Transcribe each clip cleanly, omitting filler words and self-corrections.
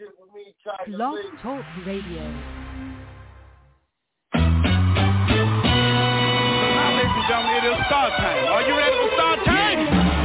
Bullshit with Me, Tiger Blog Lee. Talk Radio. Now, ladies and gentlemen, it is start time. Are you ready for start time?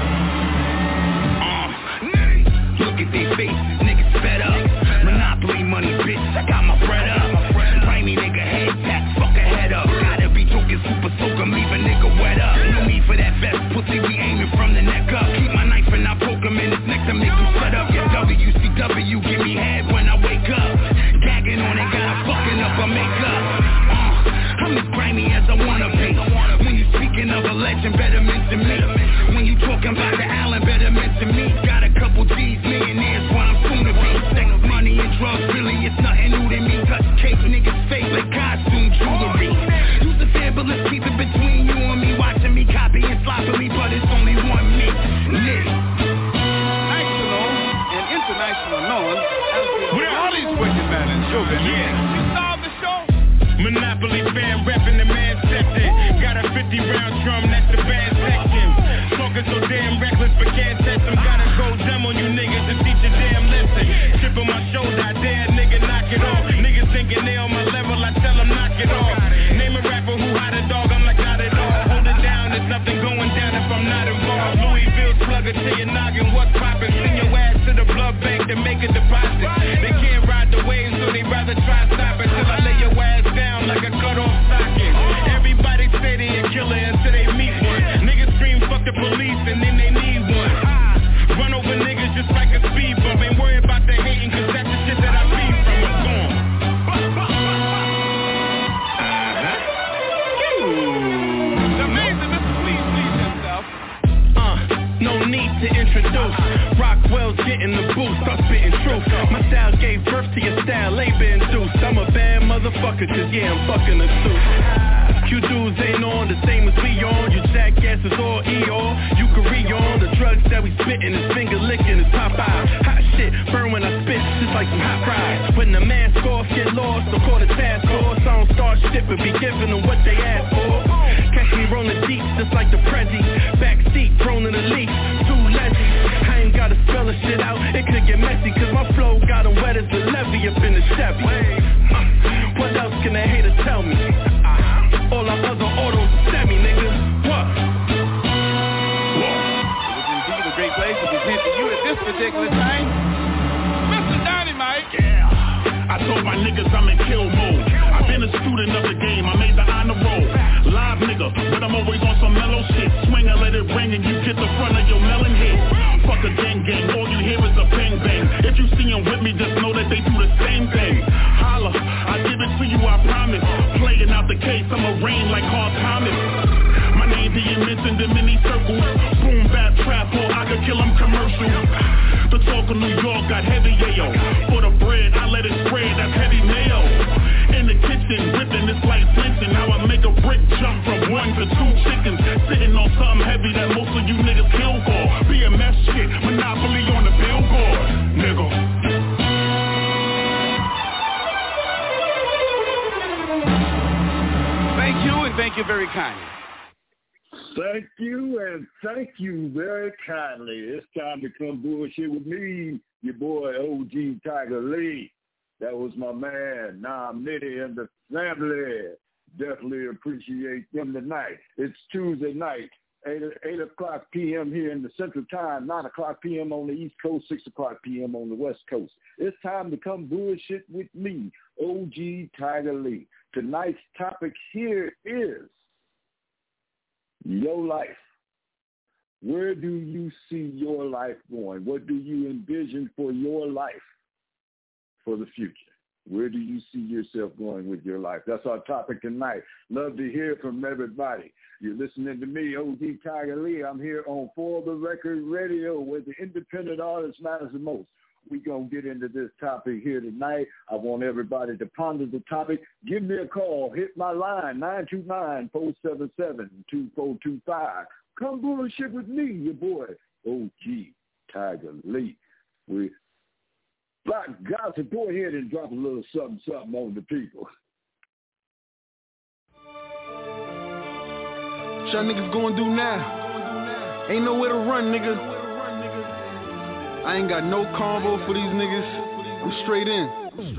Look at these faces, niggas fed up. Monopoly money, bitch, I got my bread up. Grimy nigga head tap, fuck a head up. Gotta be talking super soaker, leave a nigga wet up. No need for that vest, pussy, we aiming from the neck up. Keep my knife and I poke him in his neck to make him shut up. Yeah, WCW, give me head when I wake up. Gagging on it, gotta fucking up my makeup. I'm as grimy as I wanna be. When you speaking of a legend, better mention me. When you talking about the Allen, better mention me. Got a couple G's, millionaires, what I'm soon to be. Sex, money, and drugs, really, it's nothing new to me. Touch cake, niggas fake like costume jewelry. Use the fan, but let's keep it between you and me. Watching me copy and sloppily, but it's only one me. Nick. National and international known as the Holly's Wicked Man and Show. Yeah. You saw the show? Monopoly fan reppin' the man section. Got a 50-round drum, that's the band section. Talking so damn reckless but can't test them. Gotta go dumb on you niggas to teach a damn lesson. Chip on my shoulder, I dare a nigga knock it off. Niggas thinking they on my level, I tell them knock it off. Name a rapper who hot a dog, I'm like got it all. Hold it down, there's nothing going down if I'm not involved. Louisville slugger to your noggin, what's poppin'? Send your ass to the blood bank to make a deposit. They can't ride the wave, so they rather try stop it till I lay your ass down like a cut-off socket. Everybody say they a killer until they meet one. Niggas scream fuck the police and then they need one. Run over niggas just like a speed bump. Ain't worry about the hating cause that's the shit that I feed from. I'm gone. The amazing Mr. Please himself. No need to introduce. Rockwell's getting the boost, I'm spitting truth. My style gave birth to your style, labor induced. I'm a bad motherfucker, cause yeah, I'm fucking a suit. You dudes ain't on the same as we on. You jackasses all ER. You can re-on the drugs that we spittin'. Is finger licking, is Popeye. Hot shit, burn when I spit, just like some hot fries. When the mask off, get lost, or call the task force. I don't start shit, but be giving them what they ask for. Catch me rolling deep, just like the Prezi. Backseat, prone to the leaf, too lazy. I ain't gotta spell the shit out, it could get messy. Cause my flow got them wet as the levee up in the Chevy. What else can a hater tell me? All our other autos are semi, nigga. What? It is indeed a great place to present to you at this particular time, Mr. Dynamite. Yeah, I told my niggas I'm in kill mode. I've been a student of the game, I made the honor roll. Live nigga, but I'm always on some mellow shit. Swing and let it ring and you get the front of your melon head. Fuck a gang gang, all you hear is a bang bang. If you see them with me, just know that they do the same thing. Holla, I give it to you, I promise. Playing out the case, I'ma rain like Hard Thomas. My name being mentioned in many circles. Boom, bap, trap, or I could kill them commercial. The talk of New York got heavy, yayo. For the bread, I let it spread, that's heavy mayo. In the kitchen, whipping this like flinching. Now I make a brick jump from 1 to 2 chickens. Sitting on something heavy that most of you niggas kill for. BMS shit, Monopoly on the billboard, nigga. Thank you and thank you very kindly. Thank you and thank you very kindly. It's time to come bullshit with me, your boy OG Tiger Lee. That was my man, Nam Nitty and the family. Definitely appreciate them tonight. It's Tuesday night, 8 o'clock p.m. here in the Central Time, 9 o'clock p.m. on the East Coast, 6 o'clock p.m. on the West Coast. It's time to come bullshit with me, OG Tiger Lee. Tonight's topic here is your life. Where do you see your life going? What do you envision for your life for the future? Where do you see yourself going with your life? That's our topic tonight. Love to hear from everybody. You're listening to me, OG Tiger Lee. I'm here on For the Record Radio, where the independent artist matters the most. We're going to get into this topic here tonight. I want everybody to ponder the topic. Give me a call. Hit my line, 929-477-2425. Come bullshit with me, your boy, OG Tiger Lee. We Black Gossip, go ahead and drop a little something on the people. What y'all niggas gonna do now? Ain't nowhere to run, nigga. I ain't got no convo for these niggas. We're straight in.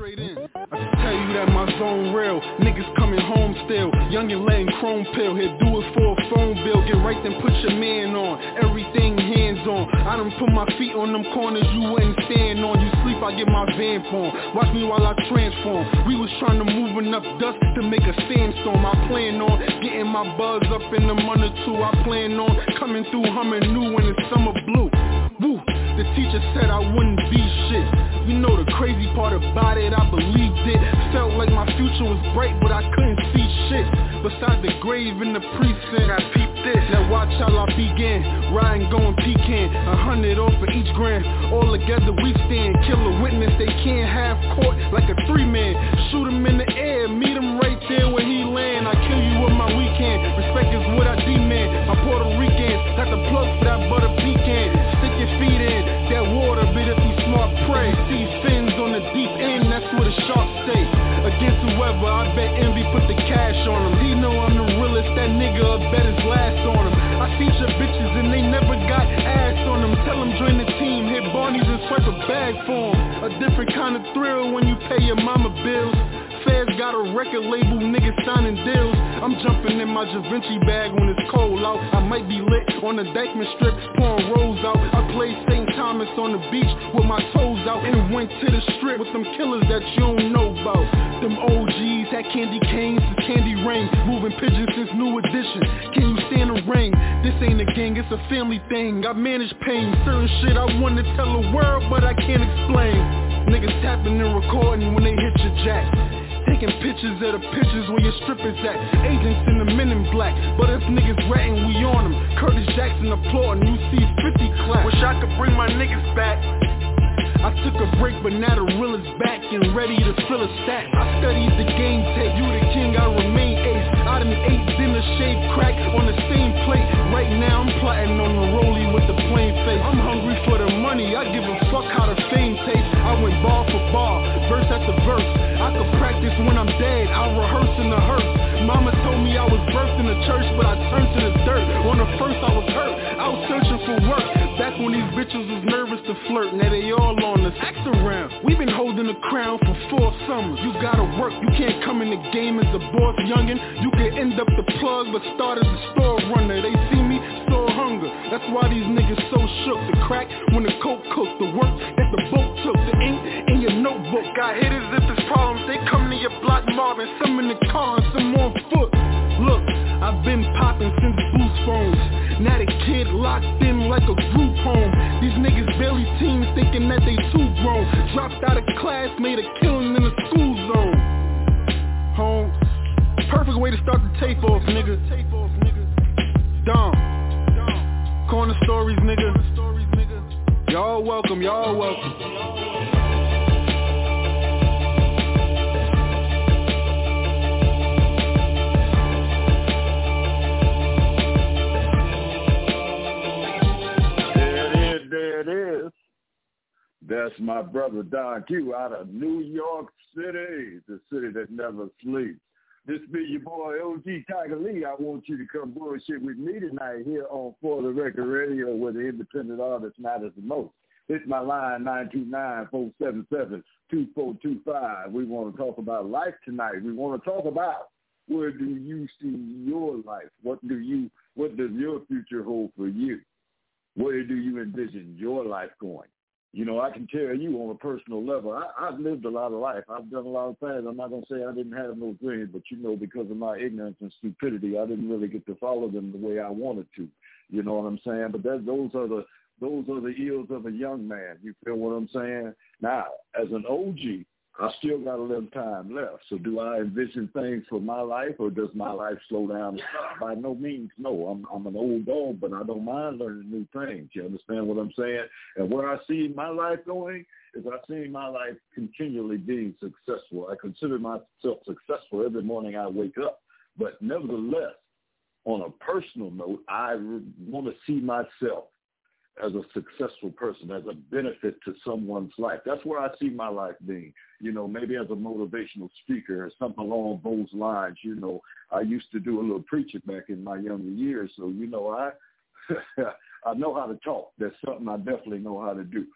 I can tell you that my zone real. Niggas coming home still. Youngin' letting chrome pill. Here do it for a phone bill. Get right then put your man on. Everything hands on. I done put my feet on them corners you wouldn't stand on. You sleep, I get my vamp on. Watch me while I transform. We was trying to move enough dust to make a sandstorm. I plan on getting my buzz up in the month or two. I plan on coming through humming new when it's summer blue. Woo, the teacher said I wouldn't be shit. You know the crazy part about it, I believed it. Felt like my future was bright, but I couldn't see shit beside the grave in the precinct. Now peep this, now watch how I begin. Riding, going pecan, 100 off for each grand. All together we stand, kill a witness they can't have court like a 3-man. Shoot him in the air, meet him right there where he land. I kill you with my weekend, respect is what I demand. My Puerto Ricans got the plug for that butter pecan. Stick your feet in that water, but if you smart, pray. See fins on the deep end, that's where the sharks stay. Against whoever, I bet envy put the cash on him. He know I'm the realest, that nigga I bet his last on him. I feature bitches and they never got ass on them. Tell them join the team, hit Barney's and swipe a bag for him. A different kind of thrill when you pay your mama bills. Feds got a record label, niggas signing deals. I'm jumping in my Da Vinci bag when it's cold out. I might be lit on the Dykeman strip, pouring rolls out. I played St. Thomas on the beach with my toes out and went to the strip with them killers that you don't know about. Them OGs had candy canes to candy rain, moving pigeons since New Edition. Can you stand the rain? This ain't a gang, it's a family thing. I manage pain, certain shit I want to tell the world, but I can't explain. Niggas tapping and recording when they hit your jack. Taking pictures of the pictures where your strippers at. Agents in the men in black, but if niggas ratting, we on them. Curtis Jackson applauding, you see 50 clap. Wish I could bring my niggas back. I took a break, but now the real is back and ready to fill a stack. I studied the game tape, you the king, I remain ace. I done ate dinner, shaved crack on the same plate. Right now I'm plotting on the rollie with the plain face. I'm hungry for the money, I give a fuck how the fame tastes. I went bar for bar, verse after verse. I could practice when I'm dead, I'll rehearse in the hearse. Mama told me I was birthed in the church, but I turned to the dirt. On the first I was hurt, I was searching for work. Back when these bitches was nervous to flirt, now they all on us. Act around, we been holding the crown for 4 summers. You gotta work, you can't come in the game as a boss youngin'. You can end up the plug, but start as a store runner. They see me, store hunger. That's why these niggas so shook. The crack when the coke cooked, the work that the boat took, the ink in your notebook. Got hitters if there's problems, they come to your block mobbing. Some in the car and some on foot. Look, I've been popping since boost phones. Now the kid locked in like a group home. These niggas barely teens thinking that they too grown. Dropped out of class, made a killing in the school zone. Home, perfect way to start the tape off, nigga. Dumb. Corner stories, nigga. Y'all welcome, y'all welcome. There it is. That's my brother Don Q out of New York City, the city that never sleeps. This be your boy OG Tiger Lee. I want you to come bullshit with me tonight here on For the Record Radio, where the independent artist matters the most. It's my line, 929-477-2425. We want to talk about life tonight. We want to talk about where do you see your life? What does your future hold for you? Where do you envision your life going? You know, I can tell you on a personal level, I've lived a lot of life. I've done a lot of things. I'm not going to say I didn't have no dreams, but, you know, because of my ignorance and stupidity, I didn't really get to follow them the way I wanted to. You know what I'm saying? But those are the ills of a young man. You feel what I'm saying? Now, as an OG, I still got a little time left. So do I envision things for my life, or does my life slow down and stop? By no means, no. I'm an old dog, but I don't mind learning new things. You understand what I'm saying? And where I see my life going is I see my life continually being successful. I consider myself successful every morning I wake up. But nevertheless, on a personal note, I want to see myself as a successful person, as a benefit to someone's life. That's where I see my life being, you know, maybe as a motivational speaker or something along those lines. You know, I used to do a little preaching back in my younger years, so, you know, I know how to talk. That's something I definitely know how to do.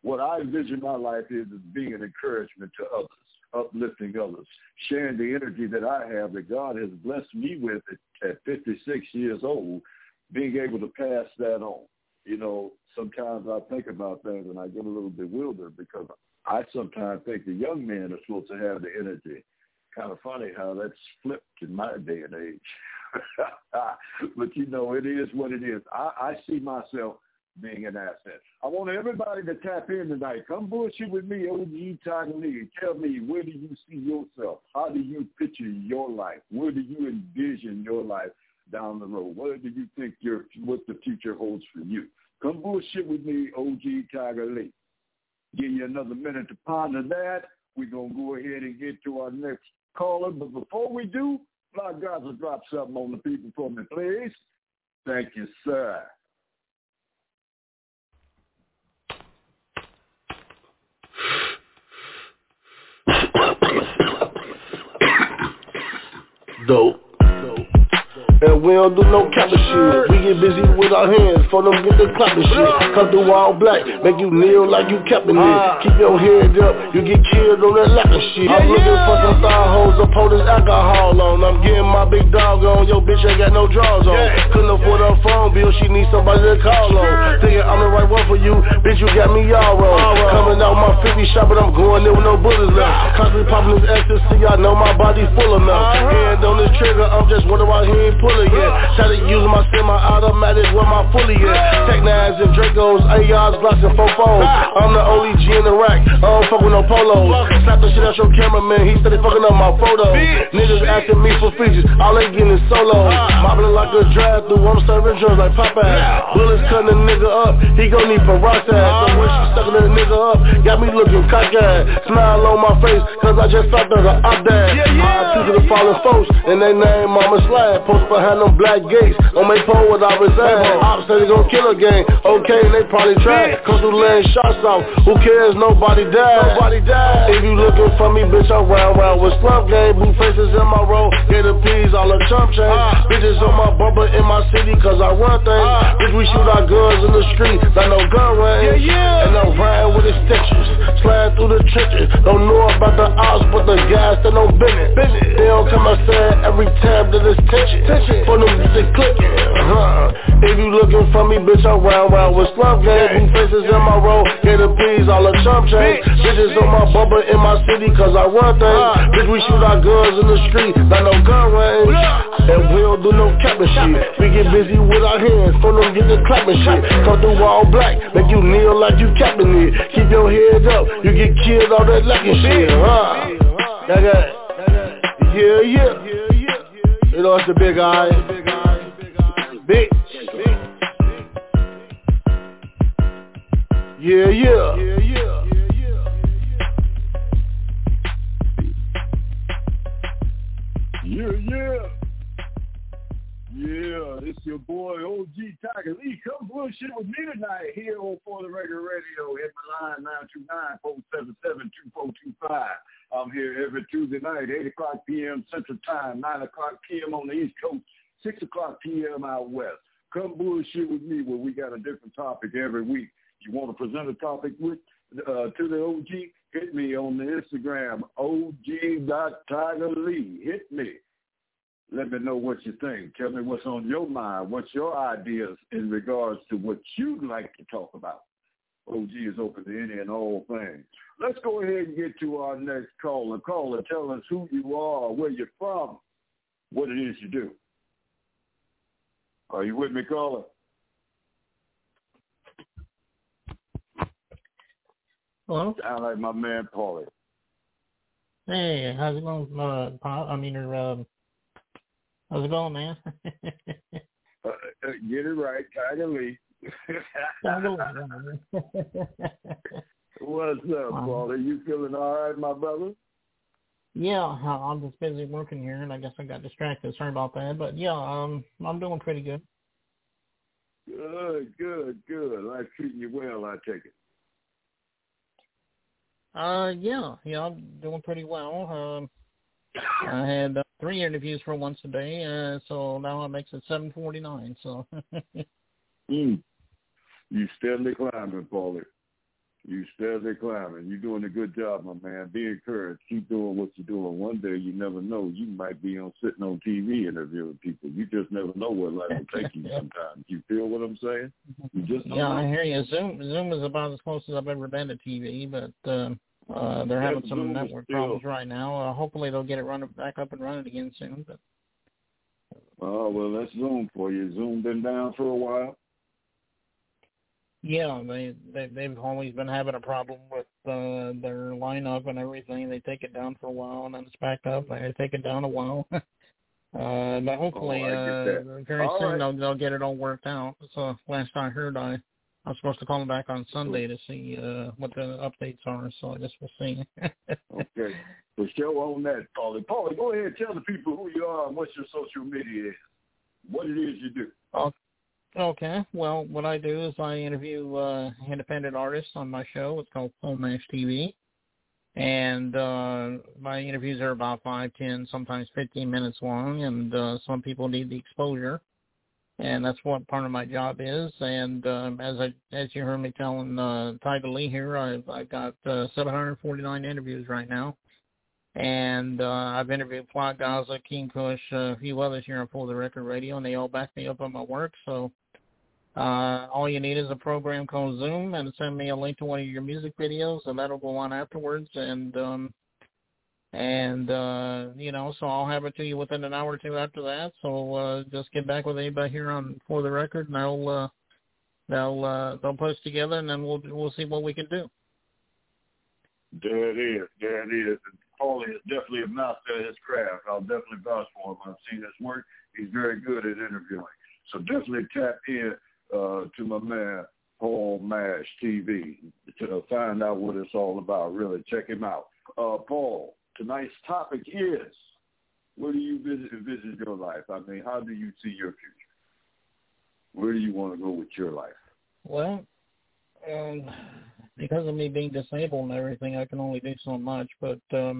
what I envision my life is being an encouragement to others, uplifting others, sharing the energy that I have that God has blessed me with at 56 years old, being able to pass that on. You know, sometimes I think about things and I get a little bewildered because I sometimes think the young men are supposed to have the energy. Kind of funny how that's flipped in my day and age. But, you know, it is what it is. I see myself being an asset. I want everybody to tap in tonight. Come bullshit with me, OG Tiger Lee. Tell me, where do you see yourself? How do you picture your life? Where do you envision your life down the road? What do you think what the future holds for you? Come bullshit with me, OG Tiger Lee. Give you another minute to ponder that. We're going to go ahead and get to our next caller. But before we do, Fly Guys will drop something on the people for me, please. Thank you, sir. Dope. And we don't do no capping shit. We get busy with our hands, for them get the clapping shit. Come through all black, make you kneel like you capping it. Keep your head up, you get killed on that lapping shit. I'm looking for some thigh hoes to pour this alcohol on. I'm getting my big dog on, yo bitch ain't got no drawers on. Couldn't afford her phone bill, she needs somebody to call on. Thinking I'm the right one for you, bitch you got me all wrong. Coming out my 50 shot, but I'm going there with no bullets left. Constantly popping this ecstasy, I know my body full enough. Hand on this trigger, I'm just wondering why he ain't pulling yet. Try to use my semi-automatic where my fully at. Tech 9s and Dracos, ARs, Glocks and 4-4s. I'm the only G in the rack, I don't fuck with no polos. Slap the shit out your cameraman, he said they fucking up my photos. Niggas asking me for features, all they getting is solos. Mobbing like a drive-through, I'm serving drugs like Popeye. Bullets cutting a nigga up, he gon' need peroxide. So when she sucking a nigga up, got me looking cockeyed. Smile on my face, cause I just thought that I died. I to the fallen folks, and they name Mama Slab. Post behind them black gates, on my pole where I reside. Ops say they gon' kill a gang, okay, they probably try. Come through laying shots off, who cares, nobody died. If you looking for me, bitch, I'm round with slump game. Blue faces in my road, get the peas, all the chump change. Bitches on my bumper in my city, cause I run things. Bitch, we shoot our guns in the street, not no gun range. And I'm riding with extensions, sliding through the trenches. Don't know about the ops, but the guys that know business. They don't come outside every time that it's tension. For them music clicking, If you looking for me, bitch, I'm round with slump gang. Blue faces in my road, get the peas, all the chump change. Bitches on my bumper in my city, cause I run things. Bitch, we shoot our guns in the street, not no gun range. And we don't do no capping shit. We get busy with our hands, for them get the clapping shit. Come through all black, make you kneel like you capping it. Keep your head up, you get killed all that lacking shit, Yeah. You know it's the big eye. Big. Yeah. Yeah, it's your boy OG Tiger Lee. Come bullshit with me tonight here on For the Record Radio. Hit my line 929-477-2425. I'm here every Tuesday night, 8 o'clock p.m. Central Time, 9 o'clock p.m. on the East Coast, 6 o'clock p.m. out West. Come bullshit with me where we got a different topic every week. You want to present a topic to the OG? Hit me on the Instagram, OG.TigerLee. Hit me. Let me know what you think. Tell me what's on your mind. What's your ideas in regards to what you'd like to talk about? OG is open to any and all things. Let's go ahead and get to our next caller. Caller, tell us who you are, where you're from, what it is you do. Are you with me, caller? Hello? Sound like my man, Paulie. Hey, how's it going, how's it going, man? Get it right, Tiger Lee. What's up, Paulie? You feeling all right, my brother? Yeah, I'm just busy working here, and I guess I got distracted. Sorry about that, but yeah, I'm doing pretty good. Good. Life's treating you well, I take it. Yeah, I'm doing pretty well. I had 3 interviews for once a day, so now it makes it 7:49. So. You steadily climbing, Paulie. You steadily climbing. You're doing a good job, my man. Be encouraged. Keep doing what you're doing. One day, you never know. You might be sitting on TV interviewing people. You just never know where life will take you sometimes. You feel what I'm saying? You just don't know. I hear you. Zoom is about as close as I've ever been to TV, but they're having some network problems right now. Hopefully they'll get it back up and running again soon. But well, that's Zoom for you. Zoom been down for a while. Yeah, they've always been having a problem with their lineup and everything. They take it down for a while and then it's back up. They take it down a while. But hopefully very soon they'll get it all worked out. So last I heard, I was supposed to call them back on Sunday to see what the updates are. So I guess we'll see. Okay. For sure on that, Paulie. Paulie, go ahead and tell the people who you are and what your social media is. What it is you do. Okay. Well, what I do is I interview independent artists on my show. It's called Paul Nash TV. And my interviews are about 5, 10, sometimes 15 minutes long, and some people need the exposure. And that's what part of my job is. And as you heard me telling Tiger Lee here, I've got 749 interviews right now. And I've interviewed Fly Gaza, King Kush, a few others here on For the Record Radio, and they all back me up on my work. So all you need is a program called Zoom, and send me a link to one of your music videos, and that'll go on afterwards. And so I'll have it to you within an hour or two after that. So just get back with anybody here on For the Record, and they'll put us together, and then we'll see what we can do. There it is. And Paulie is definitely a master at his craft. I'll definitely vouch for him. I've seen his work. He's very good at interviewing. So definitely tap in to my man, Paul Nash TV, to find out what it's all about. Really, check him out. Paul, tonight's topic is, where do you visit your life? I mean, how do you see your future? Where do you want to go with your life? Well, because of me being disabled and everything, I can only do so much. But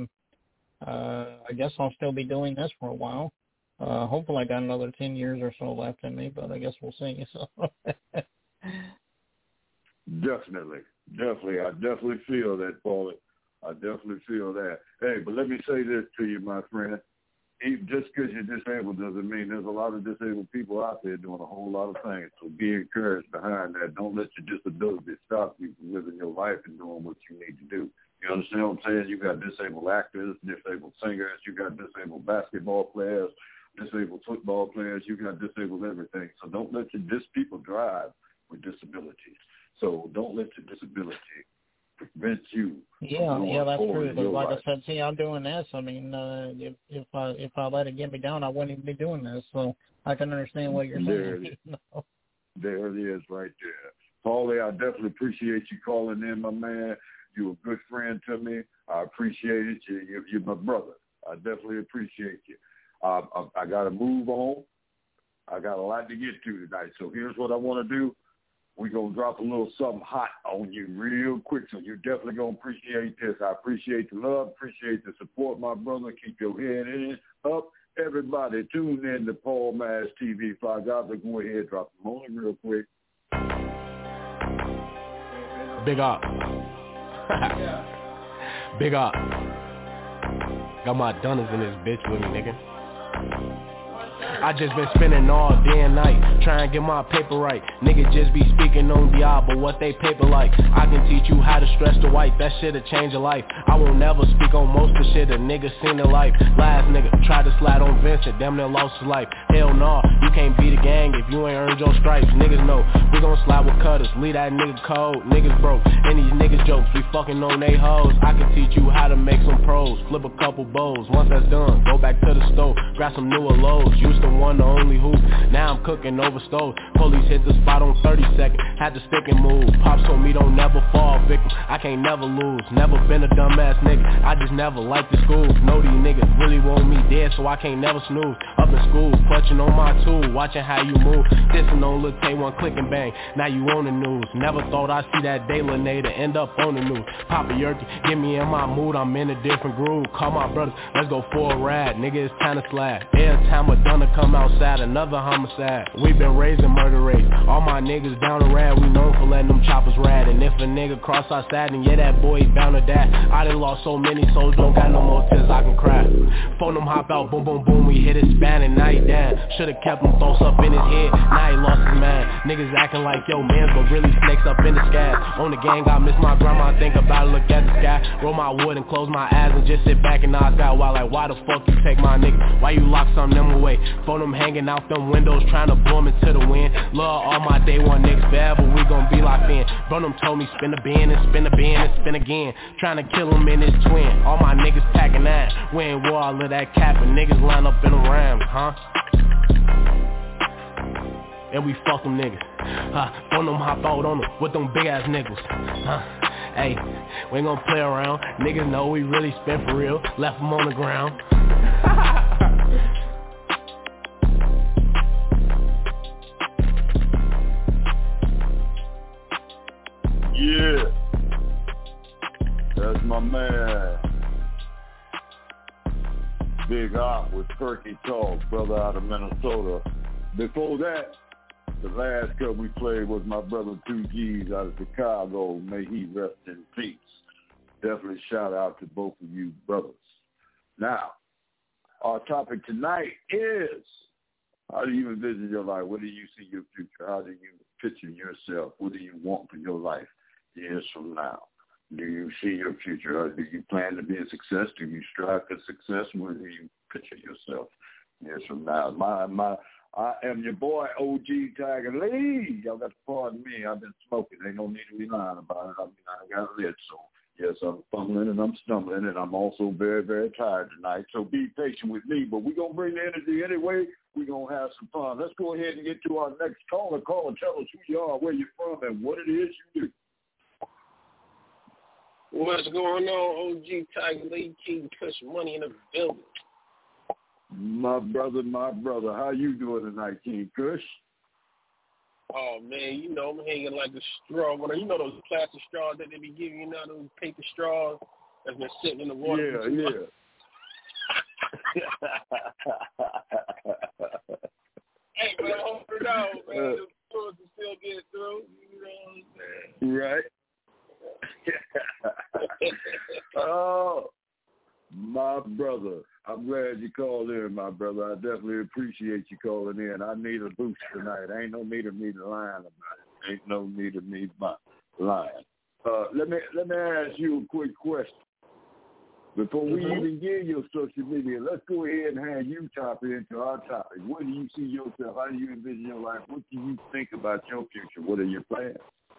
I guess I'll still be doing this for a while. Hopefully I got another 10 years or so left in me, but I guess we'll see. So. Definitely. I definitely feel that, Paulie. I definitely feel that. Hey, but let me say this to you, my friend. Just because you're disabled doesn't mean there's a lot of disabled people out there doing a whole lot of things. So be encouraged behind that. Don't let your disability stop you from living your life and doing what you need to do. You understand what I'm saying? You got disabled actors, disabled singers, you got disabled basketball players, disabled football players, you got disabled everything. So don't let people drive with disabilities. So don't let your disability prevent you. Yeah, that's true. But like I said, see, I'm doing this. I mean, if I let it get me down, I wouldn't even be doing this. So I can understand what you're saying. There it is, right there. Paulie, I definitely appreciate you calling in, my man. You're a good friend to me. I appreciate it. You're my brother. I definitely appreciate you. I got to move on. I got a lot to get to tonight. So here's what I want to do. We're going to drop a little something hot on you real quick, so you're definitely going to appreciate this. I appreciate the love, appreciate the support, my brother. Keep your head up. Everybody tune in to Paul Nash TV. Fly Gaza, go ahead, drop them on it real quick. Big up. Big up. Got my Dunners in this bitch with me, nigga. I just been spending all day and night trying to get my paper right. Nigga just be speaking on Diablo, what they paper like. I can teach you how to stress the white, that shit'll change your life. I won't never speak on most of the shit a nigga seen in life. Last nigga tried to slide on Vincent, damn near lost his life. Hell nah, you can't beat a gang if you ain't earned your stripes. Niggas know, we gon' slide with cutters, leave that nigga cold. Niggas broke, and these niggas jokes, we fucking on they hoes. I can teach you how to make some pros, flip a couple bowls. Once that's done, go back to the stove, grab some newer lows. Used to one, the only hoop, now I'm cooking over stove. Police hit the spot on 32nd, had to stick and move. Pops told me don't never fall victim, I can't never lose. Never been a dumbass nigga, I just never liked the school. Know these niggas really want me dead, so I can't never snooze. Up in school, clutching on my tool, watching how you move. Dissing on Lil K1, click and bang, now you on the news. Never thought I'd see that day Lene to end up on the news. Papa Yerky, get me in my mood, I'm in a different groove. Call my brothers, let's go for a ride, nigga it's time to slide. Every time I done a come outside, another homicide. We been raising murder rates. All my niggas down the rad, we known for letting them choppers rad. And if a nigga cross our side, then yeah, that boy bound to die. I done lost so many souls, don't got no more tears I can cry. Phone him hop out, boom, boom, boom, we hit his span and now he down. Should've kept him thoughts up in his head, now he lost his mind. Niggas acting like yo mans, but really snakes up in the sky. On the gang, I miss my grandma, I think about it, look at the sky. Roll my wood and close my eyes and just sit back and knock out. While like, why the fuck you take my nigga? Why you lock some of them away? Phone them hanging out them windows, trying to blow them into the wind. Love all my day one niggas bad, but we gon' be locked in. Bro, them told me spin the bin and spin the bin and spin again. Trying to kill him in his twin. All my niggas packing that. We ain't wore all of that cap and niggas line up in a round, huh? And we fuck them niggas. Phone them hop out on them with them big ass niggas. Hey, we ain't gon' play around. Niggas know we really spent for real. Left them on the ground. Yeah, that's my man, Big Op with Perky Talk, brother out of Minnesota. Before that, the last cut we played was my brother 2G's out of Chicago. May he rest in peace. Definitely shout out to both of you brothers. Now, our topic tonight is, how do you envision your life? What do you see your future? How do you picture yourself? What do you want for your life years from now? Do you see your future? Or do you plan to be a success? Do you strive for success? Where do you picture yourself years from now? I am your boy, OG Tiger Lee. Y'all got to pardon me. I've been smoking. Ain't no need to be lying about it. I mean, I got lit, so yes, I'm fumbling and I'm stumbling, and I'm also very, very tired tonight. So be patient with me, but we're going to bring the energy anyway. We're going to have some fun. Let's go ahead and get to our next caller. Call and tell us who you are, where you're from, and what it is you do. What's going on, OG Tiger Lee, King Kush Money in the building? My brother. How you doing tonight, King Kush? Oh, man, you know, I'm hanging like a straw. You know those plastic straws that they be giving you now, those paper straws that's been sitting in the water? Yeah. Hey, man, hold it out, man. The fluids will still get through. You know what I'm saying? Right. Oh, my brother. I'm glad you called in, my brother. I definitely appreciate you calling in. I need a boost tonight. Ain't no need of me lying about it. Ain't no need of me lying. Let me ask you a quick question. Before we even get your social media, let's go ahead and have you top into our topic. What do you see yourself? How do you envision your life? What do you think about your future? What are your plans?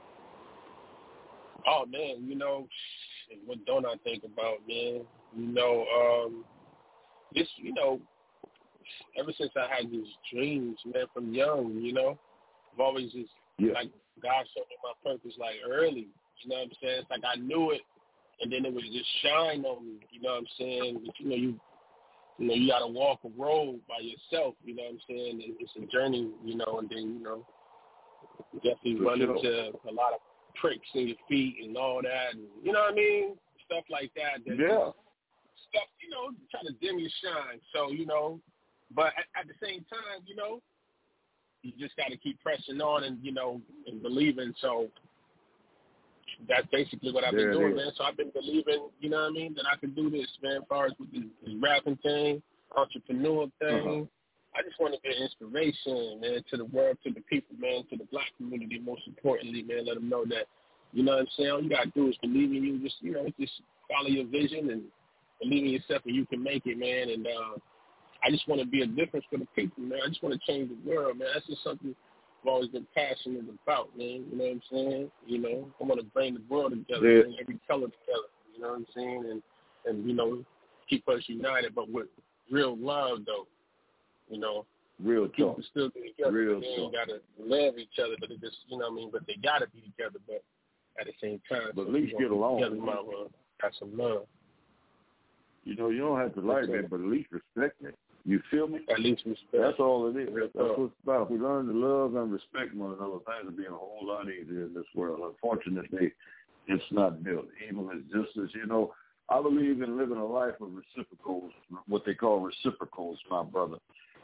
Oh, man, you know, what don't I think about, man? You know, this, you know, ever since I had these dreams, man, from young, you know, I've always just, like, God showed me my purpose, like, early, you know what I'm saying? It's like I knew it, and then it would just shine on me, you know what I'm saying? But, you got to walk a road by yourself, you know what I'm saying? And it's a journey, you know, and then, you know, you definitely run into a lot of pricks in your feet and all that, and, you know what I mean? Stuff like that. Stuff, you know, try to dim your shine. So, you know, but at the same time, you know, you just got to keep pressing on and, you know, and believing. So that's basically what I've been doing, man. So I've been believing, you know what I mean, that I can do this, man, as far as with this rapping thing, entrepreneur thing. I just want to be an inspiration, man, to the world, to the people, man, to the black community, most importantly, man. Let them know that, you know what I'm saying, all you got to do is believe in you. Just, you know, just follow your vision and believe in yourself and you can make it, man. And I just want to be a difference for the people, man. I just want to change the world, man. That's just something I've always been passionate about, man. You know what I'm saying? You know, I want to bring the world together, bring every color together, you know what I'm saying? And, you know, keep us united, but with real love, though. You know, real people talk. Still be together. They ain't gotta love each other, but they just, you know what I mean. But they gotta be together, but at the same time, but at least get along. Together, have some love. You know, you don't have to like me, but at least respect me. You feel me? At least respect. That's all it is. That's what it's about. If we learn to love and respect one another, things will be a whole lot easier in this world. Unfortunately, it's not built. Evil is just as, you know, I believe in living a life of reciprocals, what they call reciprocals, my brother.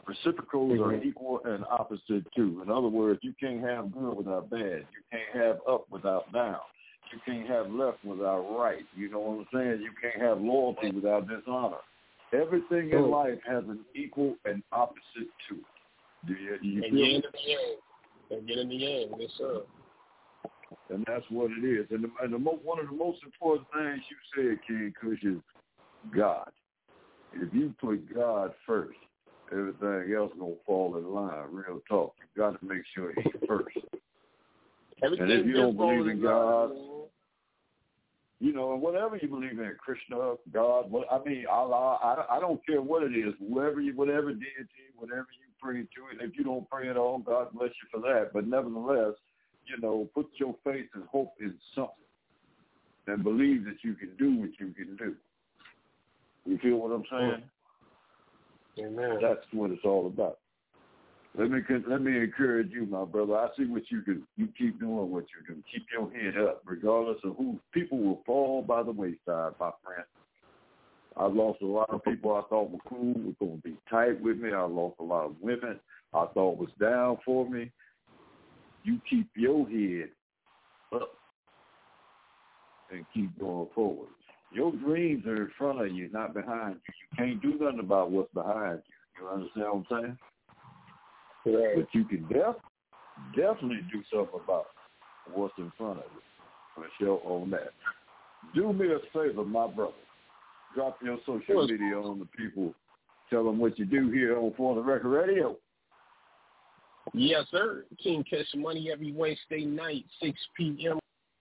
Reciprocals are equal and opposite too. In other words, you can't have good without bad. You can't have up without down. You can't have left without right. You know what I'm saying? You can't have loyalty without dishonor. Everything in life has an equal and opposite to it. Do you feel me? And get in the end, yes, sir. And that's what it is. And one of the most important things you said, King Kush, is God. If you put God first, everything else gonna fall in line. Real talk. You got to make sure He's first. And if you don't believe in God, you know, and whatever you believe in, Krishna, God, Allah, I don't care what it is. Whatever deity, whatever you pray to, and if you don't pray at all, God bless you for that. But nevertheless, you know, put your faith and hope in something, and believe that you can do what you can do. You feel what I'm saying? Amen. That's what it's all about. Let me encourage you, my brother. I see what you do. You keep doing what you do. Keep your head up, regardless of who. People will fall by the wayside, my friend. I lost a lot of people I thought were cool, were going to be tight with me. I lost a lot of women I thought was down for me. You keep your head up and keep going forward. Your dreams are in front of you, not behind you. You can't do nothing about what's behind you. You understand what I'm saying? Right. But you can definitely do something about what's in front of you. For sure on that. Do me a favor, my brother. Drop your social media on the people. Tell them what you do here on For the Record Radio. Yes, sir. King Kush Money every Wednesday night, 6 p.m.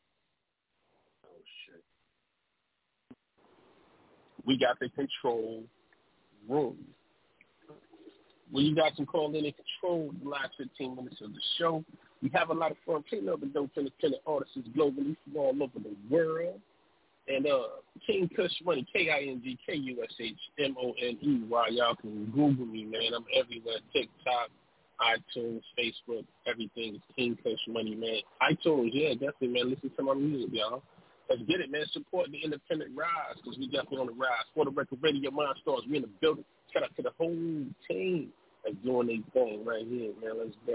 We got the control room. Well, you guys can call in and control the last 15 minutes of the show. We have a lot of fun playing up and dope independent artists globally from all over the world. And King Kush Money, KINGKUSHMONEY. Y'all can Google me, man. I'm everywhere. TikTok, iTunes, Facebook, everything is King Kush Money, man. iTunes, yeah, definitely, man. Listen to my music, y'all. Let's get it, man. Support the independent rise because we definitely on the rise. For the Record Radio, Mind Stars, we in the building. Shout out to the whole team that's doing their thing right here, man. Let's go.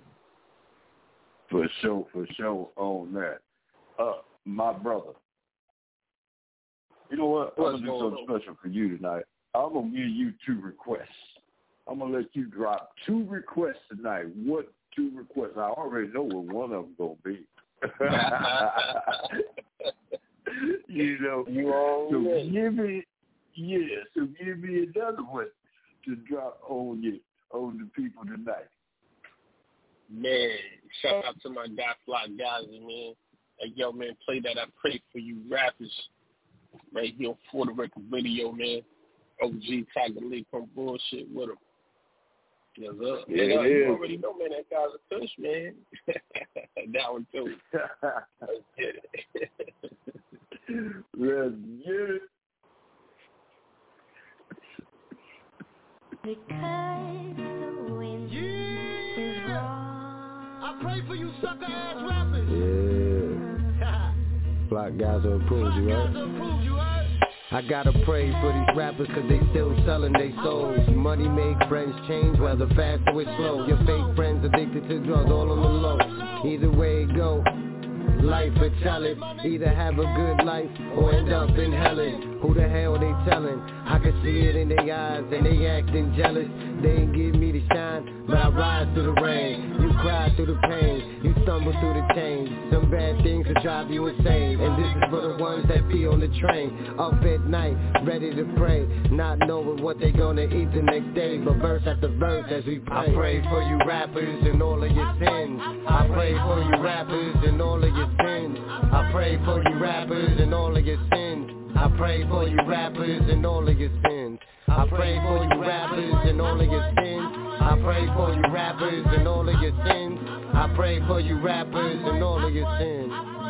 For sure on that. My brother. You know what? I'm going to do something special for you tonight. I'm going to give you 2 requests. I'm going to let you drop 2 requests tonight. What 2 requests? I already know what one of them going to be. You know, so give me another one to drop on the people tonight. Man, shout out to my guy Fly Gazi, man. Like, yo, man, play that I Pray For You rappers right here For the Record Radio, man. OG Tiger Lee from bullshit with him. Yes, sir. Yeah, you already know, man, that guy's a Kush, man. That one, too. Let's get it. Let's get it. Because the wind is wrong. I pray for you sucker-ass rappers. Yeah. Block guys will approve you, right? I gotta pray for these rappers cause they still selling their souls. Money make friends change, whether fast or slow. Your fake friends addicted to drugs, all on the low. Either way it go, life will tell it. Either have a good life or end up in hellin'. Who the hell they tellin'? I can see it in their eyes and they acting jealous. They ain't give me the shine, but I rise through the rain. You cry through the pain, you stumble through the change. Some bad things will drive you insane. And this is for the ones that be on the train, up at night, ready to pray, not knowing what they gonna eat the next day. But verse after verse as we pray. I pray for you rappers and all of your sins. I pray for you rappers and all of your sins. I pray for you rappers and all of your sins. I pray for you rappers and all of your sins. I pray for you rappers and all of your sins. I pray for you rappers and all of your sins. I pray for you rappers and all of your sins.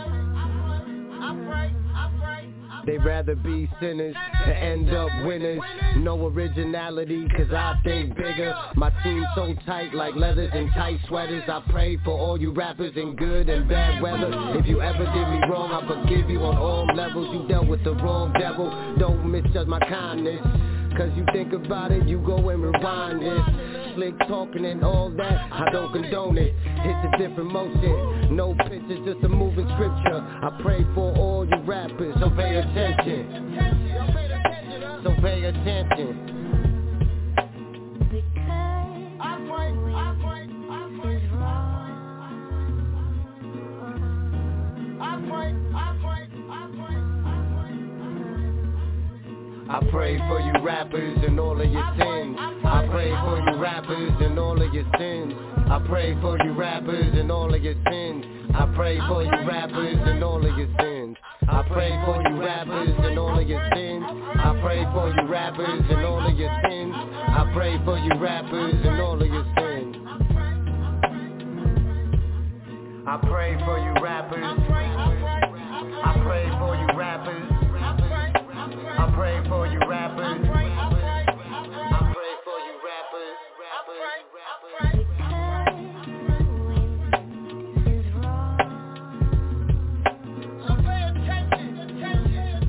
They'd rather be sinners to end up winners. No originality cause I think bigger. My team so tight like leathers and tight sweaters. I pray for all you rappers in good and bad weather. If you ever did me wrong, I forgive you on all levels. You dealt with the wrong devil. Don't misjudge my kindness. Cause you think about it, you go and rewind it. Slick talking and all that, I don't condone it. It's a different motion, no pictures, just a moving scripture. I pray for all you rappers, so pay attention. So pay attention. I pray for you rappers and all of your sins. I pray for you rappers and all of your sins. I pray for you rappers and all of your sins. I pray for you rappers and all of your sins. I pray for you rappers and all of your sins. I pray for you rappers and all of your sins. I pray for you rappers and all of your sins. I pray for you rappers. I pray for you rappers. I pray for you rappers. I pray for you rappers. So pay attention.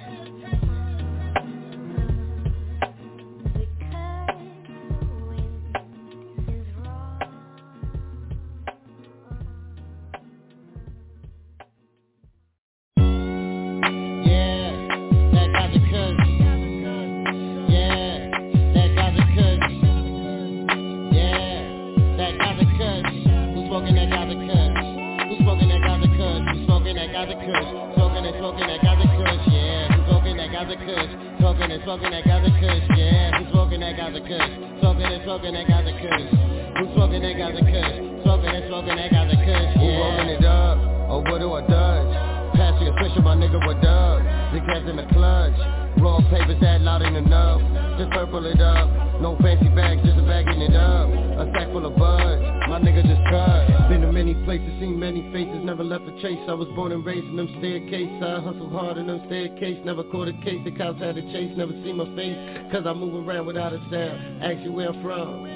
Smoking that Gaza Kush, yeah. Who's smoking that Gaza Kush? Smoking that Gaza Kush. Who's smoking that Gaza Kush? Smoking that Gaza Kush, yeah. Who rolling it up? Oh, what do I dodge? Pass me a Kush, my nigga, what up? The cats in the clutch. Raw papers that loud ain't enough. Just purple it up. No fancy bags, just a bagging it up. A sack full of bud. My nigga just cut. Been to many places, seen many faces, never left a trace. I was born and raised in them staircase. I hustled hard in them staircase. Never caught a case, the cops had to chase. Never see my face, cause I move around without a sound. Ask you where I'm from.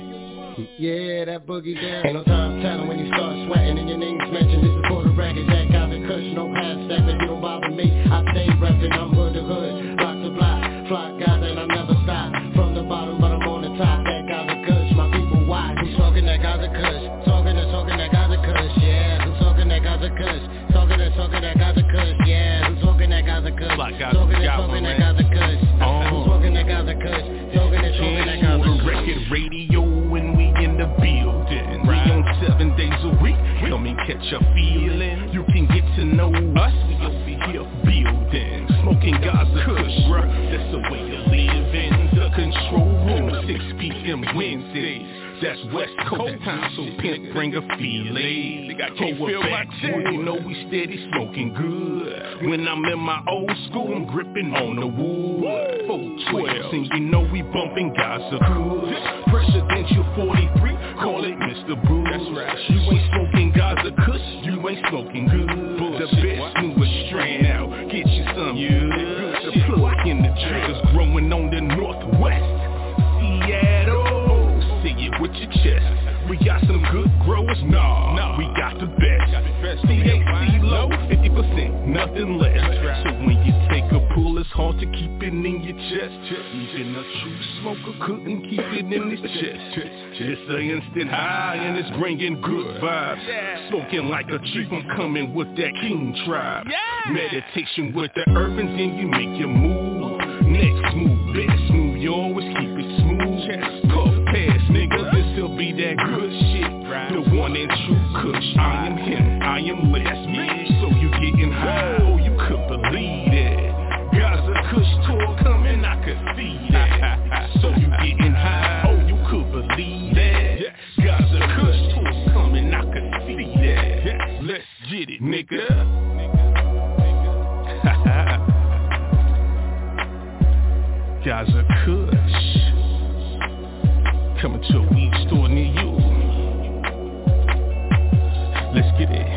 Yeah, that boogie down. Ain't no time telling when you start sweating and your name's mentioned. This is for the record, Jack Gaza Kush, no half stepping. You don't bother me, I stay reppin'. I'm hood to hood, block to block, fly Gaza and I never stop. From the bottom, but I'm on the top. That Gaza Kush, my people watch. Who's smoking that Gaza Kush? Talking that Gaza Kush, yeah. Who's smoking that Gaza Kush? Talking that Gaza Kush, yeah. Who's smoking that Gaza Kush? Talking that Gaza Kush. Who's smoking that Gaza Kush? Talking that Gaza Kush. Record radio when we in the building. We on 7 days a week. Come and catch a feeling. You can get to know us. We over here building. Smoking Gaza Kush, bruh. That's the way to live in the control room. 6 p.m. Wednesdays. That's West Coast time, so pimp bring a feeling. I can't feel my chest. You know we steady smoking good. When I'm in my old school, I'm gripping on the wood. 412, and you know we bumping Gaza Kush. Presidential 43, call it Mr. Boo. That's right. You ain't smoking Gaza Kush, you ain't smoking good. The best newest strand out, get you some good. The plug in the triggers growing on the northwest. Seattle. Say it with your chest. We got some good growers, nah, we got the best. THC low, 50%, nothing less. So when you take a pull, it's hard to keep it in your chest. Even a true smoker couldn't keep it in his chest. It's an instant high and it's bringing good vibes. Smoking like a chief, I'm coming with that king tribe. Meditation with the urbans and you make your move. Next move, best move, you always keep it smooth. Puff pass, nigga, this'll be that good shit. The one and true Kush, I am him, I am less. So you getting high, oh you could believe it. Gaza Kush tour coming, I could see that. So you getting high, oh you could believe that. Gaza Kush tour coming, I could see that. Let's get it, nigga. Gaza Kush coming to a weed store near you. Let's get it.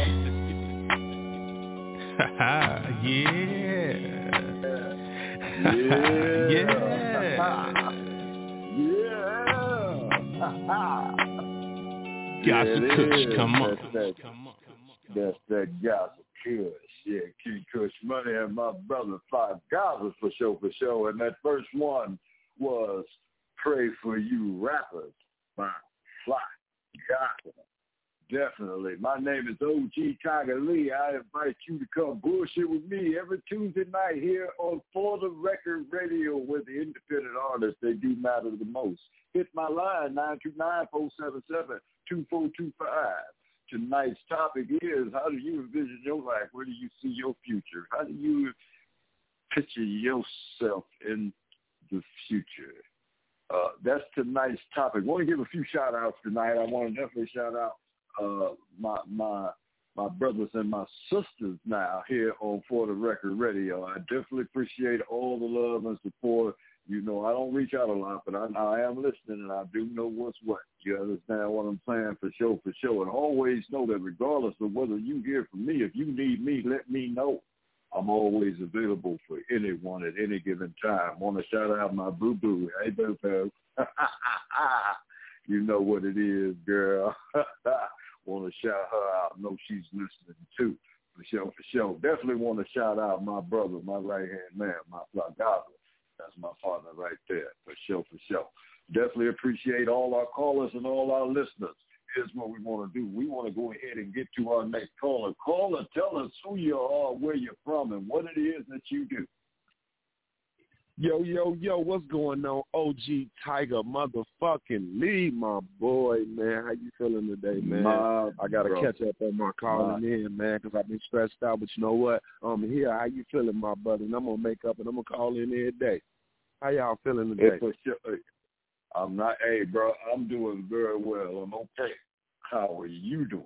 Gaza Kush, come on. That's that Gaza Kush. Yeah, King Kush Money and my brother 5 Gaza for sure. And that first one was Pray For You Rappers by Fly Gospel. Definitely. My name is OG Tiger Lee. I invite you to come bullshit with me every Tuesday night here on For the Record Radio, where the independent artists, they do matter the most. Hit my line, 929-477-2425. Tonight's topic is, how do you envision your life? Where do you see your future? How do you picture yourself in the future? That's tonight's topic. I want to give a few shout-outs tonight. I want to definitely shout out my brothers and my sisters now here on For the Record Radio. I definitely appreciate all the love and support. You know, I don't reach out a lot, but I am listening, and I do know what's what. You understand what I'm saying? For sure, for sure. And always know that regardless of whether you hear from me, if you need me, let me know. I'm always available for anyone at any given time. Want to shout out my boo-boo. Hey, boo-boo. You know what it is, girl. Want to shout her out. Know she's listening too. For sure. Definitely want to shout out my brother, my right-hand man, my Fly Gospel. That's my partner right there. For sure. Definitely appreciate all our callers and all our listeners. Here's what we want to do. We want to go ahead and get to our next caller. Caller, tell us who you are, where you're from, and what it is that you do. Yo, what's going on? OG Tiger motherfucking Lee, my boy, man. How you feeling today, man? I got to catch up on my calling in, man, because I've been stressed out. But you know what? I'm here. How you feeling, my brother? And I'm going to make up and I'm going to call in every day. How y'all feeling today? For sure. I'm not, hey, bro, I'm doing very well. I'm okay. How are you doing?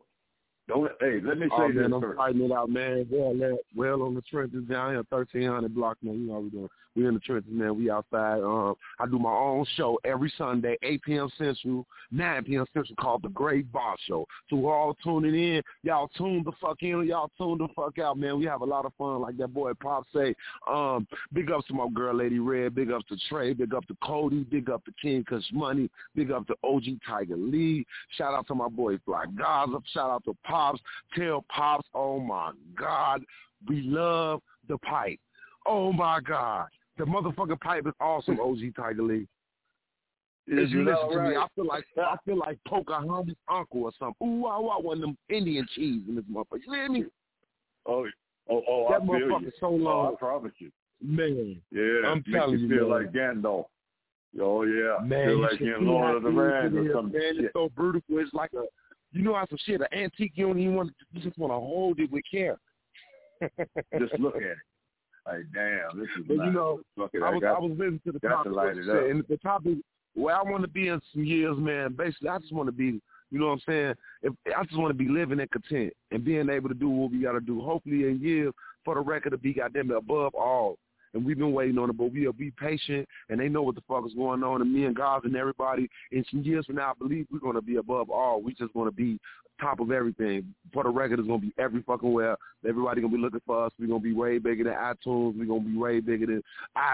Let me say this I'm first. fighting it out, man. Well on the trenches down here, 1300 block, man. You know what we're doing. We in the trenches, man. We outside. I do my own show every Sunday, 8 p.m. Central, 9 p.m. Central, called The Great Boss Show. So we're all tuning in. Y'all tune the fuck in. Y'all tune the fuck out, man. We have a lot of fun, like that boy Pop say. Big ups to my girl, Lady Red. Big ups to Trey. Big up to Cody. Big up to King Kush Money. Big up to OG Tiger Lee. Shout out to my boy Fly Gossip. Shout out to Pops. Tell Pops, oh my God, we love the pipe. Oh my God. The motherfucking pipe is awesome, OG Tiger Lee. As you listen to me, I feel like Pocahontas' uncle or something. Ooh, I want one of them Indian cheese in this motherfucker. You hear me? Oh, that motherfucker's so long. I promise you. Man. Yeah, I'm telling you, feel man. like Gandalf. Oh, yeah. Man, feel like you're in Lord of the Rings or something. Man, it's so beautiful. It's like you know how some shit, an antique, you don't even you just want to hold it with care. Just look at it. Like, damn, this is but nice. You know, I was listening to the topic, and the topic where I want to be in some years, man, basically I just want to be, you know what I'm saying? I just want to be living in content and being able to do what we got to do. Hopefully in years for the record to be goddamn above all. And we've been waiting on it, but we'll be patient, and they know what the fuck is going on. And me and God and everybody, in some years from now, I believe we're going to be above all. We just want to be top of everything. For the record, it's going to be every fucking where. Everybody going to be looking for us. We're going to be way bigger than iTunes. We're going to be way bigger than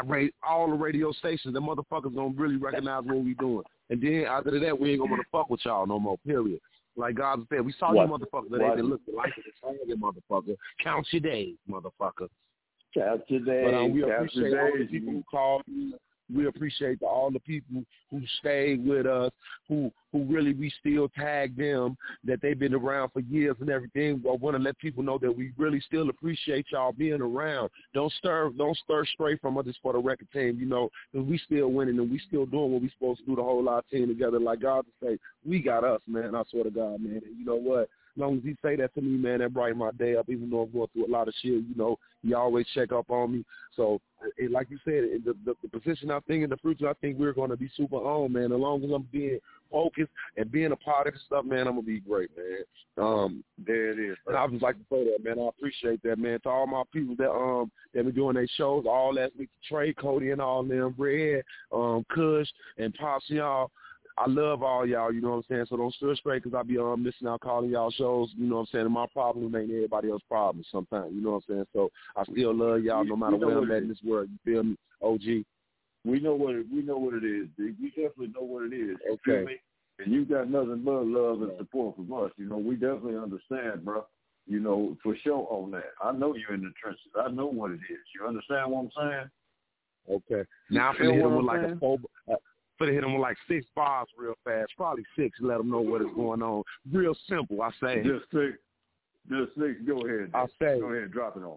all the radio stations. The motherfuckers going to really recognize what we doing. And then after that, we ain't going to want to fuck with y'all no more, period. Like God said, we saw you motherfuckers that ain't been looking like it. Motherfucker. Count your days, motherfucker. Count your days. But we appreciate all the people who called. We appreciate all the people who stayed with us, who really we still tag them, that they've been around for years and everything. I want to let people know that we really still appreciate y'all being around. Don't stir straight from us For the Record team, you know, because we still winning and we still doing what we supposed to do, the whole lot team together. Like God to say, we got us, man. I swear to God, man. And you know what? As long as he say that to me, man, that brighten my day up, even though I'm going through a lot of shit, you know, he always check up on me. So, like you said, the position I think in the future, I think we're going to be super on, man. As long as I'm being focused and being a part of this stuff, man, I'm going to be great, man. There it is. And I would just like to say that, man. I appreciate that, man. To all my people that been doing their shows all last week, Trey, Cody, and all them, Red, Kush, and Pops, y'all. I love all y'all, you know what I'm saying? So don't stir straight because I be missing out calling y'all shows, you know what I'm saying? And my problem ain't everybody else's problem sometimes, you know what I'm saying? So I still love y'all no matter where I'm at in this world. You feel me, OG? We know what it is, Big. We definitely know what it is. You okay. Feel me? And you got nothing but love and support from us. You know, we definitely understand, bro. You know, for sure on that. I know you're in the trenches. I know what it is. You understand what I'm saying? Okay. Now I'm finna hit him with like a 4. Finna hit him with like 6 bars real fast. Probably 6. Let them know what is going on. Real simple. I say. Just 6. Go ahead. I say. Go ahead and drop it on.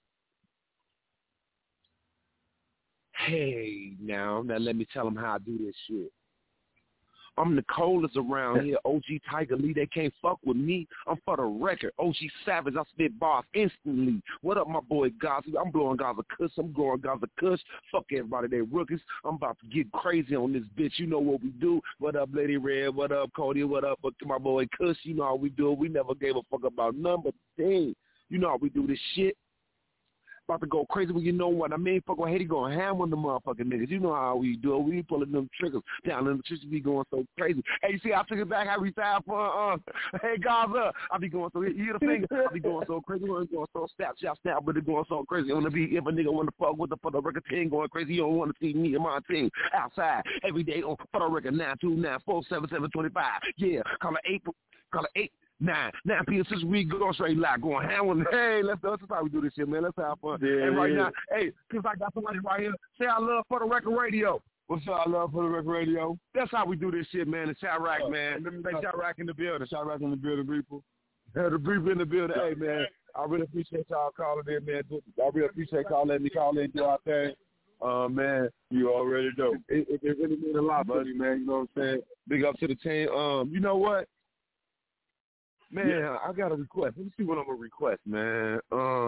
Hey, now let me tell them how I do this shit. I'm the coldest around here. OG Tiger Lee, they can't fuck with me. I'm for the record. OG Savage, I spit bars instantly. What up, my boy Gaza? I'm blowing Gaza Kush. I'm growing Gaza Kush. Fuck everybody, they rookies. I'm about to get crazy on this bitch. You know what we do. What up, Lady Red? What up, Cody? What up, my boy Kush? You know how we do it. We never gave a fuck about none but thing. You know how we do this shit. About to go crazy when you know what I mean. Fuck with Haiti going ham on the motherfucking niggas. You know how we do it. We pulling them triggers down in the church. Be going so crazy. Hey, you see, I took it back. I retired for hey Gaza. I be going so you hear the finger. I be going so crazy. I'm going so snap, but it going so crazy. If a nigga want to fuck with the for the record team going crazy, you don't want to see me and my team outside every day on for the record 929-477-25. Yeah, call it 8. 9 p.m. since we go straight live, going ham on. Hey, that's how we do this shit, man. Let's have fun. Yeah, and right now, hey, since I got somebody right here, say I love For the Record Radio. What's up? I love For the Record Radio. That's how we do this shit, man. The Chirac, man. Say Chirac in the building. Chirac in the building, people. The brief in the building. Hey, man, I really appreciate y'all calling in, man. I really appreciate y'all letting me call in, do our thing. Man, you already know. It really means a lot, buddy, man. You know what I'm saying? Big up to the team. You know what? Man, yeah. I got a request. Let me see what I'm going to request, man.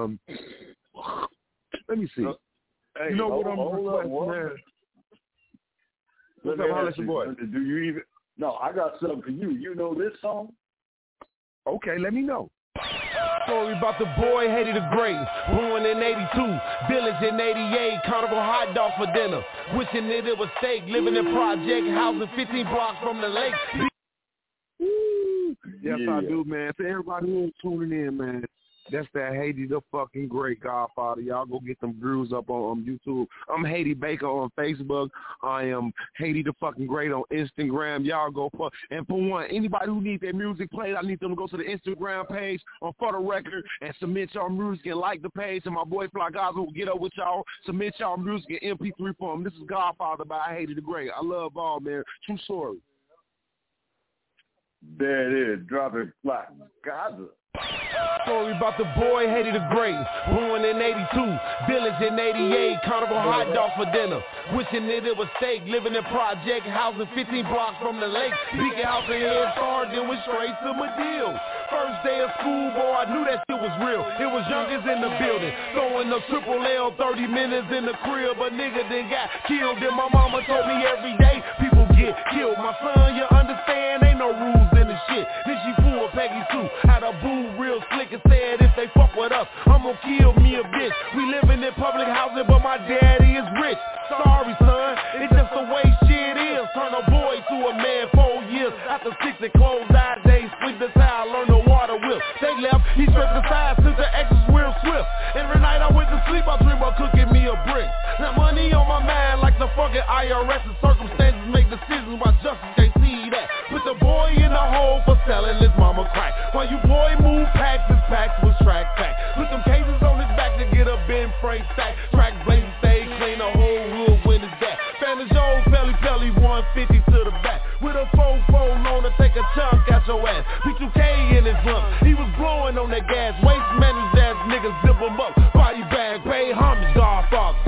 Let me see. Hey, you know what I'm going to request, man? What's up, holla your boy? Do you even... No, I got something for you. You know this song? Okay, let me know. Story about the boy Haiti the Great, born in 82, village in 88, carnival hot dog for dinner, wishing that it was steak, living in project, housing 15 blocks from the lake. Yes, I do, man. To everybody who's tuning in, man, that's that Haiti the fucking Great Godfather. Y'all go get them brews up on YouTube. I'm Haiti Baker on Facebook. I am Haiti the fucking Great on Instagram. Y'all go for, and for one, anybody who needs their music played, I need them to go to the Instagram page on For the Record and submit y'all music and like the page. And my boy Fly Gaza will get up with y'all, submit y'all music in MP3 form. This is Godfather by Haiti the Great. I love all, man. True story. There it is. Drop it flat. Gaza. Story about the boy Haiti the Great, born in 82, village in 88, carnival hot dog for dinner, wishing that it was steak, living in project, housing 15 blocks from the lake, beacon house and head start, then went straight to Medill. First day of school, boy, I knew that shit was real. It was youngest in the building, throwing the triple L, 30 minutes in the crib, but nigga then got killed. And my mama told me every day, people get killed. My son, you understand, ain't no rules in the shit. Then she pulled Peggy Sue out of boo real slick and said, if they fuck with us, I'm gonna kill me a bitch. We living in public housing, but my daddy is rich. Sorry, son, it's just the way shit is. Turn a boy to a man 4 years. After 6 and closed eye days, split the towel, learn the water wheel. They left, he stripped the side, since the exes real swift. Every night I went to sleep, I dream of cooking me a brick. Now money on my mind like the fucking IRS, and circumstances make decisions while justice can't see that. Put the boy in the hole for selling his mama crack. While you boy move packs, his packs was track pack. Put them cases on his back to get a Ben Frank stack. Track blazing, stay clean, the whole wood when it's that. Fanny Jones, Pelly, 150 to the back. With a 4-4 loan to take a chunk out your ass. P2K in his lump, he was blowing on that gas. Waste managed ass niggas zip him up. Body bag, pay homage, Godfather.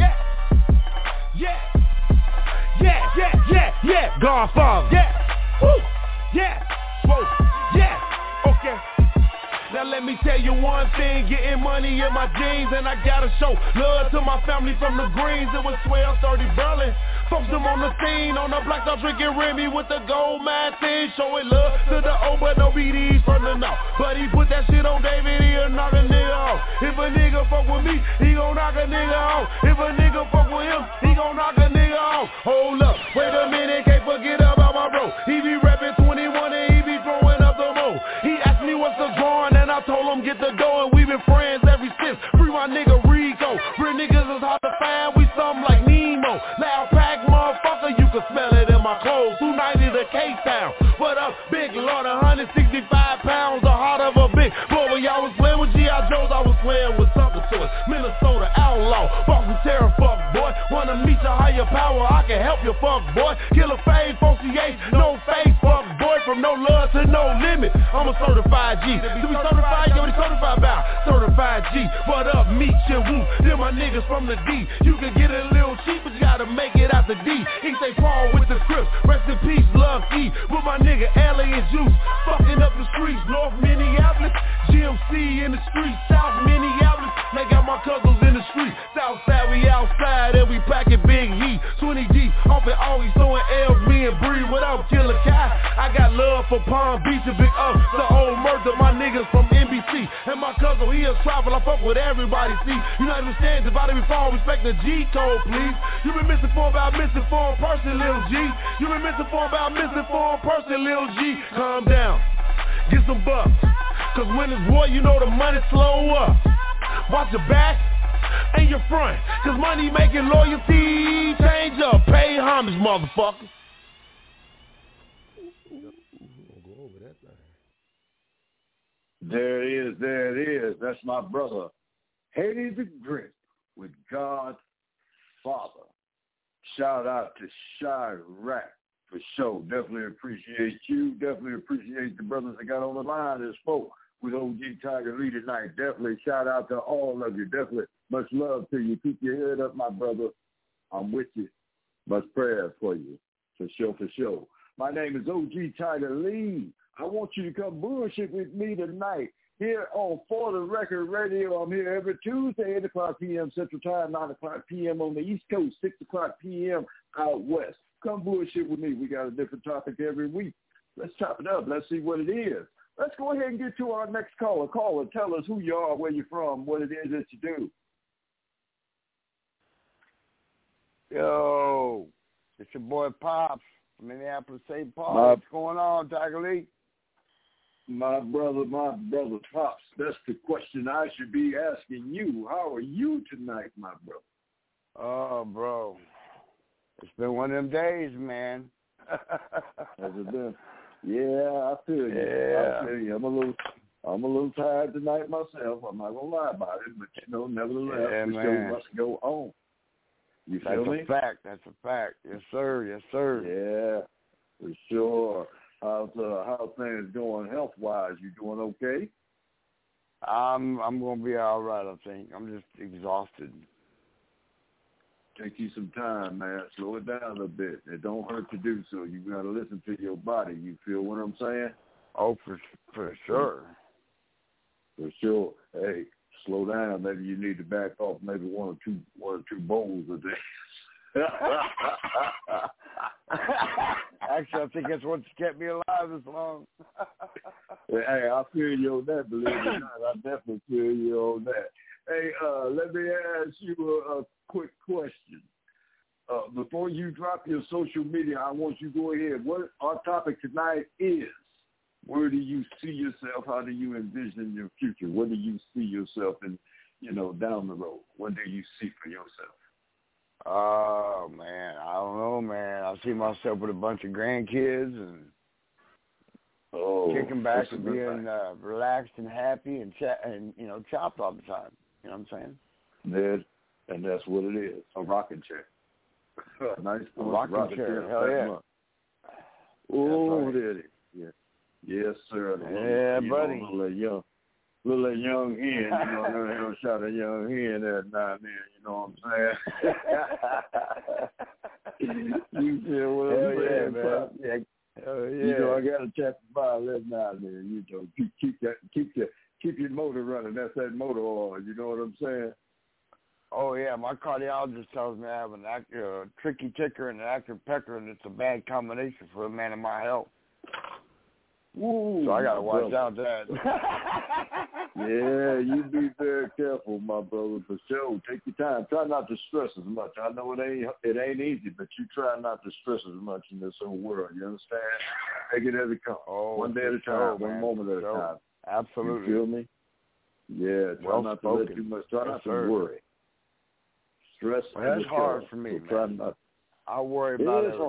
Yeah, Godfather. Yeah, woo, yeah, whoa, yeah, okay. Now let me tell you one thing, getting money in my jeans, and I gotta show love to my family from the Greens. It was 12:30 Berlin. Folks them on the scene, on the block, start drinking Remy with the gold mine thing. Showing love to the old, but no BDs from the north. But he put that shit on David, he'll knock a nigga off. If a nigga fuck with me, he gon' knock a nigga off. If a nigga fuck with him, he gon' knock a nigga off. Hold up, wait a minute, can't forget about my bro. He be rapping 21 and he be throwing up the mo. He asked me what's the drawing and I told him get the dough, and we been friends ever since. Free my nigga Rico. Real niggas is hard to find, we something like Nemo. Loud pack motherfucker, you can smell it in my clothes. 290 to K-Town. What up, big lord, 165 pounds, the heart of a big boy. When y'all was playing with G.I. Joes, I was playing with something to it. Minnesota outlaw, Boston terror fuck boy. Wanna meet your power, I can help you, fuck boy. Killer fade, CH, no face, fuck boy. From no love to no limit, I'm a certified G. To be certified, you already certified about certified G. What up, meet you, woo. Then my niggas from the D. You can get it a little cheap, but you gotta make it out the D. He say Paul with the Crips, rest in peace, love E. With my nigga Alien Juice, fucking up the streets, North Minneapolis, GMC in the streets, South Minneapolis. They got my cousins in the street, Southside, we outside and we packing big heat. 20 deep, off and always throwing L's, me and Bree without Killer Kai. I got love for Palm Beach and Big Up, the old murder, my niggas from NBC. And my cousin, he a travel, I fuck with everybody, see. You not understand, divided before, respect the G code, please. You been misinformed about misinformed person, Lil G. You been misinformed about misinformed person, Lil G. Calm down, get some bucks, cause when it's war, you know the money slow up. Watch your back and your front, cause money making loyalty change up. Pay homage, motherfucker. There it is. That's my brother, Haiti the Grit, with God Father. Shout out to Chirac for sure. Definitely appreciate you. Definitely appreciate the brothers that got on the line that spoke with OG Tiger Lee tonight. Definitely shout out to all of you. Definitely much love to you. Keep your head up, my brother. I'm with you. Much prayers for you. For sure. My name is OG Tiger Lee. I want you to come bullshit with me tonight here on For the Record Radio. I'm here every Tuesday, 8 o'clock p.m. Central Time, 9 o'clock p.m. on the East Coast, 6 o'clock p.m. out west. Come bullshit with me. We got a different topic every week. Let's chop it up. Let's see what it is. Let's go ahead and get to our next caller. Caller, tell us who you are, where you're from, what it is that you do. Yo, it's your boy Pops from Minneapolis, St. Paul. What's going on, Tiger Lee? My brother Pops, that's the question I should be asking you. How are you tonight, my brother? Oh, bro. It's been one of them days, man. Has it been? Yeah, I feel you. Yeah. I feel you. I'm a little tired tonight myself. I'm not gonna lie about it, but nevertheless, the show must go on. You feel me? That's a fact. Yes, sir. Yeah, for sure. How's things going health wise? You doing okay? I'm gonna be all right. I think I'm just exhausted. Take you some time, man. Slow it down a bit. It don't hurt to do so. You gotta listen to your body. You feel what I'm saying? Oh, for sure. For sure. Hey, slow down. Maybe you need to back off. Maybe one or two bowls a day. Actually, I think that's what's kept me alive this long. Hey, I feel you on that, believe it or not. I definitely feel you on that. Hey, let me ask you a quick question. Before you drop your social media, I want you to go ahead. What our topic tonight is, where do you see yourself? How do you envision your future? What do you see yourself in, down the road? What do you see for yourself? Oh, man, I don't know, man. I see myself with a bunch of grandkids and kicking back and being relaxed and happy and chopped all the time. You know what I'm saying? And that's what it is, a rocking chair. Nice rocking chair. Hell yeah. Oh, right. There it is. Yeah. Yes, sir. Yeah, buddy. Little young hen, I don't shot a young hen every now and then, you know what I'm saying? You feel what I'm saying, man? Yeah. I got a chapter 5 every now and then, keep your motor running. That's that motor oil, you know what I'm saying? Oh, yeah, my cardiologist tells me I have a tricky ticker and an active pecker, and it's a bad combination for a man in my health. Ooh, so I got to watch out that. Yeah, you be very careful, my brother, for sure. Take your time. Try not to stress as much. I know it ain't easy, but you try not to stress as much in this whole world. You understand? Take it as it comes. One day at a time, one moment at a time. Absolutely. You feel me? Yeah, try not to let too much. Try not to worry. Stress. Well, that's hard for me, man. I worry about it.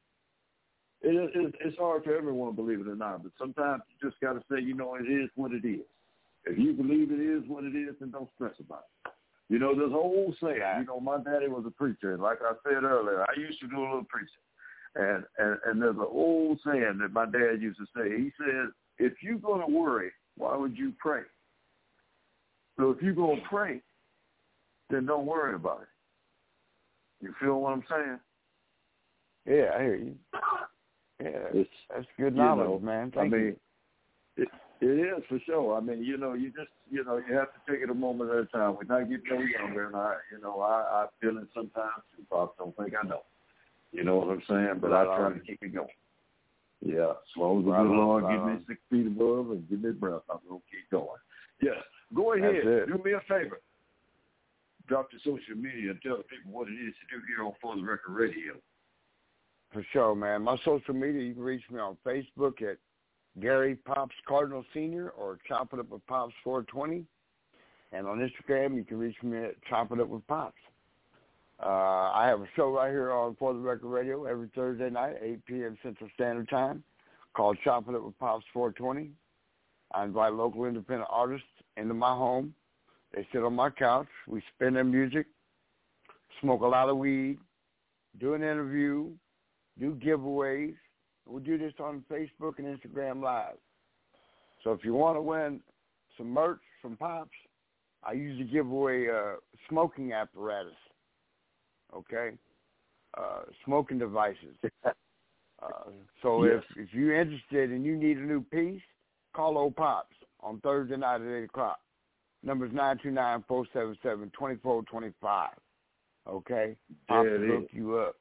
It's hard for everyone, believe it or not, but sometimes you just got to say, it is what it is. If you believe it is what it is, then don't stress about it. You know, there's an old saying, you know, my daddy was a preacher, and like I said earlier, I used to do a little preaching. And there's an old saying that my dad used to say. He says, if you're going to worry, why would you pray? So if you're going to pray, then don't worry about it. You feel what I'm saying? Yeah, I hear you. Yeah, that's good knowledge, man. Thank you. It is for sure. I mean, you know, you have to take it a moment at a time. We're not getting no younger, and I feel it sometimes too. Pops don't think I know. You know what I'm saying? But I try to keep it going. Yeah, as long as the good Lord give me 6 feet above and give me breath, I'm going to keep going. Yes, go ahead. Do me a favor. Drop to social media and tell the people what it is to do here on For the Record Radio. For sure, man. My social media, you can reach me on Facebook at Gary Pops Cardinal Sr. or Chop It Up with Pops 420. And on Instagram, you can reach me at Chop It Up with Pops. I have a show right here on For the Record Radio every Thursday night, 8 p.m. Central Standard Time, called Chop It Up with Pops 420. I invite local independent artists into my home. They sit on my couch. We spin their music, smoke a lot of weed, do an interview, do giveaways. We do this on Facebook and Instagram Live. So if you want to win some merch from Pops, I usually give away smoking apparatus. Okay, smoking devices. So if you're interested and you need a new piece, call old Pops on Thursday night at 8 o'clock. Number's 929-477-2425. Okay, Pops will hook you up.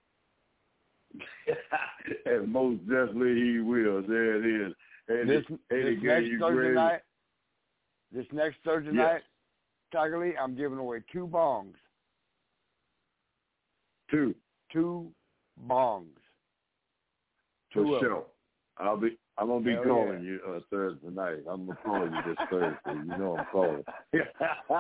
And most definitely he will. There it is. This next Thursday night, Tiger Lee, I'm giving away 2 bongs. 2 bongs. For sure. I'm gonna be calling you Thursday night. I'm gonna call you this Thursday. You know I'm calling. Yes,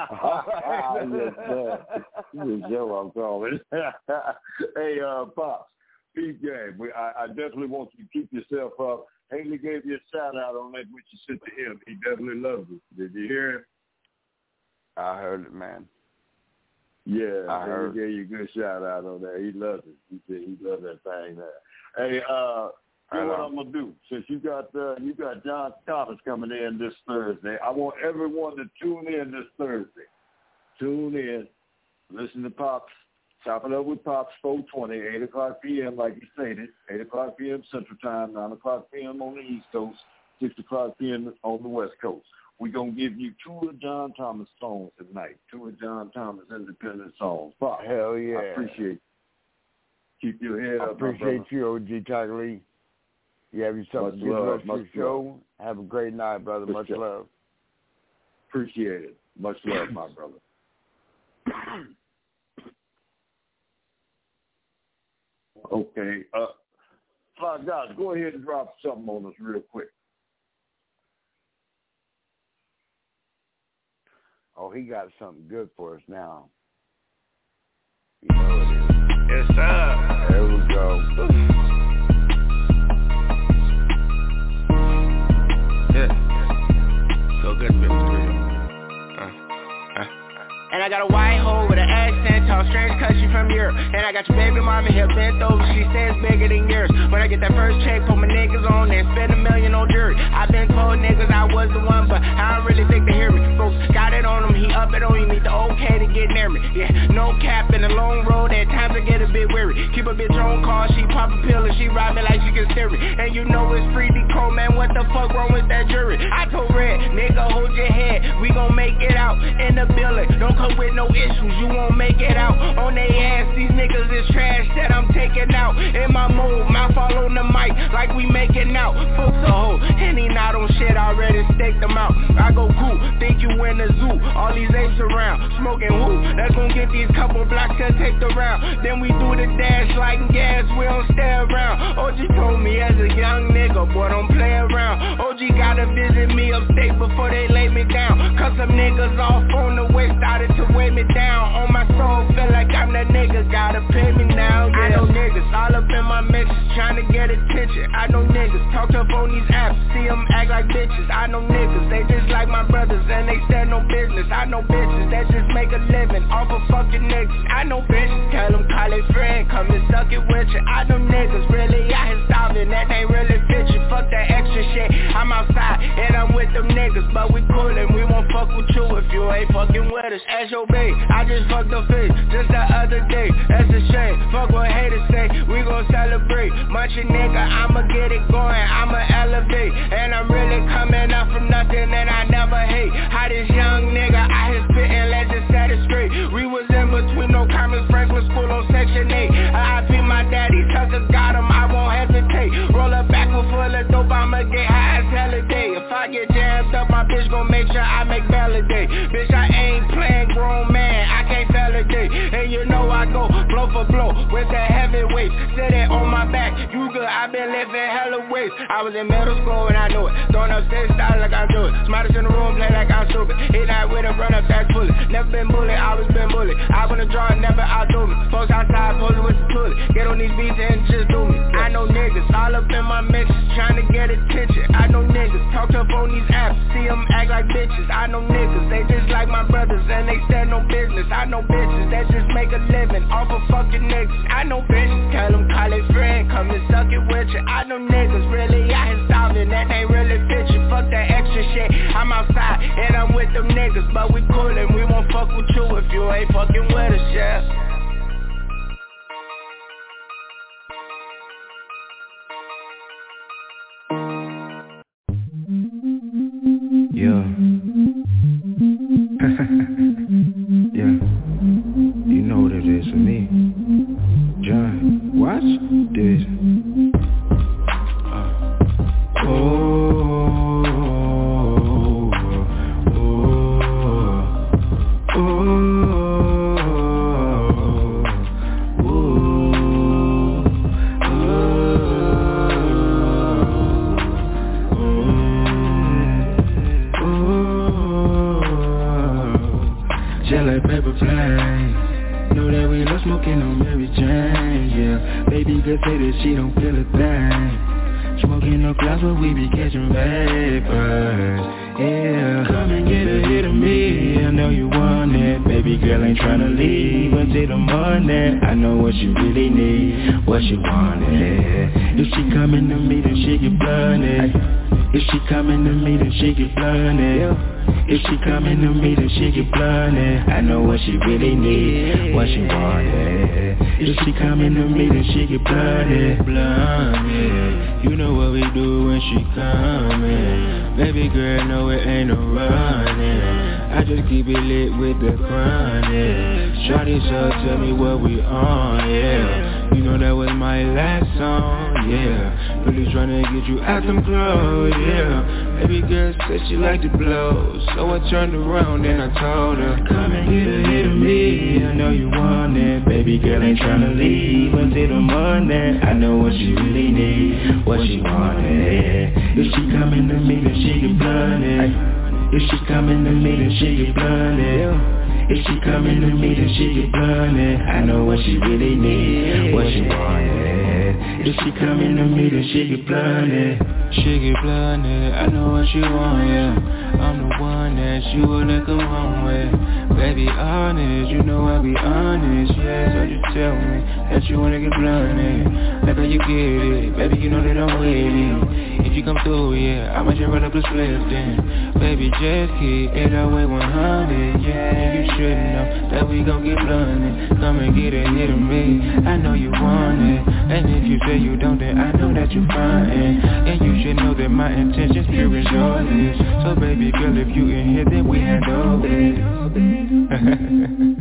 sir. You know I'm calling. Hey, Pops, big game. I definitely want you to keep yourself up. Haley gave you a shout out on that which you sent to him. He definitely loves it. Did you hear him? I heard it, man. Yeah, he gave you a good shout out on that. He loves it. He said he loves that thing there. Hey, what I'm gonna do, since you got John Thomas coming in this Thursday, I want everyone to tune in this Thursday. Tune in, listen to Pops, Chop It Up with Pops 420, 8 o'clock p.m. like you stated, 8 o'clock p.m. Central Time, 9 o'clock p.m. on the East Coast, 6 o'clock p.m. on the West Coast. We're going to give you 2 of John Thomas songs tonight, 2 of John Thomas independent songs. Pops, hell yeah. I appreciate it. Keep your head up, I appreciate you, OG Tiger Lee. You have yourself a good rest of your show. Have a great night, brother. Much love. Appreciate it. Much love, my brother. Okay. Fly guys, go ahead and drop something on us real quick. Oh, he got something good for us now. You know it is. Yes, sir. There we go. Yeah. So good, baby. And I got a white hoe with an accent, talk strange cause she from Europe. And I got your baby mama here bent over, she says bigger than yours. When I get that first check, put my niggas on and spend $1 million on jury. I been told niggas I was the one, but I don't really think they hear me. Folks got it on him, he up it on you, need the okay to get near me. Yeah, no cap in the long road, at times I get a bit weary. Keep a bitch on call, she pop a pill and she ride me like she can steer me. And you know it's free decode, man, what the fuck wrong with that jury? I told Red, nigga hold your head, we gon' make it out in the building. Don't come with no issues, you won't make it out on they ass. These niggas is trash that I'm taking out in my mode, mouth all on the mic like we making out. Folks a hoe, and he not on shit, already staked them out. I go cool, think you in the zoo, all these apes around, smoking who? That's gonna get these couple blocks to take the round. Then we do the dash like gas, we don't stay around. OG told me as a young nigga, boy don't play around. OG gotta visit me upstate before they lay me down, cause some niggas off on the way started to weigh me down. On my soul, feel like I'm that nigga, gotta pay me now, yeah. I know niggas all up in my mixes, trying to get attention. I know niggas talk up on these apps, see them act like bitches. I know niggas, they just like my brothers and they stand no business. I know bitches that just make a living with you. I know niggas really out here starving, that ain't really fit you. Fuck that extra shit, I'm outside and I'm with them niggas, but we coolin', we won't fuck with you if you ain't fucking with us. S.O.B. I just fucked the face just the other day, that's a shame. Fuck what haters say, we gon' celebrate. Munchin' nigga, I'ma get it going, I'ma elevate. And I'm really coming up from nothing and I never hate. How this young nigga out here spittin', let's just set it straight. We was in between no comments, Franklin School on Section 8. I be my daddy, Tucker got him, I won't hesitate. Roll up back with full of dope, I'ma get high as hell a day. If I get jammed up, my bitch gon' make sure I make validate. Bitch, I ain't playing grown man, I can't validate. And you know I go blow for blow with the heavyweight. Sit it on my back, you good, I been lifting hella weights. I was in middle school and I knew it, throwing up six style like I do it. Smartest in the room, play like I'm stupid. Hit that with a run up, that's bullet. Never been bullied, always been bullied. I wanna draw, never outdo me. Folks outside, posing with the toilet. Get on these beats and just do me. I know niggas all up in my mixes, trying to get attention. I know niggas talk tough on these apps, see them act like bitches. I know niggas, they just like my brothers and they stand on business. I know bitches that just make a living off of fucking niggas. I know bitches, tell them call a friend, come and suck it with you. I know niggas really out here starving, that ain't really fit you. Fuck that extra shit, I'm outside and I'm with them niggas, but we coolin', we won't fuck with you if you ain't fucking with us, yeah. Yeah. Yeah. You know what it is for me. John, watch this. Smoking on Mary Jane, yeah. Baby girl say that she don't feel a thing. Smoking no clouds but we be catching vapors, yeah. Come and get a hit of me, I know you want it. Baby girl ain't tryna leave until the morning. I know what you really need, what you wanted. If she coming to me then she get blunted. If she coming to me then she get blunted. If she coming to me then she get blunted. I know what she really need, what she wanted. If she coming to me then she get blunted. You know what we do when she coming. Baby girl, no it ain't no running. I just keep it lit with the chronic. Shawty, so tell me what we on, yeah. You know that was my last song, yeah. Really tryna get you out them clothes, yeah. Baby girl said she liked to blow, so I turned around and I told her, come and get a hit of me, I know you want it. Baby girl ain't tryna leave until the morning. I know what she really need, what she wanted. If she coming to me then she get blunted. If she coming to me then she get blunted. If she coming to me then she get blunted. I know what she really need, what she wanted. If she coming to me then she get blunted. She get blunted, I know what you want, yeah. I'm the one that you wanna come home with. Baby honest, you know I be honest, yeah. So just tell me that you wanna get blunted. Like how you get it, baby you know that I'm with it. If you come through, yeah, I might just run up the slip then. Baby just keep it away 100, yeah. And you should know that we gon' get blunted. Come and get a hit of me, I know you want it. And if you say you don't, then I know that you frontin'. And you should know that my intentions pure as yours. So baby girl, if you in here, then we handle it.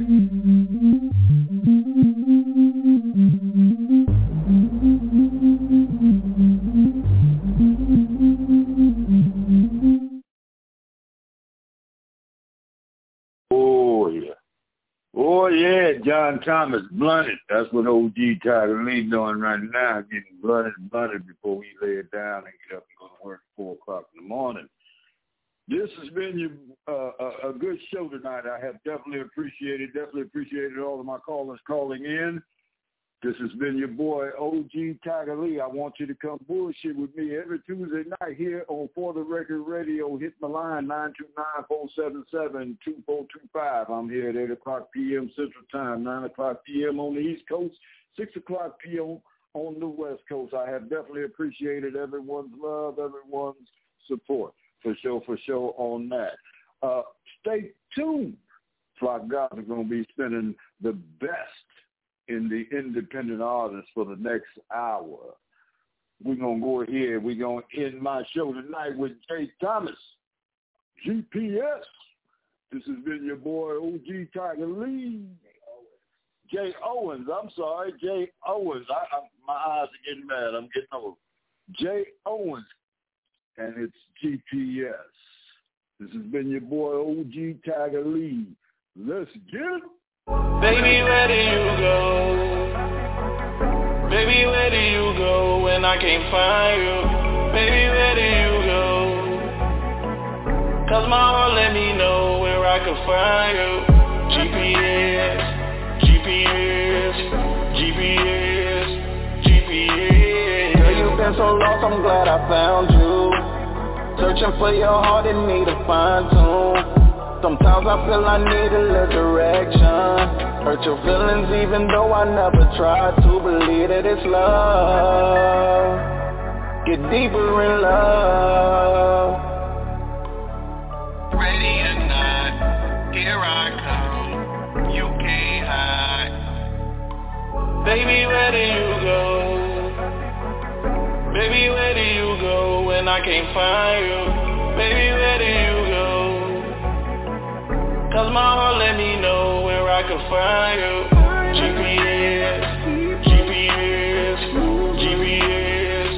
Oh yeah, John Thomas blunted. That's what OG Tiger Lee doing right now, getting blunted before we lay it down and get up and go to work at 4 o'clock in the morning. This has been a good show tonight. I have definitely appreciated all of my callers calling in. This has been your boy, OG Tiger Lee. I want you to come bullshit with me every Tuesday night here on For the Record Radio. Hit my line, 929-477-2425. I'm here at 8 o'clock p.m. Central Time, 9 o'clock p.m. on the East Coast, 6 o'clock p.m. on the West Coast. I have definitely appreciated everyone's love, everyone's support. For sure on that. Stay tuned. Flock Guys are going to be spending the best in the independent artists for the next hour. We're going to go ahead. We're going to end my show tonight with Jay Thomas, GPS. This has been your boy, OG Tiger Lee. Jay Owens. I'm sorry, Jay Owens. My eyes are getting mad. I'm getting old. Jay Owens. And it's GPS. This has been your boy, OG Tiger Lee. Let's get it. Baby, where do you go? Baby, where do you go when I can't find you? Baby, where do you go? 'Cause my heart let me know where I can find you. GPS, GPS, GPS, GPS. Girl, you've been so lost, I'm glad I found you. Searching for your heart in need of fine-tune. Sometimes I feel I need a little direction. Hurt your feelings even though I never tried to believe that it's love. Get deeper in love. Ready or not, here I come. You can't hide. Baby, where do you go? Baby, where do you go when I can't find you? Baby, where do you go? 'Cause my heart let me know where I can find you. GPS, GPS, GPS,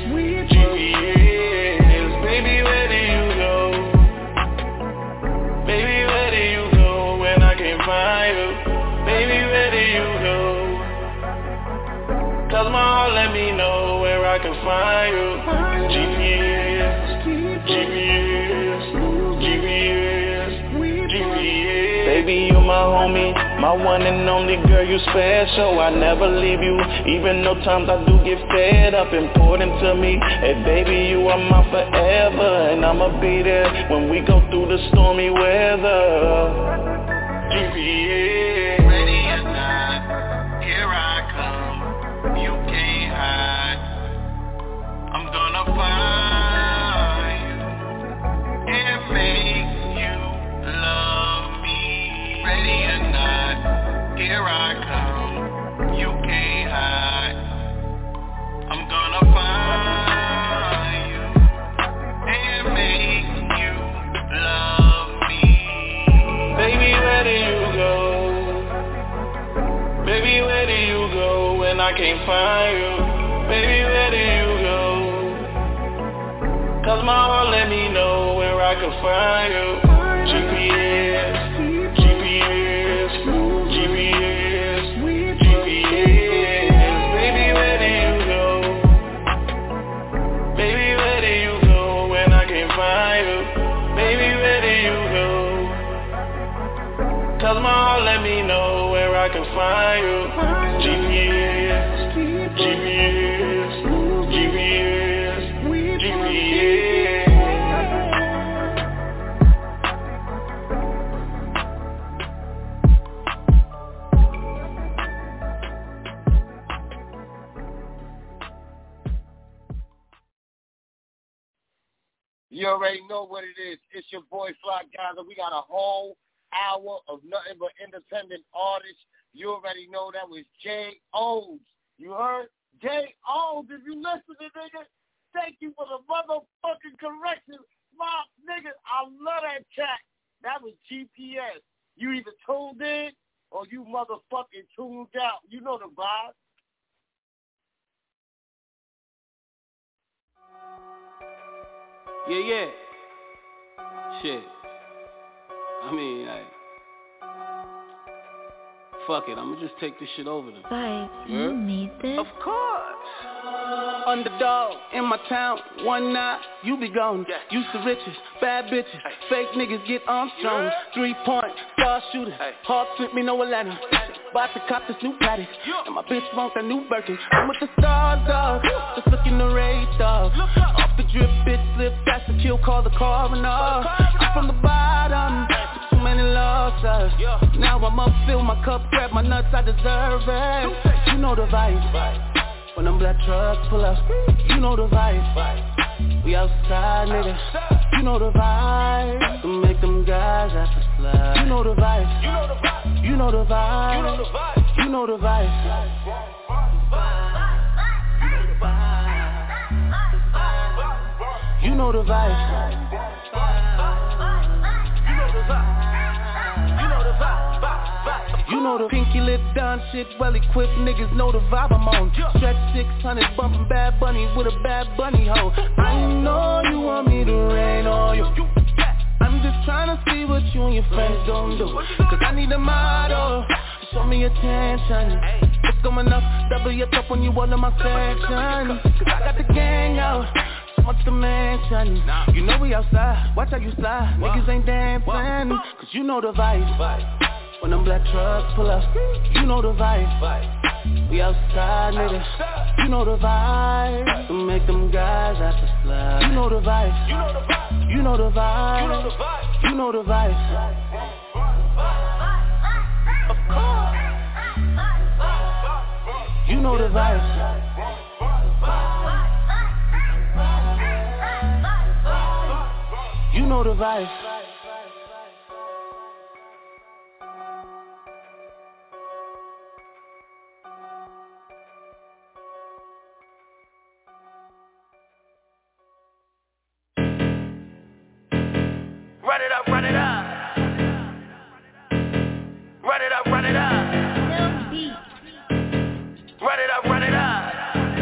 GPS. Baby, where do you go? Baby, where do you go when I can't find you? Baby, where do you go? 'Cause my heart let me know where I can find you. GPS, GPS, GPS, GPS. Baby, you my homie, my one and only girl, you special. I never leave you, even though times I do get fed up. Important to me, hey baby, you are my forever, and I'ma be there when we go through the stormy weather. GPS, ready or not, here I come. You can't hide. I'm gonna find you and make you love me. Ready or not, here I come. You can't hide. I'm gonna find you and make you love me. Baby, where do you go? Baby, where do you go when I can't find you? Baby, where do you go? 'Cause my heart let me know where I can find you. GPS, GPS, GPS, GPS. Baby, where do you go? Baby, where do you go when I can't find you? Baby, where do you go? 'Cause my heart let me know where I can find you. GPS, GPS, GPS, GPS. You already know what it is. It's your boy Flock Guys. We got a whole hour of nothing but independent artists. You already know that was Jay Owens. You heard? Jay Owens, if you listening, nigga, thank you for the motherfucking correction. My nigga, I love that chat. That was GPS. You either tuned in or you motherfucking tuned out. You know the vibe. Yeah. Shit. I mean, fuck it. I'ma just take this shit over to Vibes, you need this? Of course. Underdog in my town, one night, you be gone. Used to riches, bad bitches, fake niggas get Armstrong. 3-point, star shooter, hard flip me no Atlanta. About to cop this new paddock, and my bitch wants a new Birkin. I'm with the stars, dog, just looking the radar. Off the drip, bitch slip, that's the kill, call the coroner. I'm from the bottom, took too many losses. Now I'm up, fill my cup, grab my nuts, I deserve it. You know the vibe. When them black trucks pull up, you know the vibe. We outside, nigga. You know the vibe. To make them guys have to slide. You know the vibe. You know the vibe. You know the vibe. You know the vibe. You know the vibe. You know the vibe. You know the pinky lip down shit, well equipped niggas know the vibe I'm on. Stretch 600 bumping Bad Bunny with a Bad Bunny hoe. I know you want me to rain on you. I'm just trying to see what you and your friends gon' do. Cause I need a model, show me attention. It's going up, double your cup when you all in my section. Cause I got the gang out, so much to mention. You know we outside, watch how you slide. Niggas ain't dancing, cause you know the vibe. When them black trucks pull up, you know the vibe. We outside, nigga. You know the vibe. To make them guys have to slide. You know the vibe. You know the vibe. You know the vibe. You know the vibe. Of course. You know the vibe. You know the vibe. Run it up, run it up. Run it up, run it up. Run it up, run it up.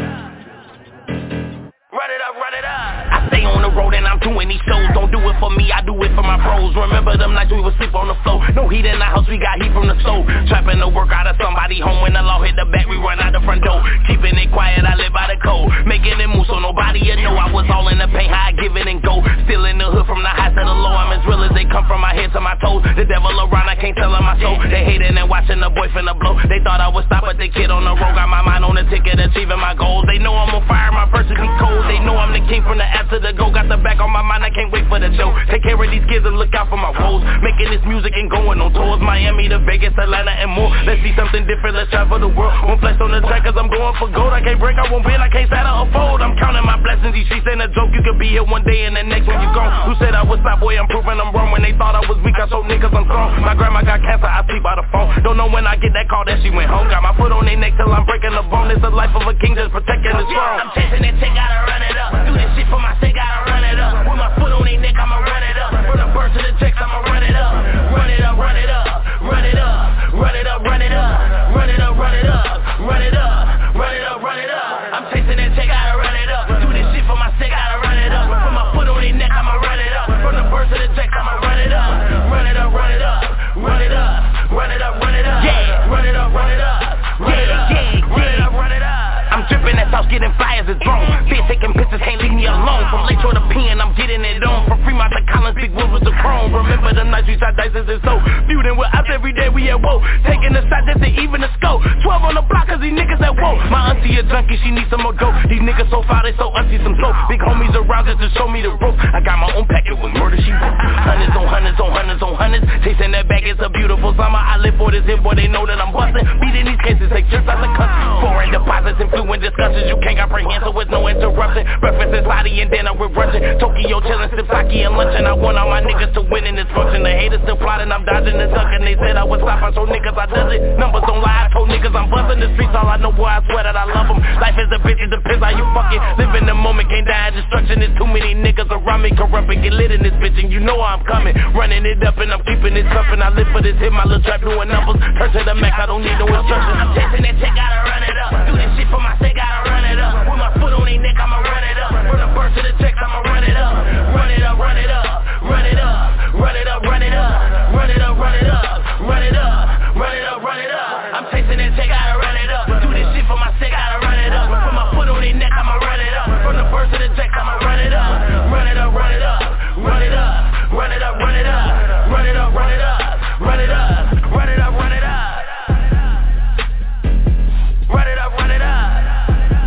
Run it up, run it up. I stay on the road and I'm doing these shows. Don't do it for me, I do it for my bros. Remember them nights we would sleep on the floor. No heat in the house, we got heat from the stove. Trapping the work out of somebody home. When the law hit the back, we run out the front door. Keeping it quiet, I live by the code. Making it move so nobody you know. I was all in the paint, how I give it and go. Still in the hood from the high to the low. I'm as real as they come from my head to my toes. The devil around, I can't tell him my soul. They hating and watching the boy finna blow. They thought I would stop, but the kid on the road got my mind on the ticket, achieving my goals. They know I'm on fire, my person be cold. They know I'm the king from the app to the go. Got the back on my mind, I can't wait for the show. Take care of these kids and look out for my woes. Making this music and going on tours. Miami to Vegas, Atlanta and more. Let's see something different, let's travel the world. Won't flex on the track cause I'm going for gold. I can't break, I won't bend, I can't settle or fold. I'm counting my blessings, these streets ain't a joke. You could be here one day and the next when you gone. Who said I would stop, boy, I'm proving I'm wrong. When they thought I was weak, I showed niggas I'm strong. My grandma got cancer, I sleep by the phone. Don't know when I get that call that she went home. Got my foot on their neck till I'm breaking the bone. It's the life of a king just protecting the throne. I'm chasing that chick, gotta run it up. Do this shit for my sake, gotta run it up. With my foot on their neck, I'ma run it up. From the birth to the checks, I'ma run it up. Run it up, run it up. Run it up, run it up, run it up. Run it up, run it up. Run it up, run it up, run it up. I'm chasing that check, gotta run it up. Do this shit for my sake, gotta run it up. Put my foot on their neck, I'ma run it up. From the birth to the checks, I'ma run it up. Run it up, run it up. Run it up, run it up, run it up. Yeah, run it up, run it up. Run it up, run it up, run it up. I'm dripping that sauce, getting fly as a drone. Bitch taking pictures, can't leave me alone. From Lake Shore to Penn, I'm getting it on. From Fremont to Collins, big wheels with the chrome. Remember the nights we shot dices and so feuding with us every day, we at woe. Taking the shot just to even the scope. 12 on the block cause these niggas at woe. My auntie a junkie, she needs some more dope. These niggas so far, they so auntie some soap. Big homies around just to show me the ropes. I got my own packet with murder, she wrote. Hundreds on hundreds on hundreds on hundreds. Chasing that bag, it's a beautiful summer. I live for this hit, boy, they know that I'm bustin'. Beating these cases, take trips out the country. Foreign deposits and fluent discussions. You can't comprehend, so with no interruption. Breakfast is Lottie and dinner with Russian. Tokyo chillin', sip sake and luncheon. I want all my niggas to win in this function. The haters still plotting, I'm dodging and ducking. They said I would stop, I told niggas I does it. Numbers don't lie, I told niggas I'm bustin' the streets. All I know, boy, I swear that I love them. Life is a bitch, it depends how you fucking live in the moment, can't die in destruction. There's too many niggas around me, corrupt and get lit in this bitch. And you know I'm coming, running it up and I'm keeping it jumping. I live for this hit, my little trap doing numbers. Turn to the max, I don't need no instruction. I'm chasing that check, gotta run it up. Do this shit for my sake, gotta run it up. With my foot on their neck, I'ma run it up. From the birth to the checks, I'ma run it up. Run it up, run it up. Run it up, run it up, run it up. Run it up, run it up. Run it up, run it up, run it up. I'm chasing that check, gotta run it up. Do this shit for my sake, gotta run it up. Put my foot on their neck, I'ma run it up. From the birth to the checks, I'ma run it up. Run it up, run it up. Run it up, run it up, run it up. Run it up, run it up. Run it up, run it up, run it up. Run it up, run it up.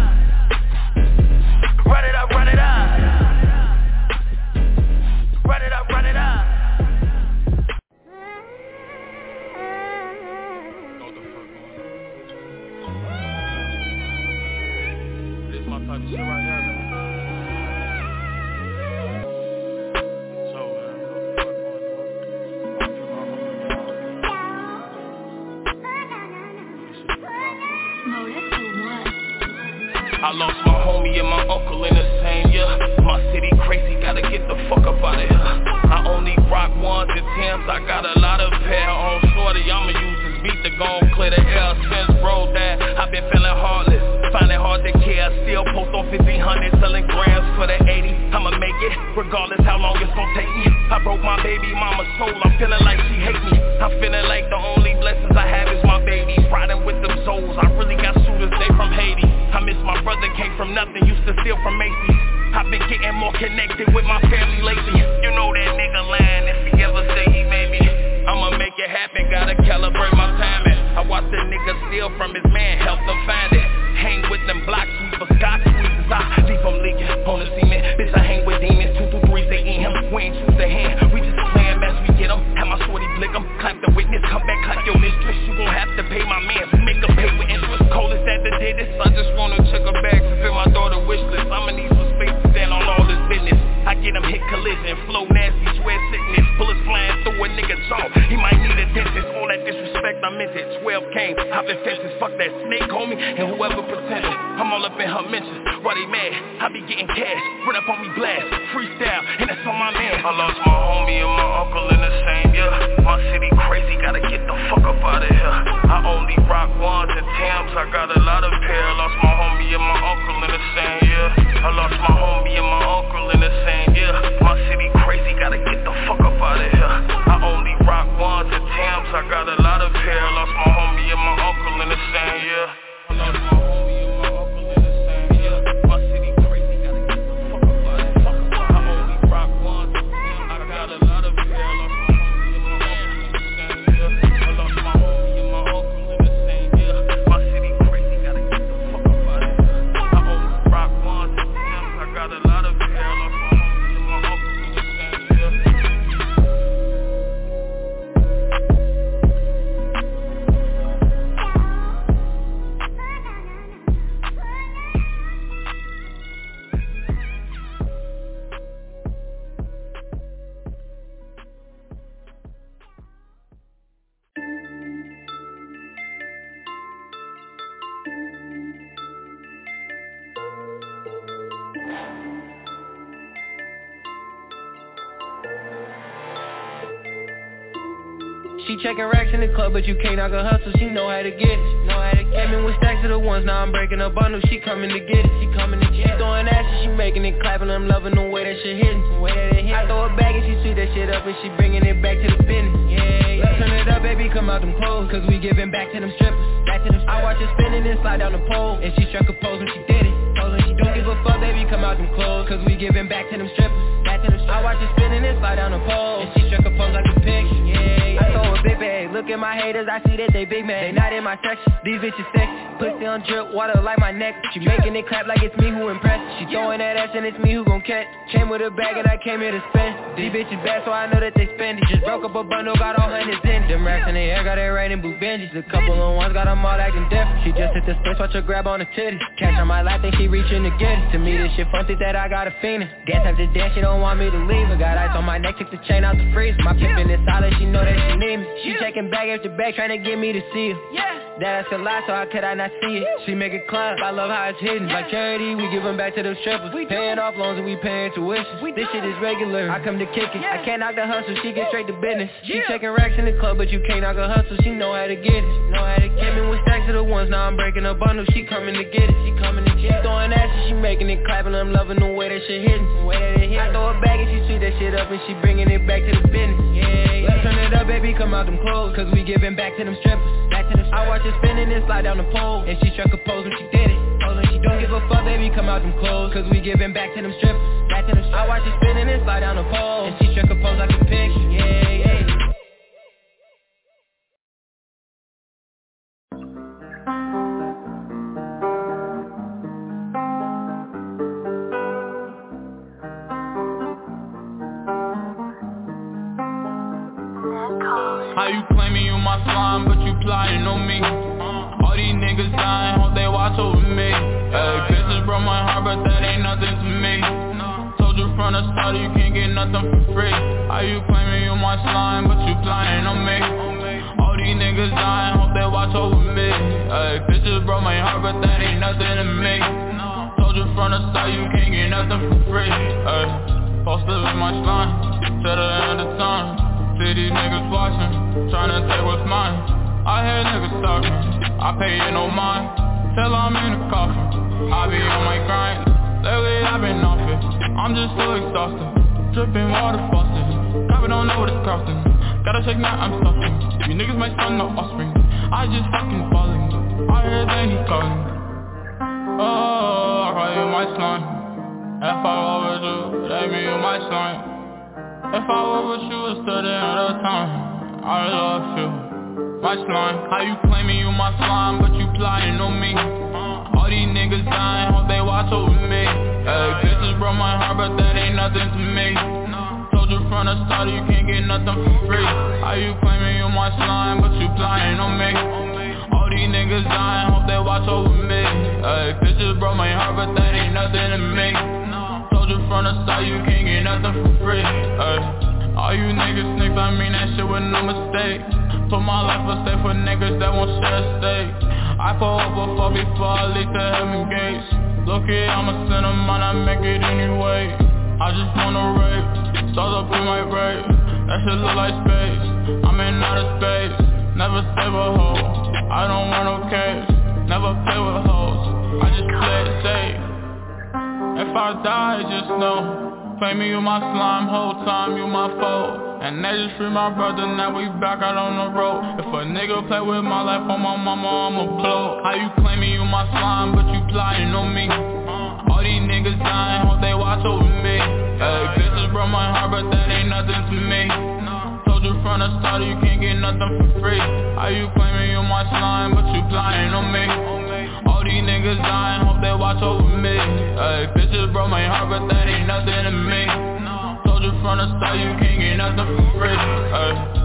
type of shit right here, nigga. I lost my homie and my uncle in the same year. My city crazy, gotta get the fuck up out of here. I only rock ones and tens, I got a lot of pair on shorty. I'ma use this beat to go and clear the air. Since bro died, I've been feeling heartless, find it hard to care. Still post on 1500, selling grams for the 80. I'ma make it, regardless how long it's gon' take me. I broke my baby mama's soul, I'm feeling like she hate me. I'm feeling like the only blessings I have is my babies. Riding with them souls, I really got shooters, they from Haiti. I miss my brother, came from nothing, used to steal from Macy's. I've been getting more connected with my family lately. You know that nigga lying if he ever say he made me. I'ma make it happen, gotta calibrate my timing. I watch the nigga steal from his man, help them find it. Hang with them block sweepers, God squeezes, I leave them leaking on the cement. Bitch, I hang with demons, 2 through 3s, they eat him. We ain't choose the hand, we just playing mess, we get him. Have my shorty blick him, clap the witness, come back, clap your mistress. You gon' have to pay my man, make her pay with interest. Coldest at the day, this I just wanna check her bag to fill my daughter wish list. I'ma need some space to stand on all this business. I get him hit collision, flow nasty, swear sickness. Bullets flying through a nigga jaw, he might need a dentist. All that disrespect, I meant it. 12 came, I've been fences, fuck that snake homie, and whoever pretended. I'm all up in her mentions, why they mad? I be getting cash, run up on me blast, freestyle, and that's on my man. I lost my homie and my uncle in the same year. My city crazy, gotta get the fuck up out of here. I only rock ones and tens, I got a lot of pair. Lost my homie and my uncle in the same year. I lost my homie and my uncle in the same year. My city crazy, gotta get the fuck up out of here. I only rock ones and tens, I got a lot of pair. Lost my homie and my uncle in the same year. I lost my homie and my uncle in the same year. My city crazy, gotta get the fuck up out of here. I only rock ones and tens, I got a lot of pair. Lost my homie and my uncle in the same year. I lost my homie and my uncle in the same year. My city crazy, gotta get the fuck up out of here. I only rock ones and tens, I got a lot of pair. Lost my homie and my uncle in the same year. She checking racks in the club, but you can't knock her hustle. She know how to get it. Came in with stacks of the ones, now I'm breaking her bundle. She coming to get it. She throwing ashes, she making it clapping. I'm loving the way that shit hitting. I throw it back and she sweep that shit up and she bringing it back to the business. Let's turn it up, baby, come out them clothes, cause we giving back to them strippers. I watch her spinning and slide down the pole, and she struck a pose when she did it. She don't give a fuck, baby, come out them clothes, cause we giving back to them strippers. I watch her spinning and slide down the pole, and she struck a pose like a pig. I throw a big bag, look at my haters, I see that they big mad. They not in my section, these bitches sexy. Pussy on drip, water like my neck. She making it clap like it's me who impressed. She throwing that ass and it's me who gon' catch. Came with a bag and I came here to spend. These bitches bad so I know that they spend it. Just broke up a bundle, got all hundreds in it. Them racks in the air, got it raining blue Benjis. A couple of ones, got them all acting different. She just hit the space, watch her grab on the titties. Catch on my lap, think she reaching to get it. To me this shit fun, think that I got a fiend. Gas time to dance, she don't want me to leave. I got ice on my neck, took the chain out the freezer. My pimpin' is solid, she know that she need me. She checking bag after bag, trying to get me to see her. That's a lie, so how could I not see it? She make it clap, I love how it's hidden. Like charity, we give them back to them strippers. We paying off loans and we paying tuition. This shit is regular, I come to kick it. I can't knock the hustle, she get straight to business. She checking racks in the club, but you can't knock her hustle. She know how to get it. Came in with stacks of the ones, now I'm breaking her bundle. She coming to get it. She throwing ashes, she making it clapping. I'm loving the way that shit hitting. I throw it back and she sweep that shit up and she bringing it back to the business. Let's turn it up, baby, come out them clothes, cause we giving back to them strippers. I watch her spinning and slide down the pole, and she struck a pose when she did it. She don't give a fuck, baby, come out them clothes, cause we giving back to them strippers. I watch her spinning and slide down the pole, and she struck a pose like a pig. How you claiming you my slime, but you plotting on me? All these niggas dying, hope they watch over me. Hey, bitches broke my heart, but that ain't nothing to me. Told you from the start you can't get nothing for free. How you claiming you my slime, but you flying on me? All these niggas dying, hope they watch over me. Hey, bitches broke my heart, but that ain't nothing to me. Told you from the start you can't get nothing for free. Hey, posted with my slime, till the end of time. See these niggas watching, tryna take what's mine. I hear niggas talking, I pay you no mind. Till I'm in the coffin, I be on my grind. Lately I've been off it, I'm just so exhausted. Dripping water faucet, probably don't know what it's costing. Gotta check now, I'm stuffing. You niggas might son no offspring, I just fucking falling. I hear then he calling. Oh, I call you my slime. If I was with you, that mean you my slime. If I was with you, it's to the end of time. I love you, my slime. How you claiming you my slime, but you plotting on me? All these niggas dying, hope they watch over me. Hey, bitches broke my heart, but that ain't nothing to me. Told you from the start you can't get nothing for free. How you claiming you my slime, but you plotting on me? All these niggas dying, hope they watch over me. Hey, bitches broke my heart, but that ain't nothing to me. Told you from the start you can't get nothing for free. Hey, all you niggas snakes, I mean that shit with no mistake. Put my life at stake for niggas that won't share a stake. I pull up before I leave the heaven gates. Look it, I'm a sinner, man, I make it anyway. I just wanna rape, stars up in my rape. That shit look like space, I'm in outer space. Never save a hoe, I don't want no case. Never play with hoes, I just play it safe. If I die, just know, claim me you my slime, whole time you my foe. And they just free my brother, now we back out on the road. If a nigga play with my life on my mama, I'ma blow. How you claiming you my slime, but you plotting on me? All these niggas dying, hope they watch over me. Hey, bitches broke my heart, but that ain't nothing to me. Told you from the start you can't get nothing for free. How you claiming you my slime, but you plotting on me? All these niggas dying, hope they watch over me. Hey, bitches broke my heart, but that ain't nothing to me. Told you from the start you can't get nothing for free. Hey.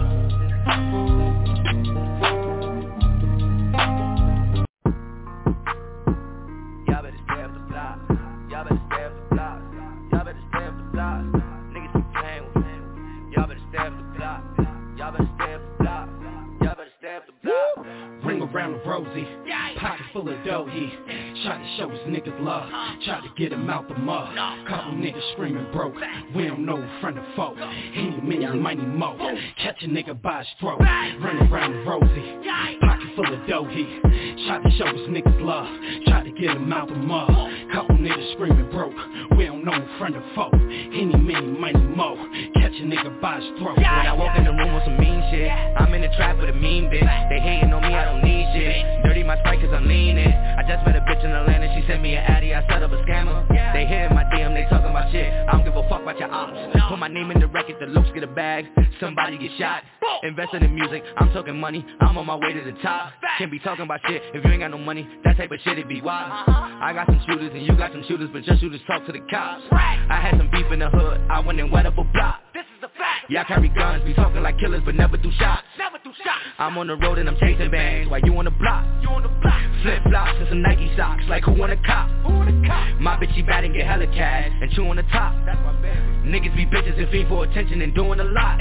Around the rosy, pocket full of dough, he tried to show his niggas love, tried to get him out the mud. Couple niggas screaming broke, we don't know friend or foe. Any minute, mighty mo, catch a nigga by his throat. Running around the rosy, pocket full of dough, he tried to show his niggas love, tried to get him out the mud. Couple niggas screaming broke, we don't know friend or foe. Any minute, mighty mo, catch a nigga by his throat. When I walk in the room with some mean shit, I'm in the trap with a mean bitch. They hating on me, I don't need shit. Dirty my sprite cause I'm leaning. I just met a bitch in Atlanta, she sent me an addy, I set up a scammer. They hit my DM, they talking about shit, I don't give a fuck about your ops. Put my name in the record, the looks get a bag, somebody get shot. Invested in music, I'm talking money, I'm on my way to the top. Can't be talking about shit if you ain't got no money, that type of shit it be wild. I got some shooters and you got some shooters, but your shooters talk to the cops. I had some beef in the hood, I went and wet up a block. This is a fact. Yeah, I carry guns, be talking like killers, but never do shots. Never do shots. I'm on the road and I'm chasing bangs, while you on the block. You on the block. Flip flops and some Nike socks, like who on the cop? Who on the cop? My bitch she bad and get hella cash, and chew on the top. That's my baby. Niggas be bitches and fiend for attention and doing a lot.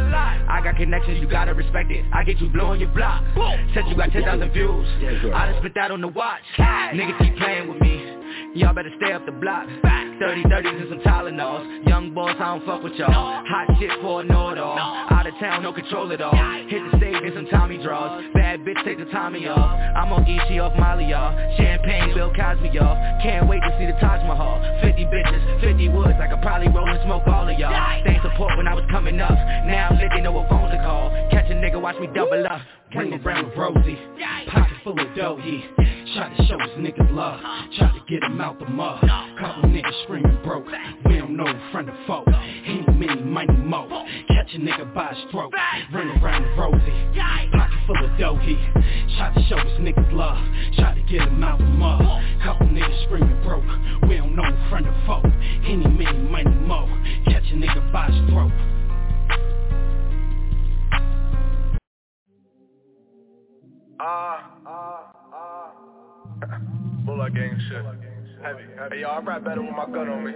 I got connections, you gotta respect it. I get you blowing your block. Said you got 10,000 views. I done spit that on the watch. Niggas keep playing with me. Y'all better stay up the block. 30-30s and some Tylenols. Young boys, I don't fuck with y'all. Hot shit for a know-it-all. Out of town, no control at all. Hit the stage in some Tommy draws. Bad bitch, take the Tommy off. I'm on E, off Molly, y'all. Champagne, Bill Cosby, y'all. Can't wait to see the Taj Mahal. 50 bitches, 50 woods. I could probably roll and smoke all of y'all. Staying support when I was coming up. Now I'm licking, know what phone to call. Catch a nigga, watch me double up. Bring around Rosie. Pocket full of dough, he tried to show his niggas love, tried to get him out the mud. Couple niggas screaming broke, we don't know friend or foe. Any mini, mighty mo, catch a nigga by his throat. Run around the Rosie, pocket full of dough, he tried to show his niggas love, tried to get him out the mud. Couple niggas screaming broke, we don't know friend or foe. Any mini, mighty mo, catch a nigga by his throat. y'all. I rap better with my gun on me.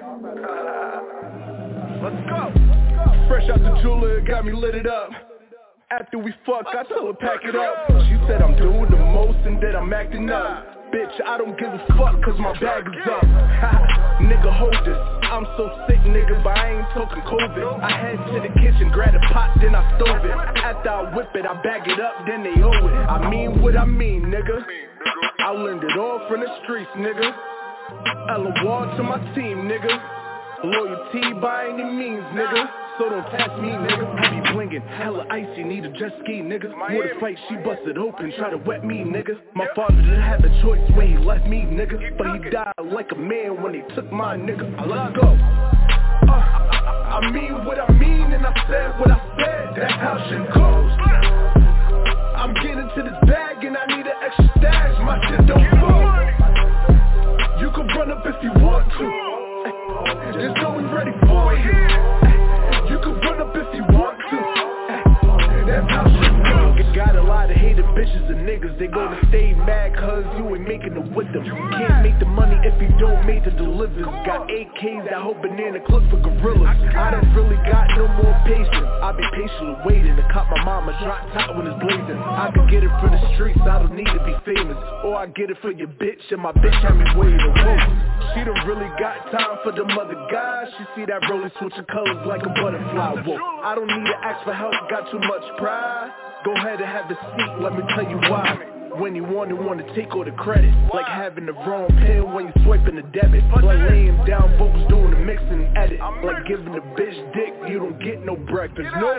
Let's go. Fresh out the jeweler, got me lit it up. After we fuck, I tell her pack it up. She said I'm doing the most and that I'm acting up. Bitch, I don't give a fuck cause my bag is up. Nigga, hold this. I'm so sick, nigga, but I ain't talking COVID. I head to the kitchen, grab a pot, then I stove it. After I whip it, I bag it up, then they owe it. I mean what I mean, nigga. I learned it all from the streets, nigga. LOR to my team, nigga. Loyalty by any means, nigga. So don't test me, nigga. I be blingin', hella icy, need a jet ski, nigga. Water fight, she busted open, try to wet me, nigga. My father didn't have a choice when he left me, nigga. But he died like a man when they took my nigga. Let's go. I mean what I mean and I said what I said. That's how shit goes. I'm getting to this bag and I need an extra stash. My shit don't flow. You can run up if you want to. Just know we ready for you. You can run up if you want to. That's how shit goes. Got a lot of hated bitches and niggas. They gonna stay mad cause you ain't making it with them. Can't make the money if you don't make the delivers. Got AKs that hold banana clips for gorillas. I don't really got no more patience. I be patiently waiting to cop my mama drop top when it's blazing. I could get it for the streets, I don't need to be famous. Or I get it for your bitch and my bitch had me waiting to wait. She don't really got time for them other guys. She see that rolling switching colors like a butterfly. Whoa, I don't need to ask for help, got too much pride. Go ahead and have a seat, let me tell you why. When you want to take all the credit. Like having the wrong pen when you swiping the debit. Like laying down vocals doing the mix and edit. Like giving the bitch dick, you don't get no breakfast, no.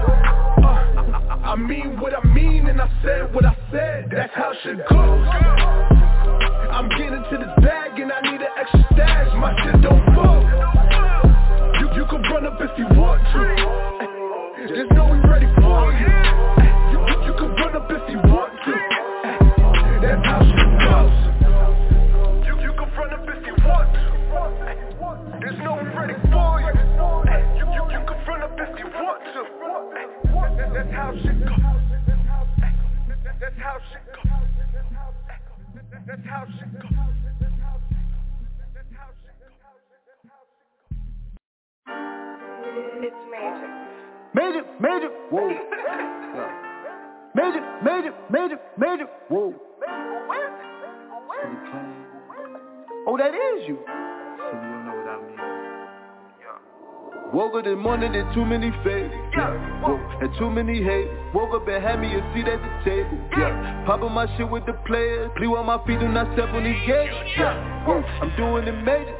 I mean what I mean and I said what I said. That's how shit goes. I'm getting to this bag and I need an extra stash. My shit don't fall. You can run up if you want to. Just know we ready for you. You can run up if you want to. That's how shit goes. You can run up if you want to. There's no one ready for you. You can run up if you want to. That's how shit goes. That's how shit goes. That's how shit goes. It's major. Major, whoa. Major, whoa. Oh, that is you. So you don't know what I mean. Woke up this morning, there's too many favors, and too many haters. Woke up and had me a seat at the table, popping my shit with the players. Blew on my feet, do not step on these gates, I'm doing it major.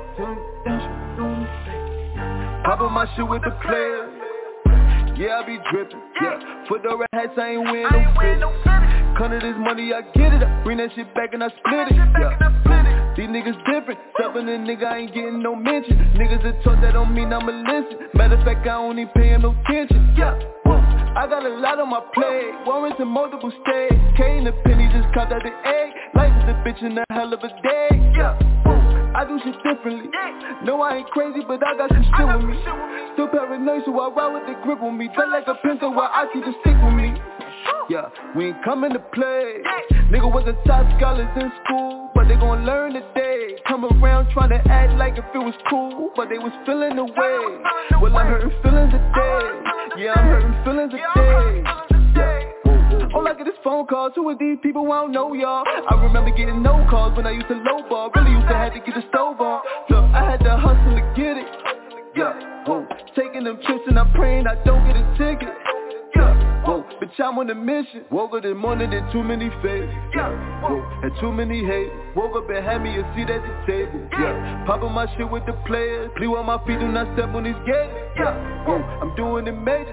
Popping my shit with the players. Yeah, I be drippin', Fedora hats, I ain't wearing no fit. Come to this money, I get it, I bring that shit back and I split it, These niggas different, stuffin' a nigga, I ain't getting no mention. Niggas that talk, that don't mean I'ma listen. Matter of fact, I don't even pay him no attention, I got a lot on my plate, warrants in multiple states. K and the penny just caught out the egg. Life is a bitch in a hell of a day, I do shit differently. No, I ain't crazy, but I got some shit with me. Still paranoid, so I ride with the grip on me. Felt like a pencil while I keep the stick with me. We ain't coming to play. Nigga wasn't top scholars in school, but they gon' learn today. Come around trying to act like if it was cool, but they was feeling the way. Well, I'm hurting feelings today. I'm hurting feelings today. All I get is phone calls. Who are these people? I don't know y'all. I remember getting no calls when I used to lowball. Really used to have to get the stove on. Look, I had to hustle to get it. Taking them trips and I'm praying I don't get a ticket. Bitch, I'm on a mission. Woke up this morning, there's too many favors, and too many haters. Woke up and had me a seat at the table, popping my shit with the players. Blew on my feet, do not step on these gates, I'm doing it major.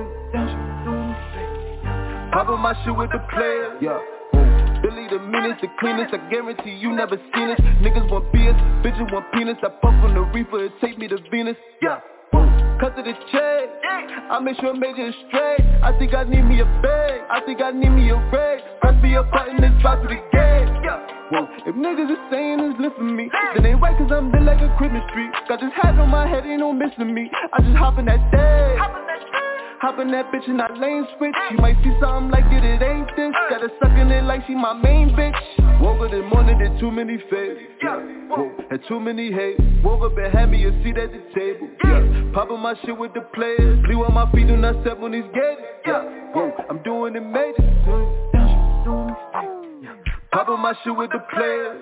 Popping my shit with the players, Billy the meanest, the cleanest, I guarantee you never seen this. Niggas want BS, bitches want penis. I puff on the reefer, it take me to Venus, cut to the check, I make sure major is straight. I think I need me a bag, I think I need me a rag. Press me a button and drop to the gas. If niggas is saying it's lit for me, then ain't right cause I'm lit like a Christmas tree. Got this hat on my head, ain't no missing me. I just hop in that day. Hop in that bitch and I lane switch. You might see something like it ain't this. Got her sucking it like she my main bitch. Woke up this morning, did too many favors. Had too many hate. Woke up and had me a seat at the table. Popping my shit with the players. Blew on my feet, do not step on these gates. I'm doing it major. Popping my shit with the players.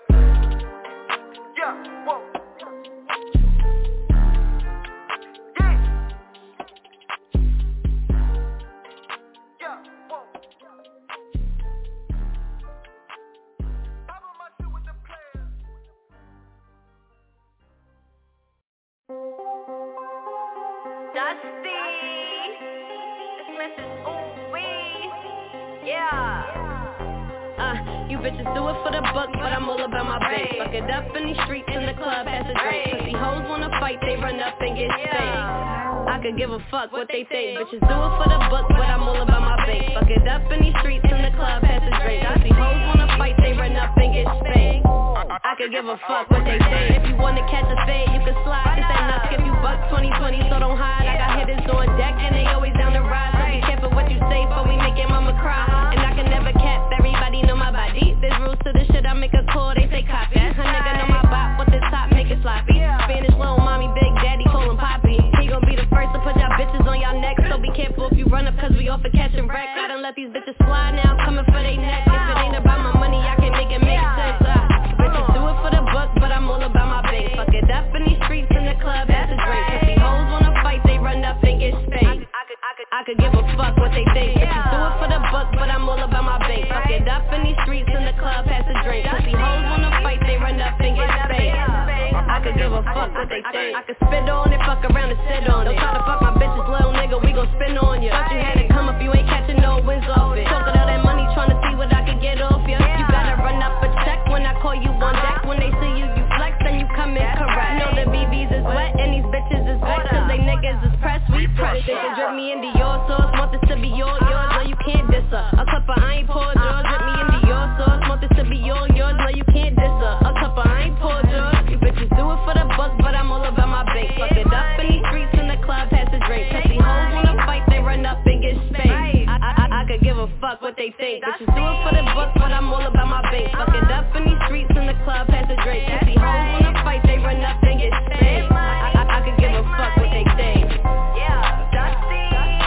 You bitches do it for the buck, but I'm all about my bank. Fuck it up in these streets, in the club, pass a drink. Pussy hoes wanna fight, they run up and get spanked. I could give a fuck what they think. Bitches do it for the buck, but I'm all about my bank. Fuck it up in these streets, in the club, pass a drink. Pussy hoes wanna fight, they run up and get spanked. I could give a fuck what they think. If you wanna catch a fade, you can slide. This ain't nuts, give you buck 2020, so don't hide. I got hitters on deck and they always down the ride. So be careful what you say, but we make your mama cry. And I can never cap, everybody know my body. There's rules to this shit, I make a call, they say copy. A nigga know my bop, with the top, make it sloppy. Spanish little mommy, big daddy, call him poppy. He gon' be the first to put y'all bitches on y'all neck. So be careful if you run up, cause we off for catching wreck. I done let these bitches fly now, coming for they neck. If it ain't about my money, I can make it make sense. Bitches do it for the buck, but I'm all about my bank. Fuck it up in these streets, in the club, that's a drink. If these hoes wanna fight, they run up and get spanked. I could give a fuck what they think. Bitches do it for the buck, but I'm all about my bank. Fuck it up in these streets, in the club, pass a drink. If these hoes wanna fight, they run up and get spanked. I could give a fuck what they think. I could spit on it, fuck around and sit on it. Don't try to fuck my bitches, little nigga, we gon' spin on ya. Thought you had to come up, you ain't catching no wins off it. Talking all that money, tryna see what I can get off ya. You gotta run up a check when I call you on deck. When they see you, you flex and you come in correct. You know the BBs is wet and these bitches is wet, cause they niggas is pressed, we pressed. They can drip me into your sauce, want this to be yours, no you can't diss her. A cup of I ain't poured yours, drip me into your sauce, want this to be yours, no you can't diss her. A cup of I ain't poured yours. You bitches do it for the buck, but I'm all about my bank. Fuck it up in these streets, in the club, pass a drink. Cause these hoes wanna fight, they run up and get spanked. I could give a fuck what they think. Bitches do it for the buck, but I'm all about my bank. Fuck it up in these streets, in the club, pass a drink. Cause these hoes wanna fight, they run up and get spanked. I could give a fuck what they think. Yeah, Dusty,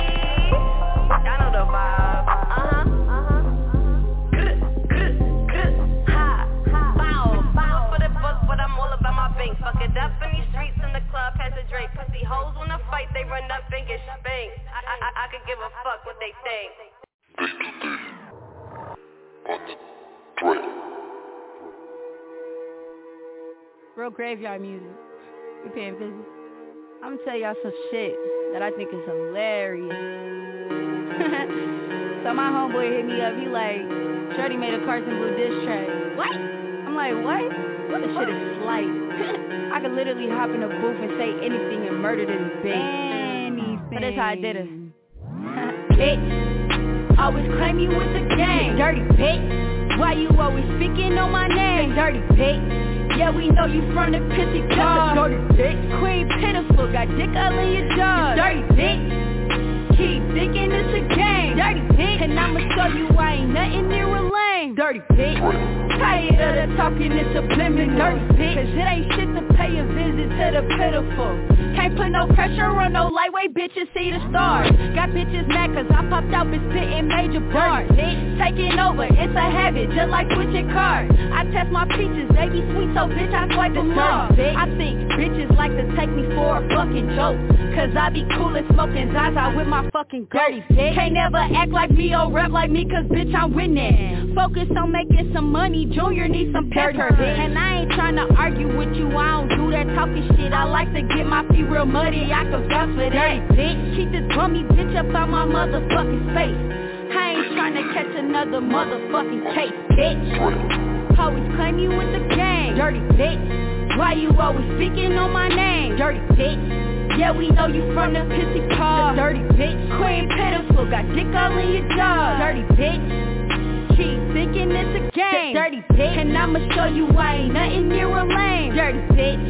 I know the vibe. Bow for the buck, but I'm all about my bank. Fuck it up in these streets, in the club, pass a drink. Pussy hoes wanna fight, they run up and get spanked. I could give a fuck what they think. Real graveyard music. We paying business. I'm gonna tell y'all some shit that I think is hilarious. So my homeboy hit me up, he like, Shorty made a Carson Blue diss track. What? I'm like, what? What the shit is slight. I could literally hop in a booth and say anything and murder this bitch. Anything. But that's how I did it. Bitch, always claim you with the gang. Dirty bitch, why you always speaking on my name? Dirty bitch, yeah we know you from the pissy car. Dirty bitch, Queen pitiful, got dick all in your jaw. Dirty bitch, keep thinking it's a game. Dirty bitch, and I'ma show you I ain't nothing near a lame. Dirty bitch, tired of the talking, it's subliminal. Dirty bitch, cause it ain't shit to pay a visit to the pitiful. Can't put no pressure on no lightweight bitches, see the stars. Got bitches mad cause I popped out and spitting major bars. Taking over, it's a habit, just like switching cars. I test my peaches, they be sweet, so bitch I swipe them off. I think bitches like to take me for a fucking joke, cause I be cool and smoking Zaza with my fucking dirty bitch. Can't never act like me or rap like me cause bitch I'm winning. Focus on making some money, Junior needs some pepper. And I ain't tryna argue with you, I don't do that talking shit. I like to get my feet real muddy, I can vouch for that. Bitch, keep this bummy bitch up out my motherfucking face. I ain't tryna catch another motherfucking case, bitch. Always claim you with the gang. Dirty bitch, why you always speaking on my name? Dirty bitch, yeah we know you from the pissy car. Dirty bitch, Queen pitiful, got dick all in your jaw. Dirty bitch, keep thinking it's a game. Dirty bitch, and I'ma show you I ain't nothing near a lame. Dirty bitch,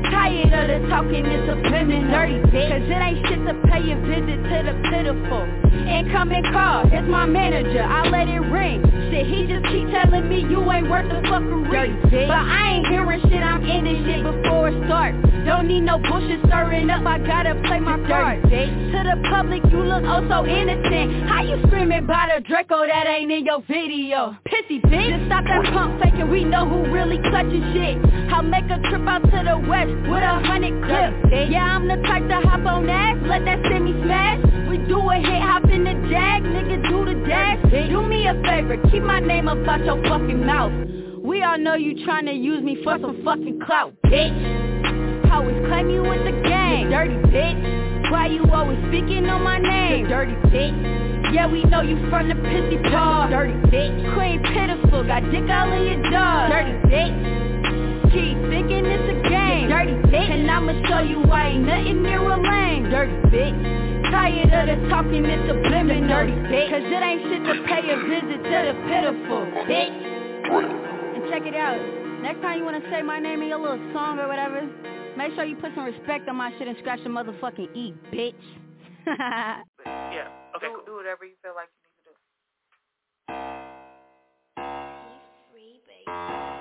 Tired of the talking and subliminal, dirty bitch. Cause it ain't shit to pay a visit to the pitiful. Incoming call, it's my manager, I let it ring. Shit, he just keep telling me you ain't worth the fuckery. But I ain't hearing shit, I'm ending shit before it starts. Don't need no bullshit stirring up, I gotta play my cards. To the public, you look oh so innocent. How you screaming about a Draco that ain't in your video? Pissy bitch, just stop that pump faking, we know who really clutching shit. I'll make a trip out to the west with 100 clips. Yeah, I'm the type to hop on ass, let that semi smash. We do a hit, hop in the jag, nigga do the dash. Do me a favor, keep my name up out your fucking mouth. We all know you tryna use me for some fucking clout, bitch. Always claim you with the gang, you dirty bitch. Why you always speaking on my name, you dirty bitch. Yeah, we know you from the pissy paw, dirty bitch. Queen pitiful, got dick all in your jaw, dirty bitch. Keep thinking it's a game, dirty bitch. And I'ma show you why ain't nothing near a lane, dirty bitch. Tired of the talking and subliminal, dirty bitch. Cause it ain't shit to pay a visit to the pitiful, bitch. And check it out, next time you wanna say my name in your little song or whatever, make sure you put some respect on my shit and scratch your motherfucking E, bitch. Yeah, okay, cool. Do whatever you feel like you need to do.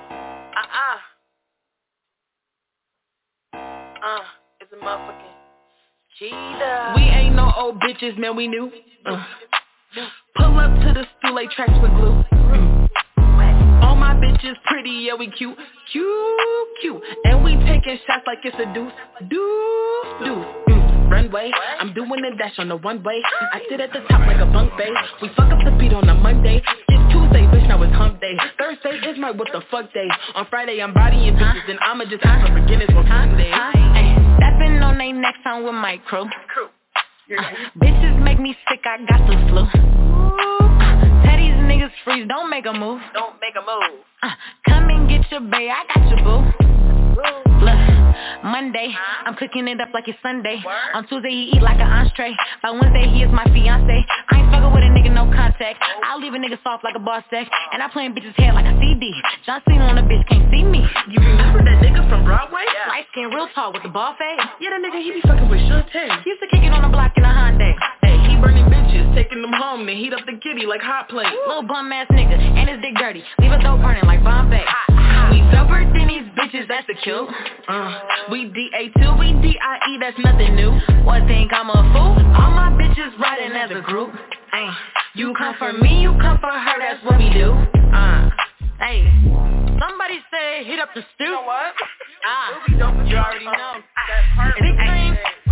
It's a motherfucking cheetah. We ain't no old bitches, man, we new. Pull up to the stool, lay tracks with glue. All my bitches pretty, yeah, we cute. And we taking shots like it's a deuce. Runway, I'm doing a dash on the one way. I sit at the top like a bunk bay. We fuck up the beat on a Monday. It's Tuesday, bitch, now it's hump day. Thursday is my what the fuck day. On Friday, I'm bodying bitches, and I'ma just ask for forgiveness for Sunday. Stepping on they next time with my crew. Bitches make me sick, I got the flu. Tell these niggas freeze, don't make a move. Come and get your bae, I got your boo. Look, Monday, I'm cooking it up like it's Sunday. On Tuesday, he eat like an entree. By Wednesday, he is my fiance. I ain't fucking with a nigga, no contact. I'll leave a nigga soft like a boss sex. And I playing bitches' head like a CD. John Cena on a bitch, can't see me. You remember that nigga from Broadway? Light skin, real tall with the ball fade. Yeah, that nigga, he be fucking with Shantae. He used to kick it on the block in a Hyundai. Hey, he burning bitches, taking them home, then heat up the kitty like hot plate. Little bum ass nigga, and his dick dirty. Leave a dope burning like Bombay. We doper than these bitches, that's the cute. We DA2, we DIE, that's nothing new. What think I'm a fool? All my bitches riding as a group. You come for me, you come for her, that's what we do. Hey, somebody say hit up the stoop. You know what? You already know. Big dream.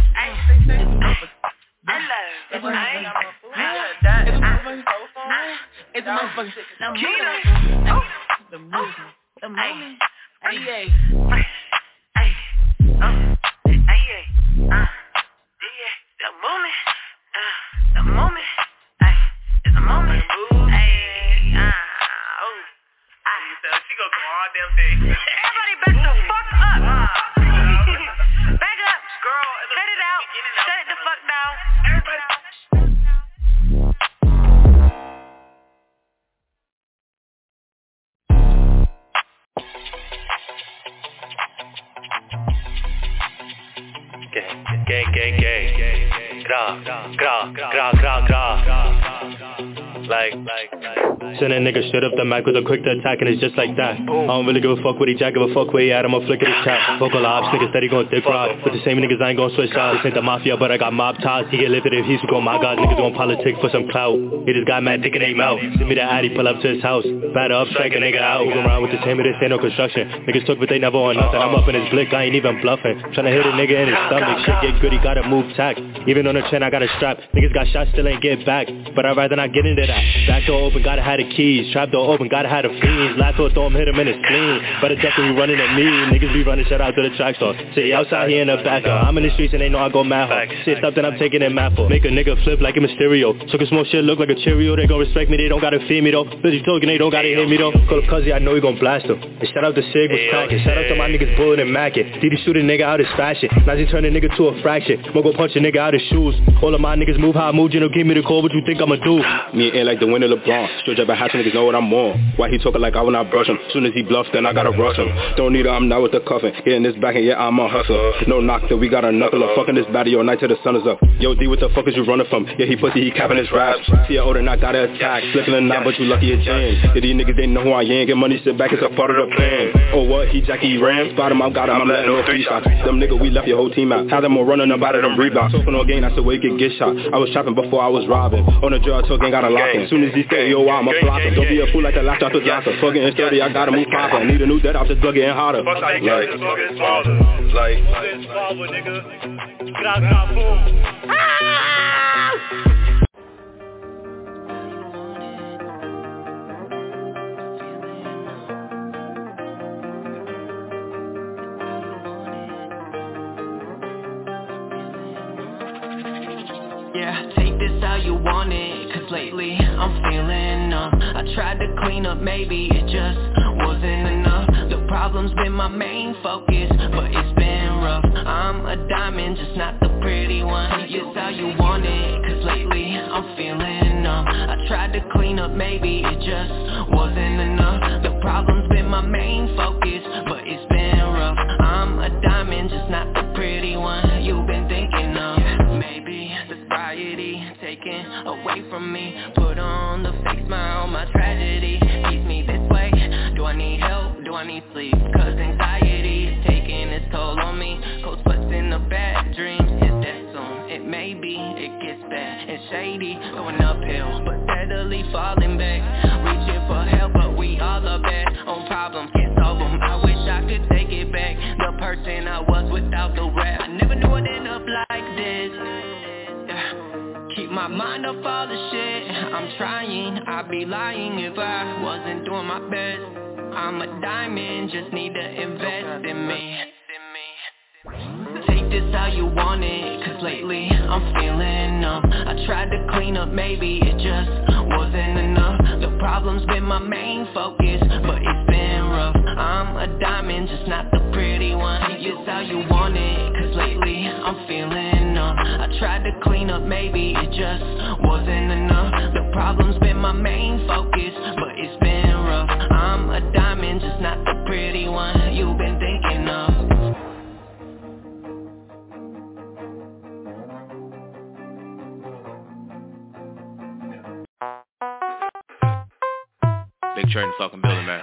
It's motherfucking the movement. The moment. It's a moment. She gonna come all damn day. Everybody back the fuck up. Back up. Girl, cut it out. Shut it the fuck down. Everybody. Like send a nigga straight up the mic with a quick to attack and it's just like that. I don't really give a fuck what he jack, give a fuck where he at, I'ma flick at his chat. Vocal ops, niggas steady gon' dick ride. But the same niggas I ain't gon' switch sides. This ain't the mafia, but I got mob ties. He get lifted if he's go, my god, niggas gon' politic for some clout. He just got mad dick in their mouth. Send me the addy, pull up to his house. Batter up, strike a nigga out. Move around with the same, but this ain't no construction. Niggas took but they never on nothing. I'm up in his blick, I ain't even bluffing. Tryna hit a nigga in his stomach. Shit get gritty, gotta move tack. Even on the chain, I got a strap. Niggas got shot, still ain't get back. But I'd rather not get into that. Back door open, gotta have the keys. Trap door open, gotta have the fiends. Last door throw him, hit him in his clean. But it's definitely running at me. Niggas be running shit out to the track store. Say outside here in the back. I'm in the streets and they know I go mad hard. Shit stuff that I'm taking it mad for. Make a nigga flip like a Mysterio. So can smoke shit look like a Cheerio. They gon' respect me, they don't gotta feed me though. Busy talking, they don't gotta hear me though. Call up Cuzzy, I know he gon' blast him. And shout out to Sig was cracking. Shout out to my niggas Bullet and Mackin. Didi shoot a nigga out his fashion. Nazi turn a nigga to a fraction. Mo go punch a nigga out his shoes. All of my niggas move how I move. You know, give me the call, what you think I'ma do? Me and like the winner LeBron. Straight up a hatch, niggas know what I'm on. Why he talking like I will not brush him? Soon as he bluffs, then I gotta rush him. Don't need her, I'm not with the cuffin'. Getting this back and yeah, I'm a hustler. No knock till we got a knuckler. Fucking this baddie all night till the sun is up. Yo, D, what the fuck is you running from? Yeah, he pussy, he capping his raps. See, I older and I gotta attack. Flicking a knot, but you lucky a jam. Yeah, these niggas, they know who I am. Get money, sit back, it's a part of the plan. Oh, what? He Jackie Ram? Spot him, I got him, I'm letting off 3 shots. Them nigga, we left your whole team out. Had them all running up out of them Reeboks. Open on game, that's the way you get shot. I was trapping before I was robbing. On the drill, I took and got a lock in. Soon as he said, yo, I'ma block him. Don't be a fool like the last shot to Johnson. Fucking in 30, I gotta move proper. Need a new dead, I'm just drug getting hotter. Like, yeah, take this how you want it, cause lately I'm feeling numb. I tried to clean up, maybe it just wasn't enough. The problem's been my main focus, but it's been rough. I'm a diamond, just not the pretty one. Take this how you want it, cause lately I'm feeling numb. I tried to clean up, maybe it just wasn't enough. The problem's been my main focus, but it's been rough. I'm a diamond, just not the pretty one you've been thinking of. Maybe the sobriety taken away from me. Put on the fake smile, my tragedy keeps me this way. Do I need help? Do I need sleep? Cause anxiety is taking its toll on me. Cold sweats in the bad dreams, is that soon? It may be, it gets bad and shady, going uphill but steadily falling back. Reaching for help but we all are bad on problems, can't solve them. I wish I could take it back, the person I was without the rap. I never knew I'd end up like this. Keep my mind off all the shit I'm trying, I'd be lying if I wasn't doing my best. I'm a diamond, just need to invest in me. Take this how you want it, cause lately I'm feeling numb. I tried to clean up, maybe it just wasn't enough. The problem's been my main focus, but it's been rough. I'm a diamond, just not the pretty one. Take this how you want it, cause lately I'm feeling numb. I tried to clean up, maybe it just wasn't enough. The problem's been my main focus, but it's been rough. I'm a diamond, just not the pretty one you've been thinking of. Big Trey in the fucking building, man.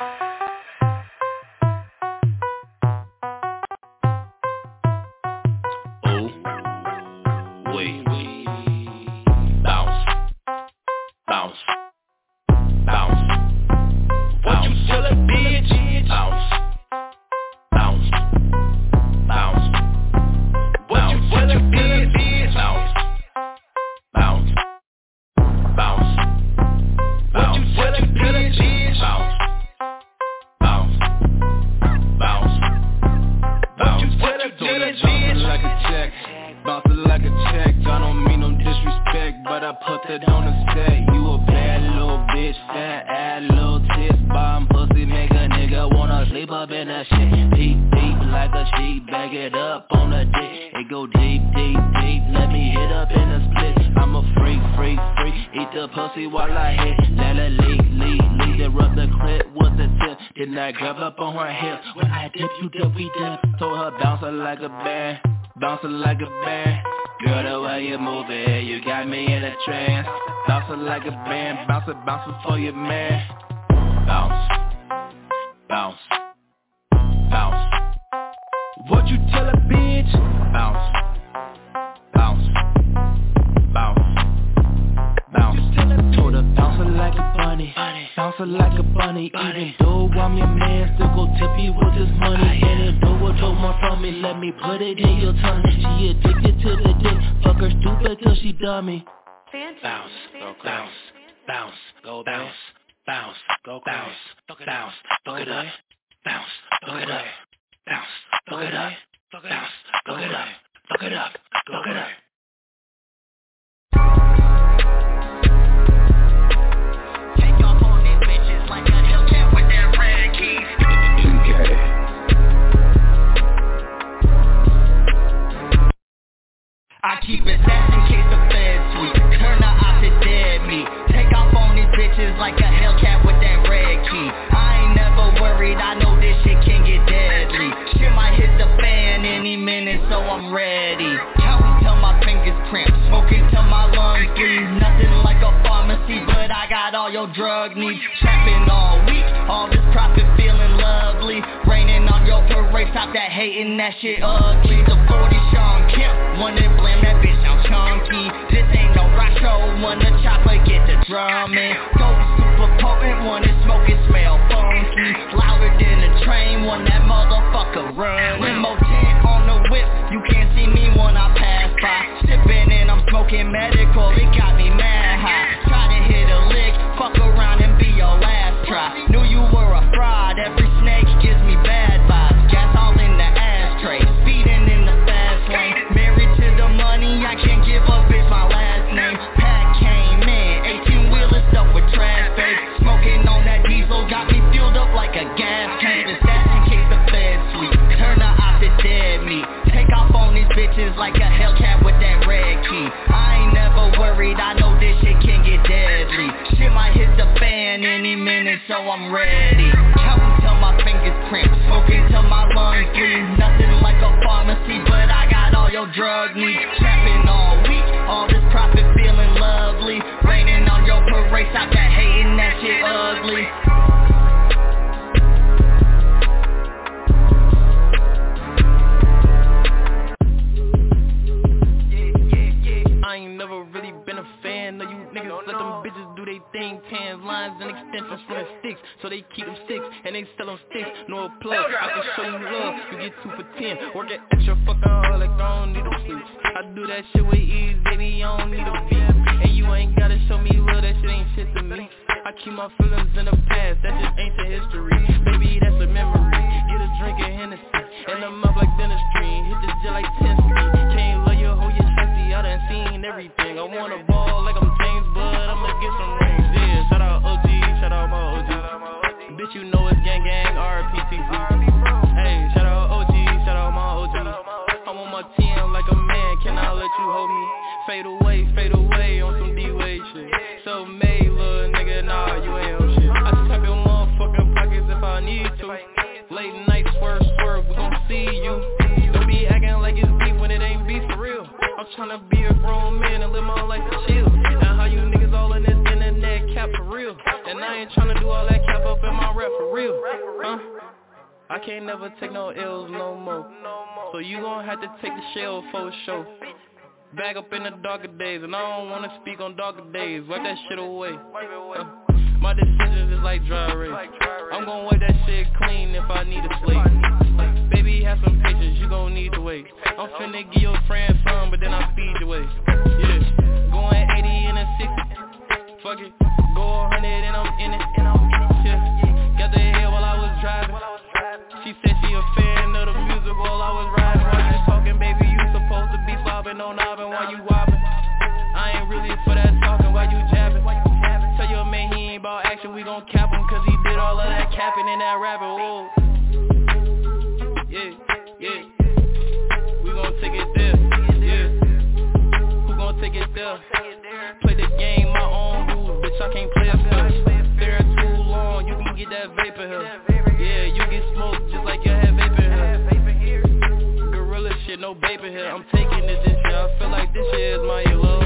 Oh, wait. Bounce. Bounce. Bounce. What you tell a bitch? Bounce. Bounce. Bounce. What you tell a bitch? Bounce. Bounce. Bounce. What you tell a bitch? Bounce, bounce, bounce, bounce. What you tell a bitch? Like a check, bouncing like a check. I don't mean no disrespect, but I put that on the set. You a bad little bitch, fat ass, little tits, bomb pussy, make a nigga wanna sleep up in that shit. Deep, deep like a sheep, back it up on the dick. It go deep, deep, deep. Let me hit up in a split. I'm a freak, freak, freak. Eat the pussy while I hit. Let it leak. Rub the clip with the tip. Then I grab up on her hip. When I dip, you dip, we dip. Told her bouncing like a band, bouncing like a band. Girl, the way you move it, you got me in a trance. Bouncing like a band, bouncing, bouncing for your man. Bounce, bounce, bounce. What you tell a bitch? Bounce, bounce, bounce, bounce. Told her bouncing like a bunny. Bouncing like a bunny, even though I'm your man, still go tippy with this money. And if no one told more from me, let me put it in your tummy. She addicted to the dick, fuck her stupid till she dummy. Bounce, go bounce, bounce, go bounce, bounce, go bounce, bounce, fuck it up, bounce, fuck it up, bounce, fuck it up, bounce, fuck it up, fuck it up, fuck it up. I keep it fast in case the feds sweep. Turn her out to dead meat. Take off on these bitches like a Hellcat with that red key. I ain't never worried, I know this shit can get deadly. Shit might hit the fan any minute, so I'm ready. Counting till my fingers cramp, smoking till my lungs bleed. Nothing like a pharmacy, but I got all your drug needs. Trapping all week, all this profit feeling lovely. Raining on your parade, stop that hating, that shit ugly. The 40 Sean Kemp, wanna blame that bitch, I'm chunky. This ain't no rock show, wanna chopper, get the drumming. Go super potent, wanna smoke it, smell funky. Louder than a train, when that motherfucker run. Limo 10 on the whip, you can't see me when I pass by. Sipping and I'm smoking medical, it got me mad high. Try to hit a lick, fuck around and be your last try. Knew you were a fraud, every snake gives me bad vibes. Gas all in the ashtray, speeding in the fast lane. Married to the money, I can't give a bitch my last name. Pack came in, 18-wheeler stuff with trash bags. Smoking on that diesel, got me fueled up like a gas tank. It's that in case the feds sweep, turn the op to dead meat. Take off on these bitches like a Hellcat with that red key. I ain't never worried, I know this shit can get deadly. Shit might hit the fan any minute, so I'm ready. Counting till my fingers cramp, smoking till my lungs bleed. Nothing like a pharmacy, but I got all your drug needs. Trapping all week, all this profit feeling lovely. Raining on your parade, stop that hating, that shit ugly. I ain't never really been a fan of you niggas. Let them bitches do they thing. Tans, lines, and extensions from the sticks. So they keep them sticks, and they sell them sticks. No plug, I can show you love. You get 2 for 10. Work an extra fucking hard like I don't need a sleep. I do that shit with ease, baby, I don't need a beat. And you ain't gotta show me love, that shit ain't shit to me. I keep my feelings in the past, that just ancient history. Baby, that's a memory. Get a drink of Hennessy, and I'm up like dentistry. Hit the jet like 10 speed. Can't love your hoe, you're sexy, I done seen everything. I wanna ball like I'm James Bud, I'ma get some rings, yeah. Shout out OG, shout out my OG. Bitch, you know it's gang gang, RPTC. Hey, shout out OG, shout out my OG. I'm on my TM like a man, can I let you hold me? Fade away on some D-Way shit. Self-made, little nigga, nah, you ain't on shit. I just tap your motherfucking pockets if I need to. Late night swerve, we gon' see you. Don't be acting like it's beef when it ain't beef for real. I'm tryna be a grown man and live my life for chill. Now how you niggas all in this internet cap for real. And I ain't tryna do all that cap up in my rap for real. I can't never take no L's no more. So you gon' have to take the shell for show. Back up in the darker days, and I don't wanna speak on darker days. Wipe that shit away. My decisions is like dry erase. I'm gon' wipe that shit clean if I need a slate. Baby, have some patience, you gon' need to wait. I'm finna give your friend some, but then I feed your way. Yeah, going 80 and a 60. Fuck it, go 100 and I'm in it. Yeah, got the head while I was driving. She said she a fan of the music while I was riding. While you talking, baby, you supposed to be slobbing on knobbing while you wobbing. I ain't really for that talking while you jabbing. Tell your man he ain't about action, we gon' cap him, cause he did all of that capping and that rapping. Whoa. Yeah, we gon' take it there. Yeah, who gon' take it there? Play the game, my own rules, bitch, I can't play a fair. There too long, you can get that vapor here. Yeah, you get smoked just like you had vapor here. Gorilla shit, no vapor here. I'm taking it this year, I feel like this year is my year, love.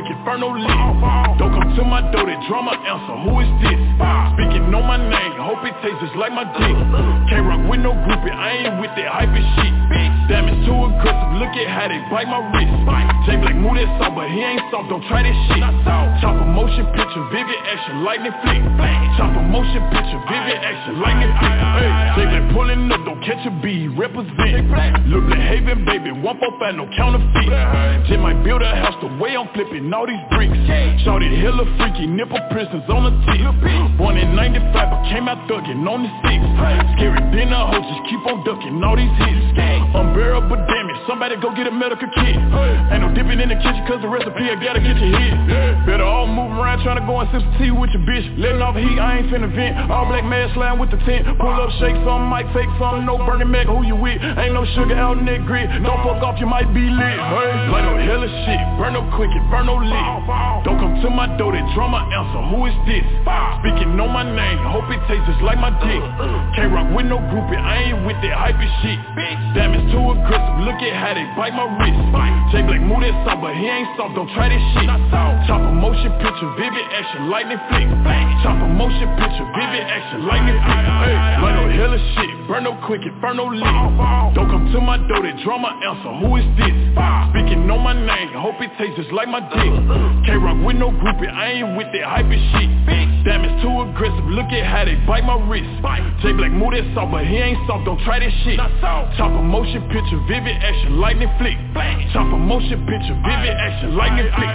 Inferno lit. Don't come to my door, that drama answer. Who is this? Speaking on my name, hope it tastes just like my dick. Can't rock with no groupie, I ain't with that hype and shit. Diamonds too aggressive, look at how they bite my wrist. J Black move that soft, but he ain't soft, don't try this shit. Chopper motion picture, vivid action, lightning flick. Chopper motion picture, vivid action, lightning flick. J Black pulling up, don't catch a bee, represent. Look Black Haven, baby, 145, no counterfeit. J might build a house the way I'm flipping all these bricks. Shorty hella freaky, nipple prisons on the tip. Born in 95, but came out thuggin' on the 6. Scary dinner hoe, just keep on ducking all these hits. Unbearable damage, somebody go get a medical kit. Ain't no dipping in the kitchen cause the recipe I gotta get your hit. Better all move around tryna go and sip some tea with your bitch. Letting off heat, I ain't finna vent. All black mask slime with the tent. Pull up, shake some, might fake some. No burning Mac, who you with? Ain't no sugar out in that grit. Don't fuck off, you might be lit. Light no hella shit, burn no quick, burn no lit. Don't come to my door, that drama answer, who is this? Speaking on my name, hope it tastes just like my dick. Can't rock with no groupie, I ain't with that hype and shit. Diamonds too aggressive, look at how they bite my wrist. J Black move that soft, but he ain't soft, don't try this shit. Chopper motion picture, vivid action, lightning flick. Chopper motion picture, vivid action, lightning flick. Light no hella shit, burn no quick, burn no lit. Don't come to my door, that drama answer, who is this? Speaking on my name, hope it tastes just like my dick. Can't rock with no groupie, I ain't with that hype and shit. Diamonds too aggressive, look at how they bite my wrist. J Black move that soft, but he ain't soft, don't try this shit. Chopper motion picture, vivid action, lightning flick. Chopper motion picture, vivid action, lightning flick.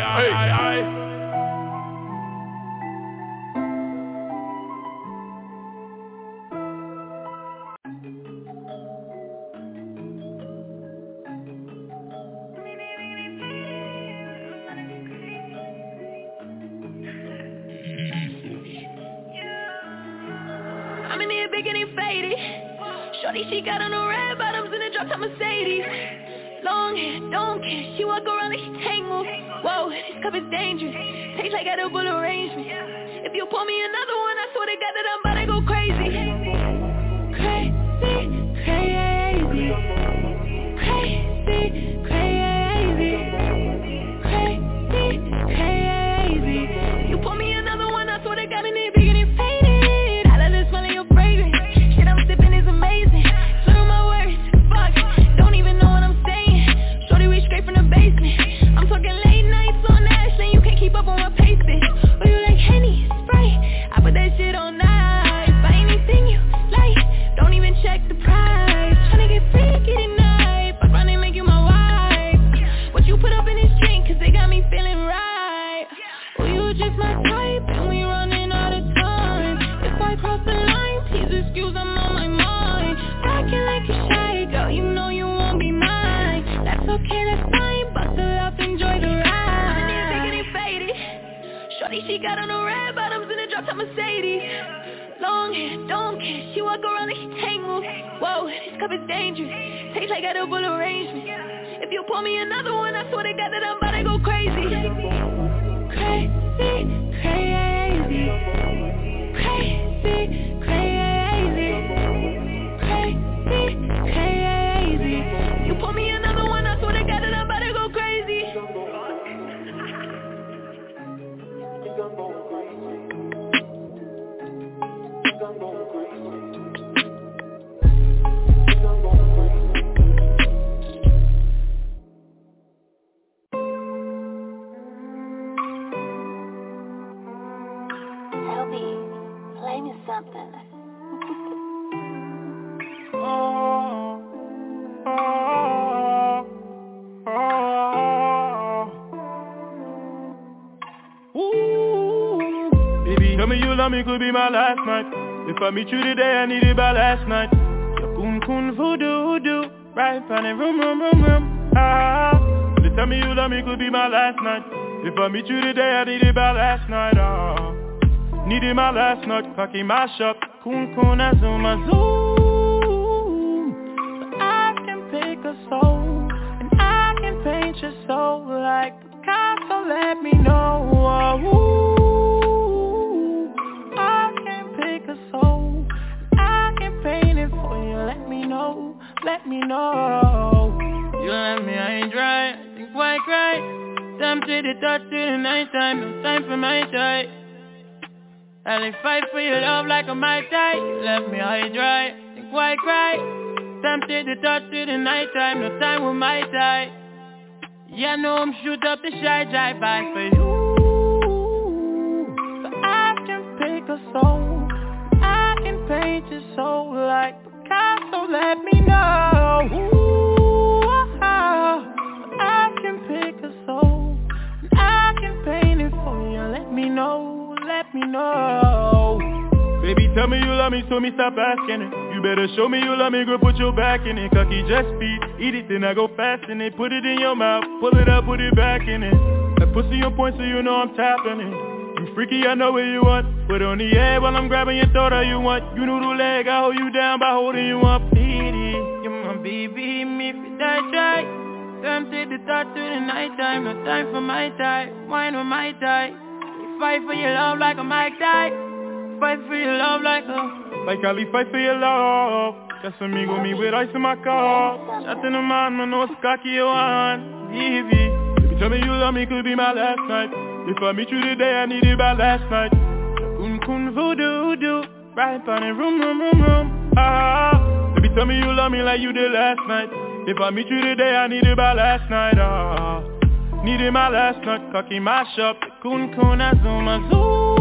I'm in here big and it faded. Shorty, she got on the red bottoms and a drop top Mercedes. Long hair, don't care, she walk around like she tangle. Whoa, this cup is dangerous, tastes like edible arrangement. If you pour me another one, I swear to God that I'm about to go crazy. Crazy, crazy, crazy, crazy, crazy, crazy. You pour me another one, I swear to God, and it big and it faded. I love the smell of your fragrance, shit I'm sipping is amazing. Slur my words, fuck, don't even know what I'm saying. Shorty, we straight from the basement. I'm talking late nights on Ashland, you can't keep up on my pacing. Or you like Henny, Sprite, I put that shit on ice. Buy anything you like, don't even check the price. Tryna get freaky tonight, fuck around and make you my wife. What you put up in this drink, cause they got me feeling right. Oh, you just my type, and we running out of time. If I cross the line, please excuse, I'm on my mind. Rockin' like a shy girl, you know you won't be mine. That's okay, that's fine, bustle up, enjoy the ride. I'm in here big and it faded. Shorty, she got on the red bottoms and a drop top Mercedes. Long hair, don't care, she walk around like she tangle. Whoa, this cup is dangerous, tastes like edible arrangement. If you pour me another one, I swear to God that I'm about to go crazy. Crazy, crazy, crazy, crazy, crazy, crazy. You pour me another one, I swear to God that I'm about to go crazy. Toby, play me something. Baby, tell me you love me, could be my last night. If I meet you today, I need it by last night. Your kun voodoo, right on the room. Baby, tell me you love me, could be my last night. If I meet you today, I need it by last night. Need it my last night, cocky my shop. Kun azuma zoom. So I can pick a soul, and I can paint your soul like Picasso. Let me know. I can pick a soul, I can paint it for you. Let me know. You let me, I ain't dry. I think why cry? Tempted to touch you in the night time. No time for my joy. Only fight for your love like a Mai Tai. Left me high dry, think why cry? Tempted to touch it in night time, no time with Mai Tai. Yeah, no, I'm shoot up the shy drive by for you. So I can pick a soul, I can paint your soul like Picasso, let me know. Ooh, I can pick a soul, I can paint it for you, let me know, let me know. Baby, tell me you love me, so me stop asking it. You better show me you love me, girl, put your back in it. Cocky just feed, eat it, then I go fast in it. Put it in your mouth, pull it up, put it back in it. That pussy on point, so you know I'm tapping it. You freaky, I know what you want. Put it on the air while I'm grabbing your throat, all you want. You noodle leg, I hold you down by holding you up. Petey, you're my baby, me for that try. Tempted to touch through the night time, no time for my tie. Wine with my tie. You fight for your love like a Mike Die. Fight for your love like Ali, fight for your love. Just amigo, me with ice in my car. Shot in the man, man, no it's cocky you want. Baby, tell me you love me, could be my last night. If I meet you today, I need it by last night. Kun voodoo, right on the room. Ah, baby, tell me you love me like you did last night. If I meet you today, I need it by last night. Ah, need it my last night. Cocky mash up, kun azuma zoo.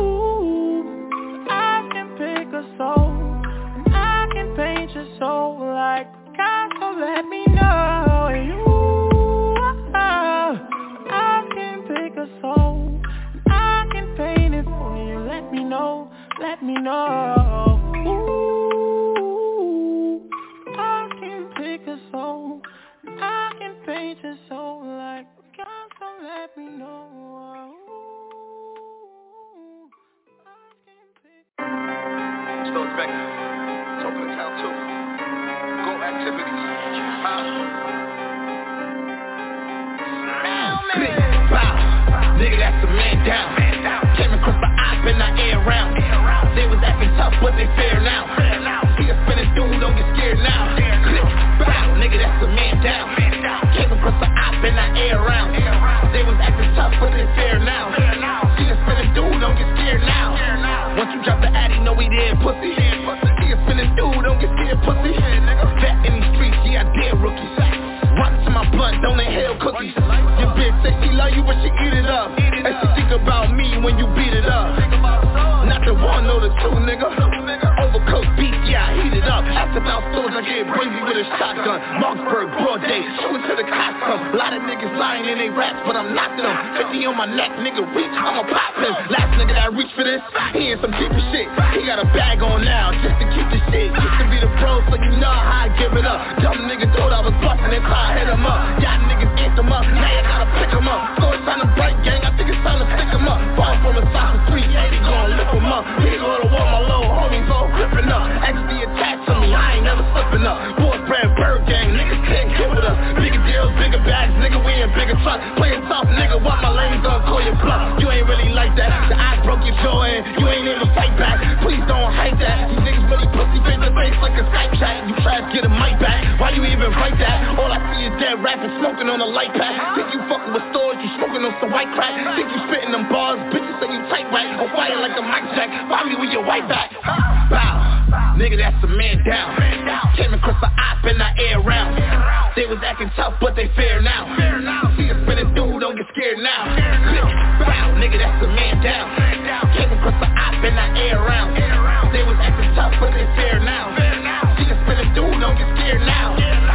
Pick a soul, and I can paint your soul like Picasso, let me know. You, I can pick a soul, and I can paint it for you, let me know, let me know. Ooh, I can pick a soul, and I can paint your soul like Picasso, let me know. Still expecting. Talking to town too. Go activities. Bow. Nigga, that's a man down. Came across the op in the air round. They was acting tough, but they fair now. See us spinning through, don't get scared now. Bow. Nigga, that's a man down. Came across the op in the air round. They was acting tough, but they fair now. See us spinning through, don't get scared now. Once you drop the addy, know we there, pussy. See us spinning through, don't get scared, pussy. Vet in these streets, yeah, I dare rookies. Run to my blunt, don't inhale cookies. Your bitch say she love you, but she eat it up. And she think about me when you beat it up. Not the one, no the two, nigga. Overcooked beef, yeah, I heat it up. After about stores, I get crazy with a shotgun. Marksburg, broad day, shoot to the cops come. A lot of niggas lying in they raps, but I'm knocking them. 50 on my neck, nigga, reach, I'ma pop him. Last nigga that reached for this, he in some deeper shit. He got a bag on now, just to keep the shit. Used to be the pro, so you know how I give it up. Dumb nigga thought I was bustin', that's how I hit him up. Y'all niggas ate them up, now you gotta pick him up. So it's time to break gang, I think it's time to stick him up. Fall from a side of 380, gon' lift him up. He go to war, my little homies all gripping up. XD attached to me, I ain't never slipping up. Boys brand bird gang, niggas can't get with us. Bigger deals, bigger bags, nigga, we in bigger trucks. Playing tough, nigga, while my lanes on call your bluff. You ain't really like that, the eyes broke your jaw in. You ain't even fight back, please don't hide that. These niggas really pussy face to face like a Skype chat. You try to get a mic back, why you even write that? All I see is dead rapping, smoking on a light pack. Think you fucking with stores, you smoking on some white crack. Think you spitting them bars, bitches say you tight right. On fire like a mic check, why me with your white back? Bow, nigga, that's a man down. Came across the op in the air round. They was acting tough, but they fair now. See us spinning through, don't get scared now. Bow, nigga, that's a man down. Came across the op in the air round. They was acting tough, but they fair now. See us spinning through, don't get scared now.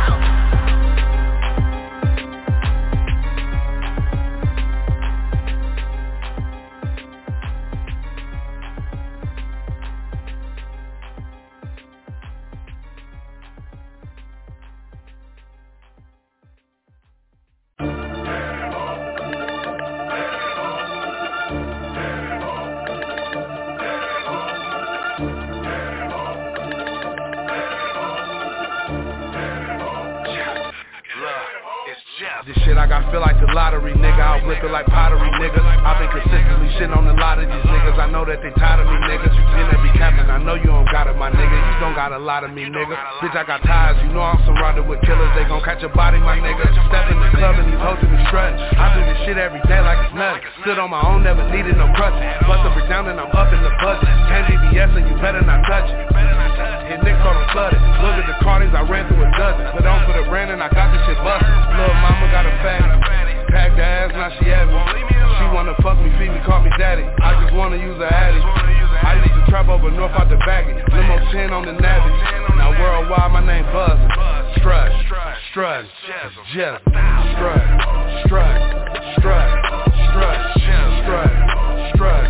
This shit I got feel like the lottery, nigga. I'll rip it like pottery, nigga. I've been consistently shitting on a lot of these niggas. I know that they tired of me, niggas. You can be capping, I know you don't got it, my nigga. You don't don't got a lot of me, nigga. Bitch, I got ties, you know I'm surrounded with killers. They gon' catch a body, my nigga. Step in the club and these hoes in the strut. I do this shit every day like it's nuts. Stood on my own, never needed no crutches. Bust a brick down and I'm up in the budget. 10 DBS and you better not touch it. Hit Nick on them flooded. Look at the Cardies, I ran through a dozen. Put on for the brand and I got this shit busted. Little mama got a fatty. Packed the ass, now she at me. She wanna fuck me, feed me, call me daddy. I just wanna use her addy. I used to trap over north out the baggy. Limo 10 on the navy. Now worldwide, my name Buzz. Strut, strut, just strut, strut, strut, strut, strut, strut, strut,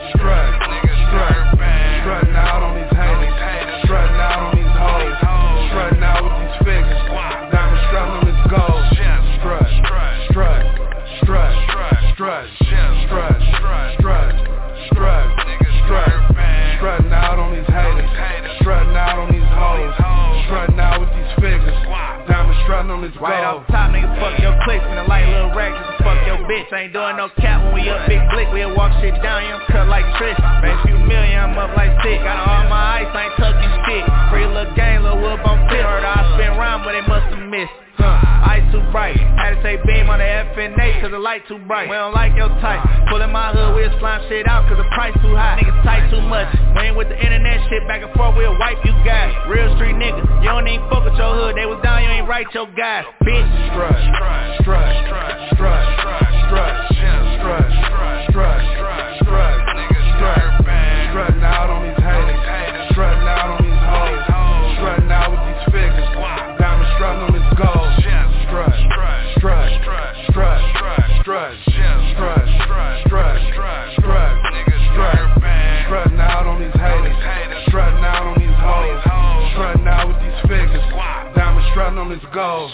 strutting out on these haters, strutting out on these hoes, strutting out with these figures. Diamond strutting on this gold. Strut, strut, strut, strut, strut, strut, strut, strutting out on these haters, strutting out on these hoes, strutting out with these figures. Diamond strutting on this gold. Right off top, nigga, fuck your clicks and a light little rag just to fuck your bitch. Ain't doing no cap when we up big blick. We'll walk shit down, you cut like Trish. Made few million, I'm up like sick. Got all my ice, I ain't tucking shit. Free little game, little whoop on pit. Heard I spin round, but they must have missed. Ice too bright, had to take beam on the FNA cause the light too bright. We don't like your type, pulling my hood, we'll slime shit out cause the price too high. Niggas tight too much, we ain't with the internet shit back and forth, we'll wipe you guys. Real street niggas, you don't even fuck with your hood, they was down, you ain't right your guys, bitch. Strut, strut, strut, strut, strut, strut, strut, strut, strut, strut, strutting out on these haters, strutting out on these hoes, strutting out with these figures, diamond strutting on this gold. Strut, strut, strut, strut, strut, strut, strut, strut, strutting out on these haters, strutting out on these hoes, strutting out with these figures, diamond strutting on this gold.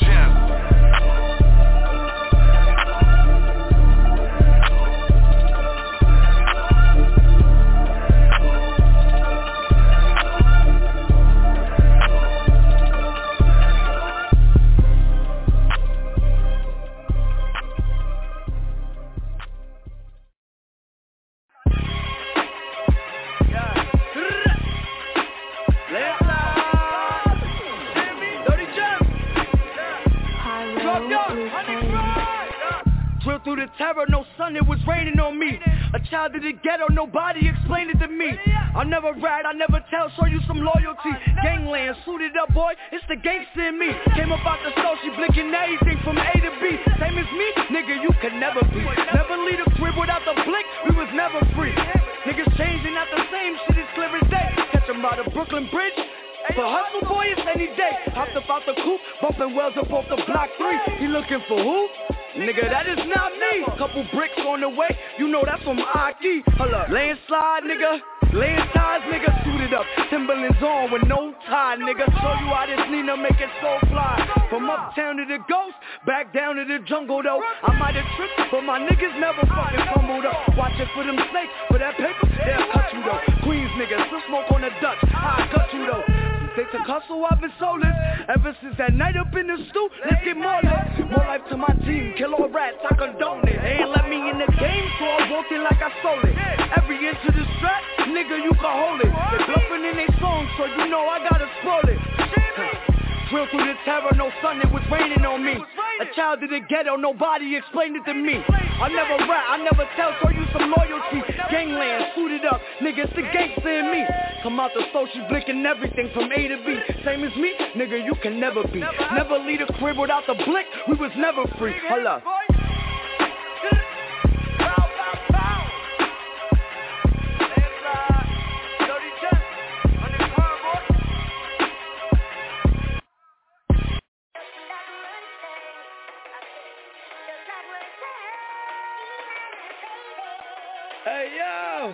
Through the terror, no sun, it was raining on me. A child of the ghetto, nobody explained it to me. I never rat, I never tell, show you some loyalty. Gangland, suited up boy, it's the gangster in me. Came up out the soul, she blinking everything from A to B. Same as me, nigga, you could never be. Never leave a crib without the blink, we was never free. Niggas changing, not the same, shit is clear as day. Catch them by the Brooklyn Bridge. But hustle boy, it's any day. Hopped up out the coupe, bumping wells up off the block 3. He looking for who? Nigga, that is not me. Couple bricks on the way, you know that's from Aki. Hold up, landslide, nigga. Laying ties, nigga, suited up. Timberlands on with no tie, nigga. Show you how this Nina make it so fly. From uptown to the ghost, back down to the jungle though. I might have tripped, but my niggas never fucking fumbled up. Watch it for them snakes, for that paper, they'll cut you though. Queens niggas, still smoke on the Dutch, I cut you though. They took hustle, I've been soulless. Ever since that night up in the stew, let's get more life. More life to my team, kill all rats, I condone it. They ain't let me in the game, so I walked in like I stole it. Every inch of the strap, nigga, you can hold it. They bluffing in they songs, so you know I gotta spoil it. Drill through the terror, no sun, it was raining on me. A child of the ghetto, nobody explained it to me. I never rat, I never tell, show you some loyalty. Gangland, suited up, nigga, it's the gangster in me. Come out the soul, she blinking everything from A to B. Same as me, nigga, you can never be. Never leave a crib without the blick, we was never free. Hold up. Hey yo!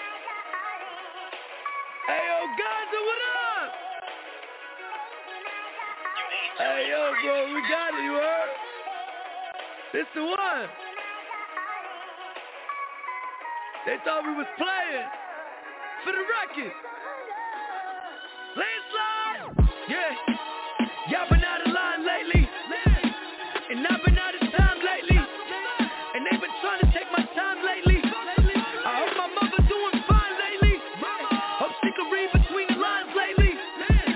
Hey yo, Gonzo, what up? Hey yo, bro, we got it, you heard? This the one. They thought we was playing for the record. Landslide! Yeah. Y'all been out of line lately. And I've been out of time lately. And they've been trying to take my time lately. I hope my mother doing fine lately. Hope she can read between the lines lately.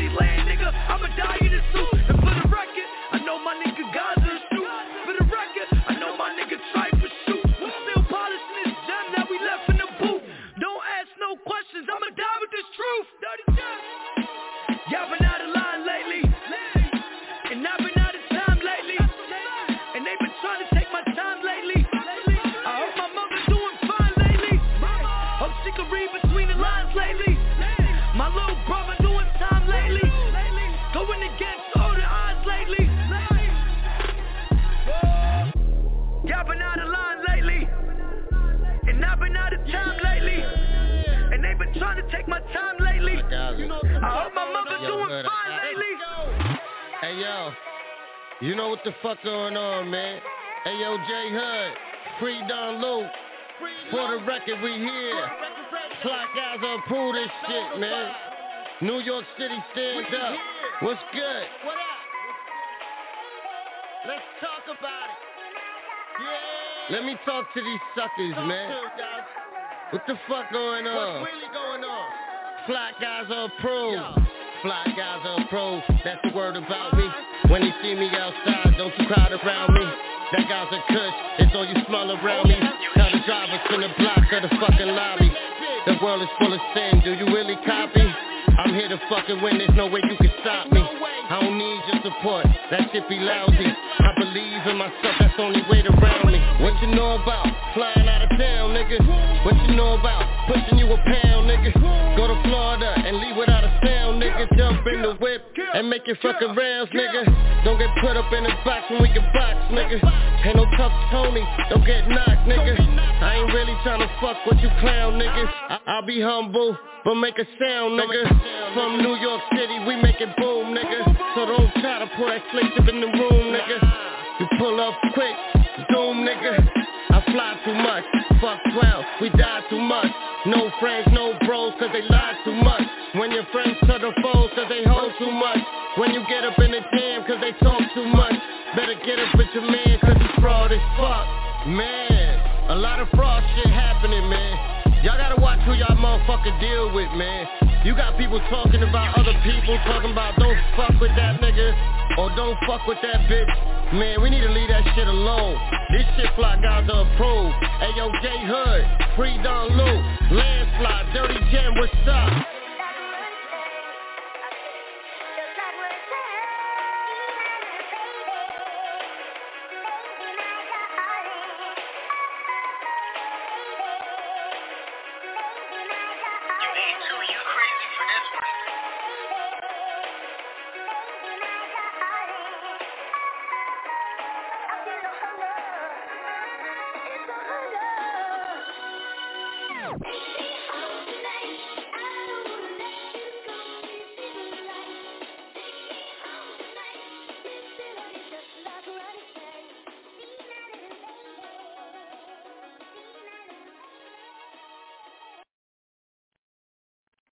City land, nigga, I'ma die in a suit. And for the record, I know my nigga Gaza is shoot. For the record, I know my nigga Tripe is shoot. We still polishing this gem that we left in the booth. Don't ask no questions, I'ma die with this truth. Y'all been out of line lately, and I've been out of time lately, and they been trying to take my time lately. I hope my mother doing fine lately. Hope she can read between the lines lately. My little brother doing time lately, going against all the odds lately. Y'all been out of line lately, and I've been out of time lately, and they been trying to take my time lately. I hope my mother doing fine lately. Hey yo, you know what the fuck going on, man? Hey yo, J Hood, free Don Luke. For the record, we here. Fly guys approve this shit, man. New York City stands up. What's good? What up? Let's talk about it. Yeah. Let me talk to these suckers, man. What the fuck going on? What's really going on? Fly guys are approved. Fly guys are approved. That's the word about me. When they see me outside, don't you crowd around me. That guy's a kush, it's all you smell around me. Tell the drivers in the block of the fucking lobby. The world is full of sin, do you really copy? I'm here to fucking win, there's no way you can stop me. I don't need your support, that shit be lousy. I believe in myself, that's the only way to round me. What you know about flying out of town, nigga? What you know about pushing you a pound, nigga? Go to Florida and leave without a sound, nigga. Jump in the whip and make your fucking rounds, nigga. Don't get put up in the box when we can box, nigga. Ain't no tough Tony, don't get knocked, nigga. I ain't really tryna fuck with you clown niggas. I'll be humble, but make a sound, nigga. From New York City, we make it boom, nigga. So don't try to pull that slick tip in the room, nigga. You pull up quick, zoom, nigga. I fly too much, fuck 12, we die too much. No friends, no bros, cause they lie too much. When your friends to the foes, cause they hold too much. When you get up in the jam, cause they talk too much. Better get up with your man, cause he's fraud as fuck. Man, a lot of fraud shit happening, man. Y'all gotta watch who y'all motherfucker deal with, man. You got people talking about other people, talking about don't fuck with that nigga, or don't fuck with that bitch. Man, we need to leave that shit alone. This shit Fly guys are approved. Hey yo, J Hood, free Don Luke, Landslide, Dirty Jam, what's up? It's